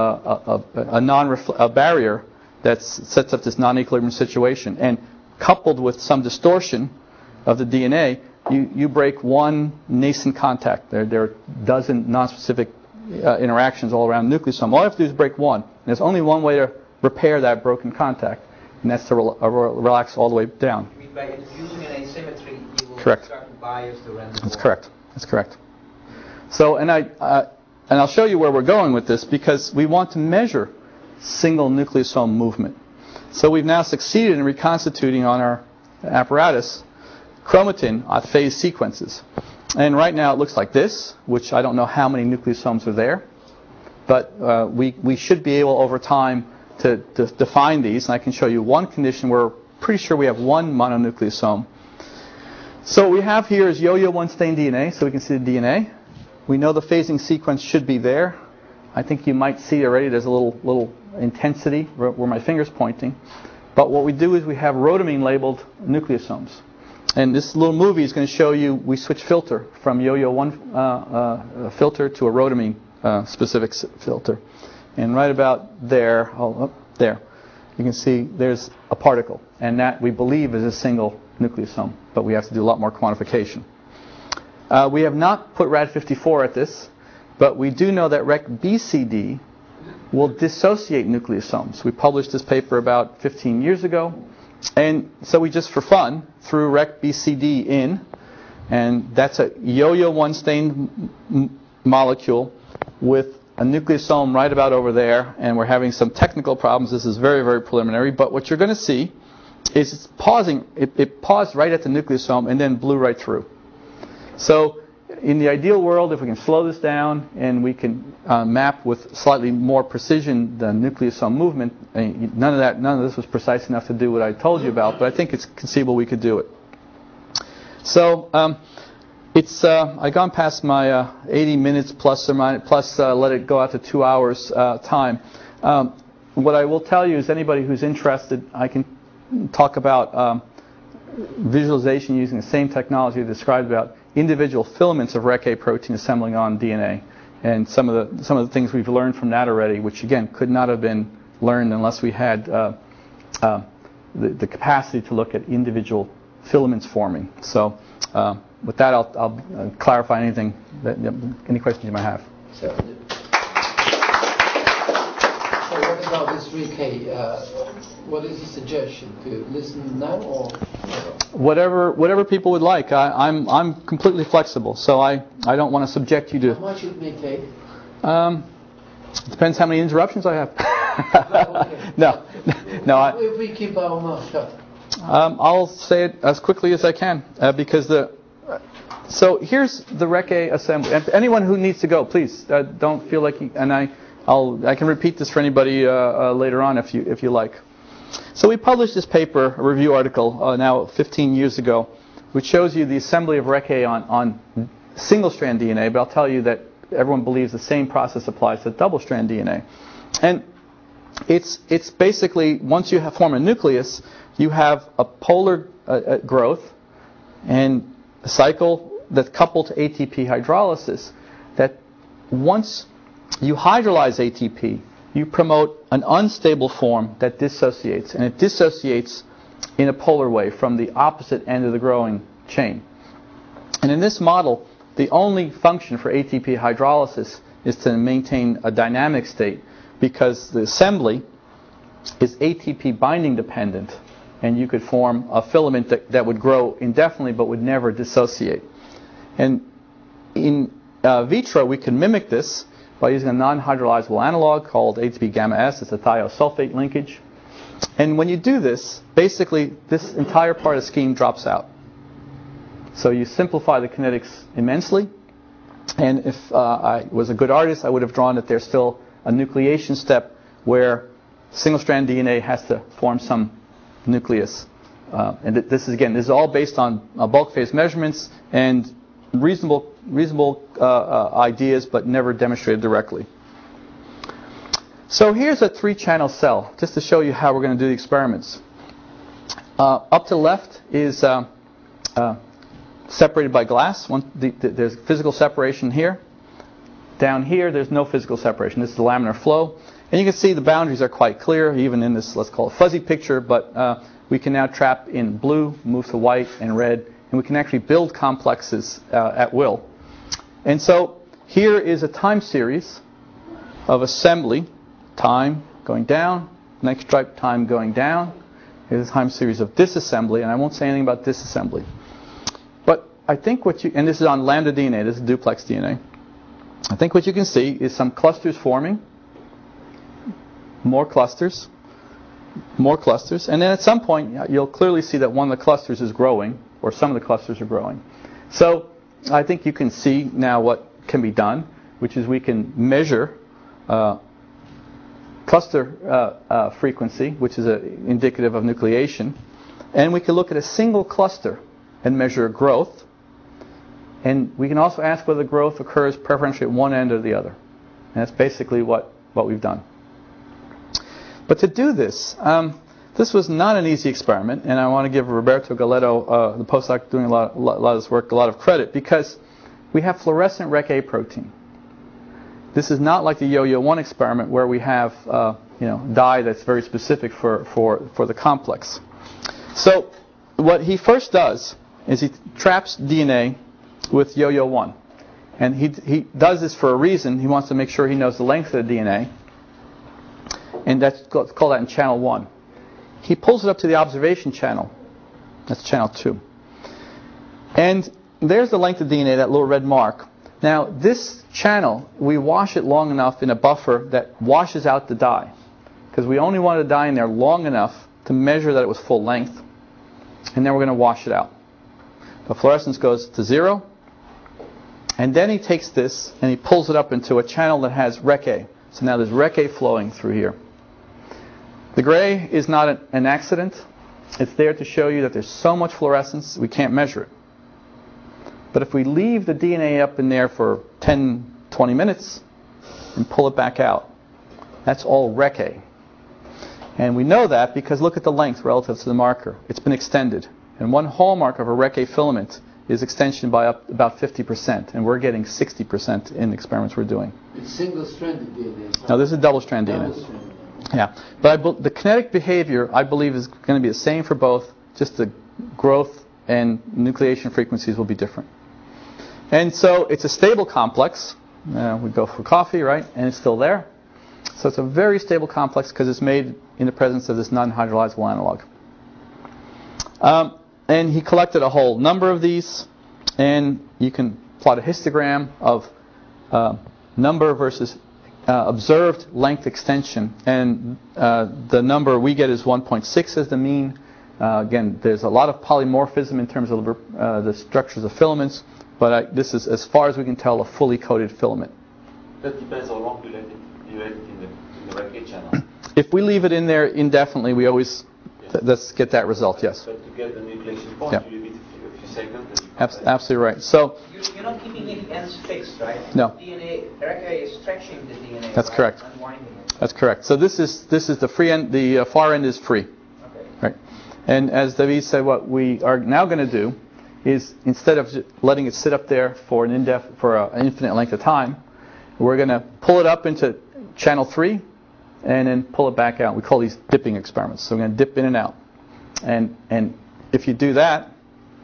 a barrier that sets up this non-equilibrium situation. And coupled with some distortion of the DNA, you break one nascent contact. There are a dozen non-specific interactions all around the nucleosome. All you have to do is break one. And there's only one way to repair that broken contact, and that's to relax all the way down. You mean by introducing an asymmetry, you will Correct. start to bias the random That's correct. That's correct. So, and I'll show you where we're going with this because we want to measure single nucleosome movement. So we've now succeeded in reconstituting on our apparatus chromatin phase sequences. And right now it looks like this, which I don't know how many nucleosomes are there. But we should be able over time to define these. And I can show you one condition where we're pretty sure we have one mononucleosome. So what we have here is yo-yo-1 stained DNA, so we can see the DNA. We know the phasing sequence should be there. I think you might see already there's a little intensity where my finger's pointing. But what we do is we have rhodomine labeled nucleosomes. And this little movie is going to show you we switch filter from yo-yo-1 filter to a rhodomine specific filter. And right about there, there, you can see there's a particle. And that we believe is a single nucleosome. But we have to do a lot more quantification. We have not put Rad54 at this, but we do know that REC-BCD will dissociate nucleosomes. We published this paper about 15 years ago. And so we just, for fun, threw REC-BCD in And that's a yo-yo-1 stained molecule with a nucleosome right about over there, and we're having some technical problems. This is very, very preliminary, but what you're going to see is it's pausing. It paused right at the nucleosome and then blew right through. So in the ideal world, if we can slow this down and we can map with slightly more precision the nucleosome movement, none of this was precise enough to do what I told you about, but I think it's conceivable we could do it. So I've gone past my 80 minutes plus let it go out to 2 hours time. What I will tell you is anybody who's interested, I can talk about visualization using the same technology I described about individual filaments of REC-A protein assembling on DNA, and some of the things we've learned from that already, which again could not have been learned unless we had the capacity to look at individual filaments forming. So with that, I'll clarify any questions you might have. So what about this REC-A? What is the suggestion? To listen now or whatever people would like. I'm completely flexible, so I don't want to subject you to. How much it may take? Depends how many interruptions I have. No. If we keep our mouth shut. I'll say it as quickly as I can because so here's the REC-A assembly. And anyone who needs to go, please don't feel like I can repeat this for anybody later on if you like. So we published this paper, a review article, now 15 years ago, which shows you the assembly of REC-A on single-strand DNA, but I'll tell you that everyone believes the same process applies to double-strand DNA. And it's basically, once you form a nucleus, you have a polar growth and a cycle that's coupled to ATP hydrolysis, that once you hydrolyze ATP, you promote an unstable form that dissociates, and it dissociates in a polar way from the opposite end of the growing chain. And in this model, the only function for ATP hydrolysis is to maintain a dynamic state, because the assembly is ATP binding dependent, and you could form a filament that would grow indefinitely but would never dissociate. And in vitro, we can mimic this by using a non-hydrolyzable analog called ATP gamma S. It's a thiosulfate linkage. And when you do this, basically this entire part of the scheme drops out. So you simplify the kinetics immensely. And if I was a good artist, I would have drawn that there's still a nucleation step where single-strand DNA has to form some nucleus. And this is all based on bulk phase measurements and reasonable ideas, but never demonstrated directly. So here's a 3-channel cell, just to show you how we're going to do the experiments. Up to the left is separated by glass. There's physical separation here. Down here, there's no physical separation. This is the laminar flow. And you can see the boundaries are quite clear, even in this, let's call it fuzzy picture, but we can now trap in blue, move to white and red, and we can actually build complexes at will. And so here is a time series of assembly, time going down, next stripe, time going down. Here's a time series of disassembly, and I won't say anything about disassembly. But I think and this is on lambda DNA, this is duplex DNA. I think what you can see is some clusters forming, more clusters, and then at some point you'll clearly see that one of the clusters is growing, or some of the clusters are growing. So I think you can see now what can be done, which is we can measure cluster frequency, which is indicative of nucleation, and we can look at a single cluster and measure growth. And we can also ask whether the growth occurs preferentially at one end or the other. And that's basically what we've done. But to do this, this was not an easy experiment, and I want to give Roberto Galetto, the postdoc doing a lot of this work, a lot of credit, because we have fluorescent REC-A protein. This is not like the yo-yo-1 experiment where we have dye that's very specific for the complex. So what he first does is he traps DNA with yo-yo-1. And he does this for a reason. He wants to make sure he knows the length of the DNA. And let's call that in channel 1. He pulls it up to the observation channel. That's channel 2. And there's the length of DNA, that little red mark. Now, this channel, we wash it long enough in a buffer that washes out the dye. Because we only wanted the dye in there long enough to measure that it was full length. And then we're going to wash it out. The fluorescence goes to 0. And then he takes this and he pulls it up into a channel that has Rec A. So now there's Rec A flowing through here. The gray is not an accident. It's there to show you that there's so much fluorescence we can't measure it. But if we leave the DNA up in there for 10, 20 minutes and pull it back out, that's all Rec A. And we know that because look at the length relative to the marker. It's been extended. And one hallmark of a Rec A filament is extension by about 50%. And we're getting 60% in the experiments we're doing. It's single-stranded DNA. No, this is double-strand DNA. Yeah. But the kinetic behavior, I believe, is going to be the same for both. Just the growth and nucleation frequencies will be different. And so it's a stable complex. We go for coffee, right? And it's still there. So it's a very stable complex because it's made in the presence of this non-hydrolyzable analog. And he collected a whole number of these. And you can plot a histogram of number versus observed length extension. And the number we get is 1.6 as the mean. Again, there's a lot of polymorphism in terms of the structures of filaments. But this is, as far as we can tell, a fully coated filament. That depends how long you let it in the Rec A channel. If we leave it in there indefinitely, we always let's get that result. Yes. But to get the nucleation point, you leave it a few seconds. Absolutely right. So you're not keeping any ends fixed, right? No. DNA Rec A is stretching the DNA. That's correct. Unwinding it. That's correct. So this is the free end. The far end is free. Okay. Right. And as David said, what we are now going to do is instead of letting it sit up there for an infinite length of time, we're going to pull it up into channel 3 and then pull it back out. We call these dipping experiments. So we're going to dip in and out. And if you do that,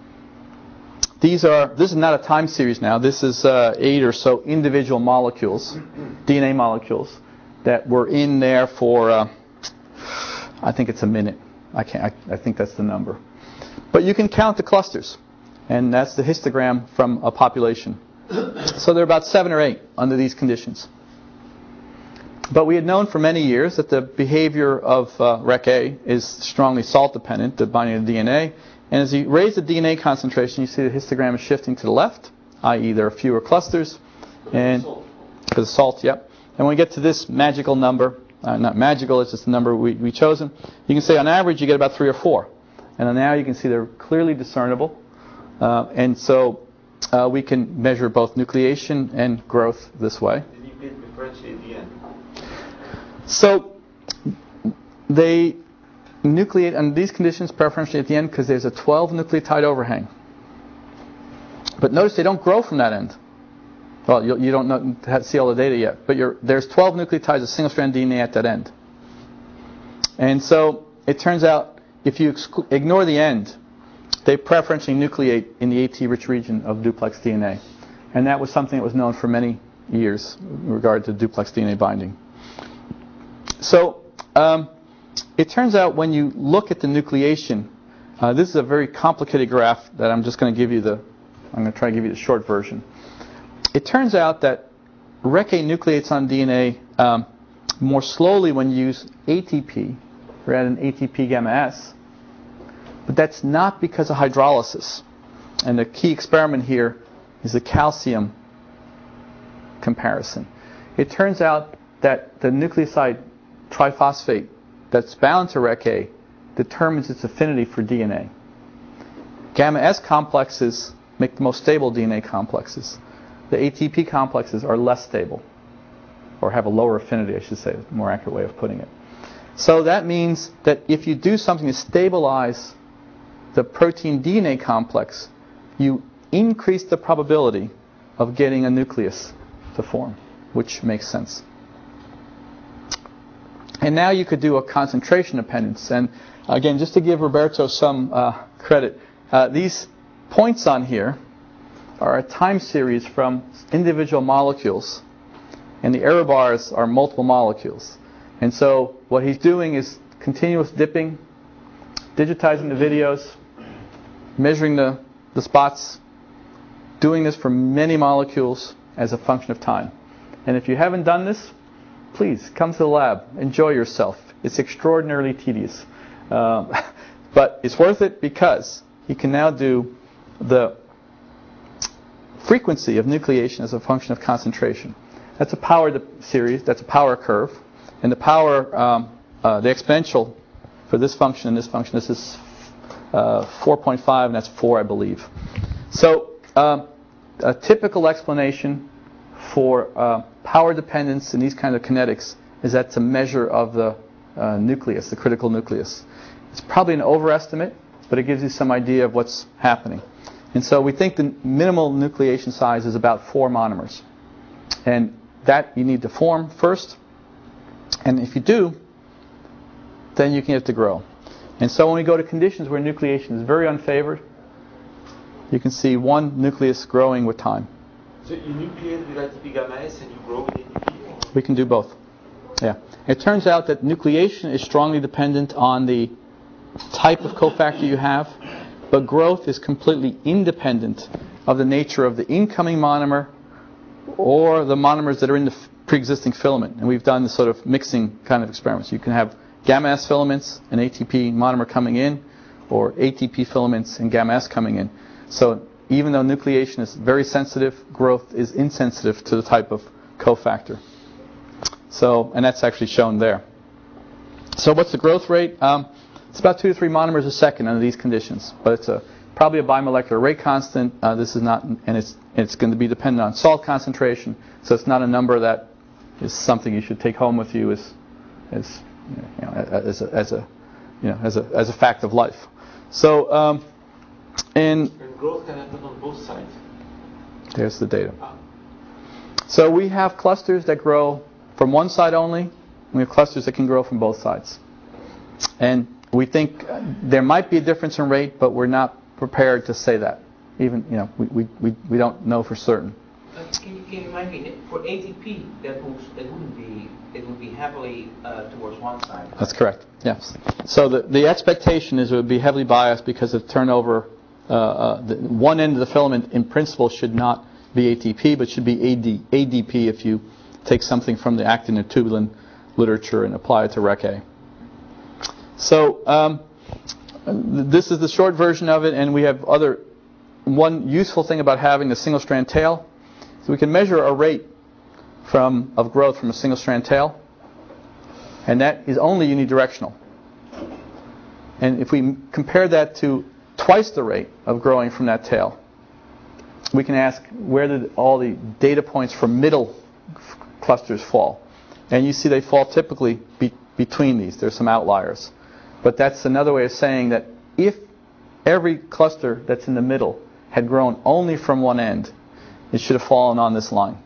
this is not a time series now. This is 8 or so individual molecules, DNA molecules, that were in there for, I think it's a minute. I think that's the number. But you can count the clusters. And that's the histogram from a population. So there are about 7 or 8 under these conditions. But we had known for many years that the behavior of Rec A is strongly salt dependent, the binding of DNA. And as you raise the DNA concentration, you see the histogram is shifting to the left, i.e. there are fewer clusters. And because of salt, yep. And when we get to this magical number, not magical, it's just the number we chosen, you can say on average you get about 3 or 4. And now you can see they're clearly discernible. And so we can measure both nucleation and growth this way. Then you can differentiate the end. So they nucleate under these conditions preferentially at the end because there's a 12 nucleotide overhang. But notice they don't grow from that end. Well, you don't see all the data yet, but there's 12 nucleotides of single-strand DNA at that end. And so it turns out if you ignore the end, they preferentially nucleate in the AT-rich region of duplex DNA. And that was something that was known for many years in regard to duplex DNA binding. So it turns out when you look at the nucleation, this is a very complicated graph that I'm just going to give you I'm going to try to give you the short version. It turns out that Rec A nucleates on DNA more slowly when you use ATP rather than ATP gamma S. But that's not because of hydrolysis. And the key experiment here is the calcium comparison. It turns out that the nucleoside triphosphate that's bound to Rec A determines its affinity for DNA. Gamma S complexes make the most stable DNA complexes. The ATP complexes are less stable, or have a lower affinity, I should say, a more accurate way of putting it. So that means that if you do something to stabilize the protein DNA complex, you increase the probability of getting a nucleus to form, which makes sense. And now you could do a concentration dependence. And again, just to give Roberto some credit, these points on here are a time series from individual molecules, and the error bars are multiple molecules. And so what he's doing is continuous dipping, digitizing the videos, measuring the spots, doing this for many molecules as a function of time. And if you haven't done this, please come to the lab. Enjoy yourself. It's extraordinarily tedious. But it's worth it because you can now do the frequency of nucleation as a function of concentration. That's a power series. That's a power curve. And the power, the exponential for this function and this function, this is 4.5, and that's 4, I believe. So a typical explanation for power dependence in these kind of kinetics is that's a measure of the nucleus, the critical nucleus. It's probably an overestimate, but it gives you some idea of what's happening. And so we think the minimal nucleation size is about 4 monomers. And that you need to form first. And if you do, then you can get it to grow. And so when we go to conditions where nucleation is very unfavored, you can see one nucleus growing with time. So you nucleate with ATP gamma S and you grow with ATP? We can do both. Yeah. It turns out that nucleation is strongly dependent on the type of cofactor you have, but growth is completely independent of the nature of the incoming monomer or the monomers that are in the pre-existing filament. And we've done this sort of mixing kind of experiments. You can have gamma S filaments and ATP monomer coming in, or ATP filaments and gamma S coming in. So even though nucleation is very sensitive, growth is insensitive to the type of cofactor. So, and that's actually shown there. So what's the growth rate? It's about 2 to 3 monomers a second under these conditions, but it's probably a bimolecular rate constant. This is not, and it's going to be dependent on salt concentration. So it's not a number that is something you should take home with you as a fact of life. So and growth can happen on both sides. There's the data. So we have clusters that grow from one side only, and we have clusters that can grow from both sides. And we think there might be a difference in rate, but we're not prepared to say that. Even, we don't know for certain. Can you remind me, for ATP, it would be heavily towards one side. That's correct, yes. So the expectation is it would be heavily biased because of turnover. One end of the filament, in principle, should not be ATP, but should be ADP if you take something from the actin and tubulin literature and apply it to Rec A. So this is the short version of it, and we have one useful thing about having a single strand tail. So we can measure a rate of growth from a single strand tail, and that is only unidirectional. And if we compare that to twice the rate of growing from that tail, we can ask where did all the data points for middle clusters fall. And you see they fall typically between these. There's some outliers. But that's another way of saying that if every cluster that's in the middle had grown only from one end, it should have fallen on this line.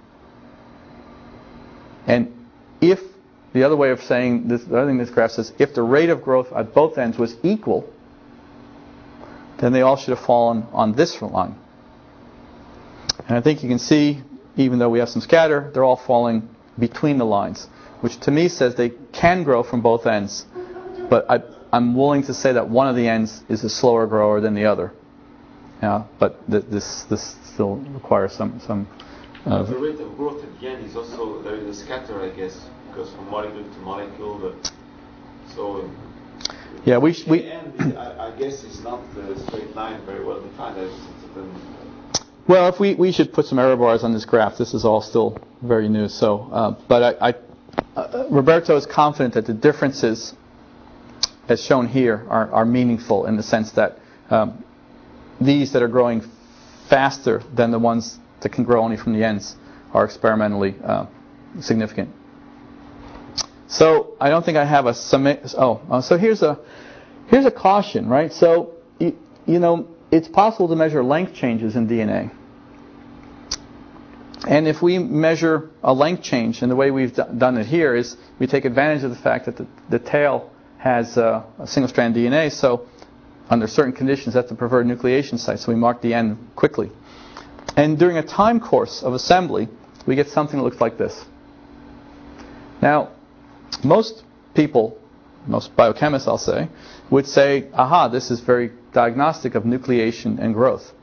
And if, the other way of saying this, the other thing this graph says, if the rate of growth at both ends was equal, then they all should have fallen on this line. And I think you can see, even though we have some scatter, they're all falling between the lines, which to me says they can grow from both ends. But I'm willing to say that one of the ends is a slower grower than the other. Yeah, but this still requires some. The rate of growth at the end is also there is a scatter, I guess, because from molecule to molecule. But so yeah, the end, I guess, is not the straight line very well defined. Well, if we should put some error bars on this graph. This is all still very new. So, but Roberto is confident that the differences, as shown here, are meaningful in the sense that these that are growing faster than the ones that can grow only from the ends are experimentally significant. So I don't think I have a so here's a caution, right? So it's possible to measure length changes in DNA. And if we measure a length change, and the way we've done it here is we take advantage of the fact that the tail has a single-strand DNA, so under certain conditions that's the preferred nucleation site, so we mark the end quickly. And during a time course of assembly, we get something that looks like this. Now, most people, most biochemists I'll say, would say, aha, this is very diagnostic of nucleation and growth.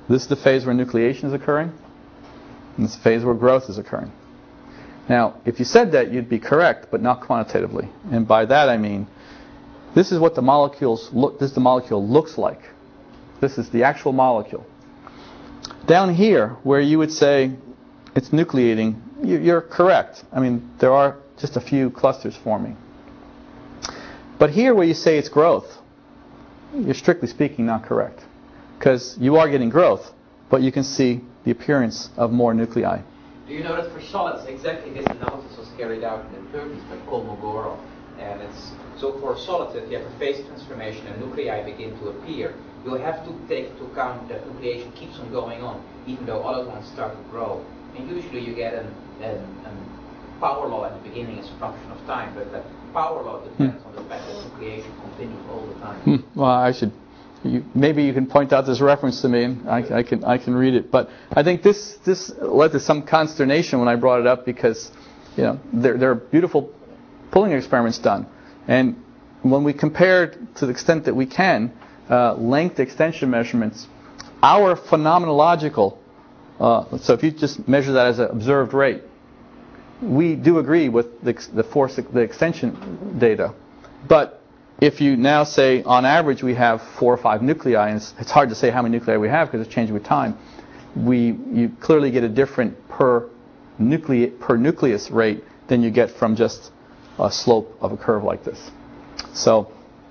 This is the phase where nucleation is occurring, and this is the phase where growth is occurring. Now, if you said that, you'd be correct, but not quantitatively. And by that I mean, this is what the molecules look. This the molecule looks like. This is the actual molecule. Down here, where you would say it's nucleating, you're correct. I mean, there are just a few clusters forming. But here, where you say it's growth, you're strictly speaking not correct, because you are getting growth, but you can see the appearance of more nuclei. Do you know that for solids, exactly this analysis was carried out in the 30s by Kolmogorov, and it's so for solids, if you have a phase transformation and nuclei begin to appear, you'll have to take into account that nucleation keeps on going on, even though other ones start to grow. And usually you get a power law at the beginning as a function of time, but that power law depends on the fact that nucleation continues all the time. Well, maybe you can point out this reference to me, and I can read it. But I think this led to some consternation when I brought it up, because there are beautiful pulling experiments done, and when we compared to the extent that we can length extension measurements, our phenomenological so if you just measure that as an observed rate, we do agree with the extension data. But if you now say, on average, we have 4 or 5 nuclei, and it's hard to say how many nuclei we have because it's changing with time, you clearly get a different per nucleus rate than you get from just a slope of a curve like this. So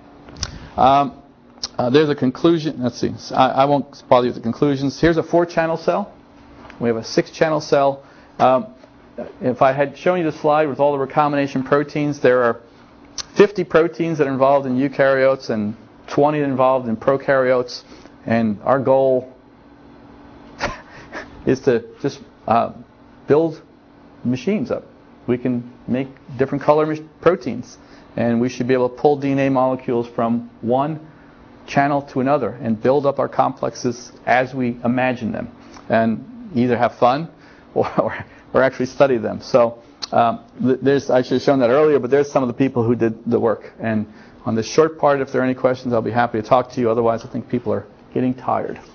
there's a conclusion. Let's see. I won't bother you with the conclusions. Here's a 4-channel cell. We have a 6-channel cell. If I had shown you the slide with all the recombination proteins, there are 50 proteins that are involved in eukaryotes and 20 involved in prokaryotes. And our goal is to just build machines up. We can make different color proteins, and we should be able to pull DNA molecules from one channel to another and build up our complexes as we imagine them, and either have fun or actually study them. So I should have shown that earlier, but there's some of the people who did the work. And on this short part, if there are any questions, I'll be happy to talk to you. Otherwise, I think people are getting tired.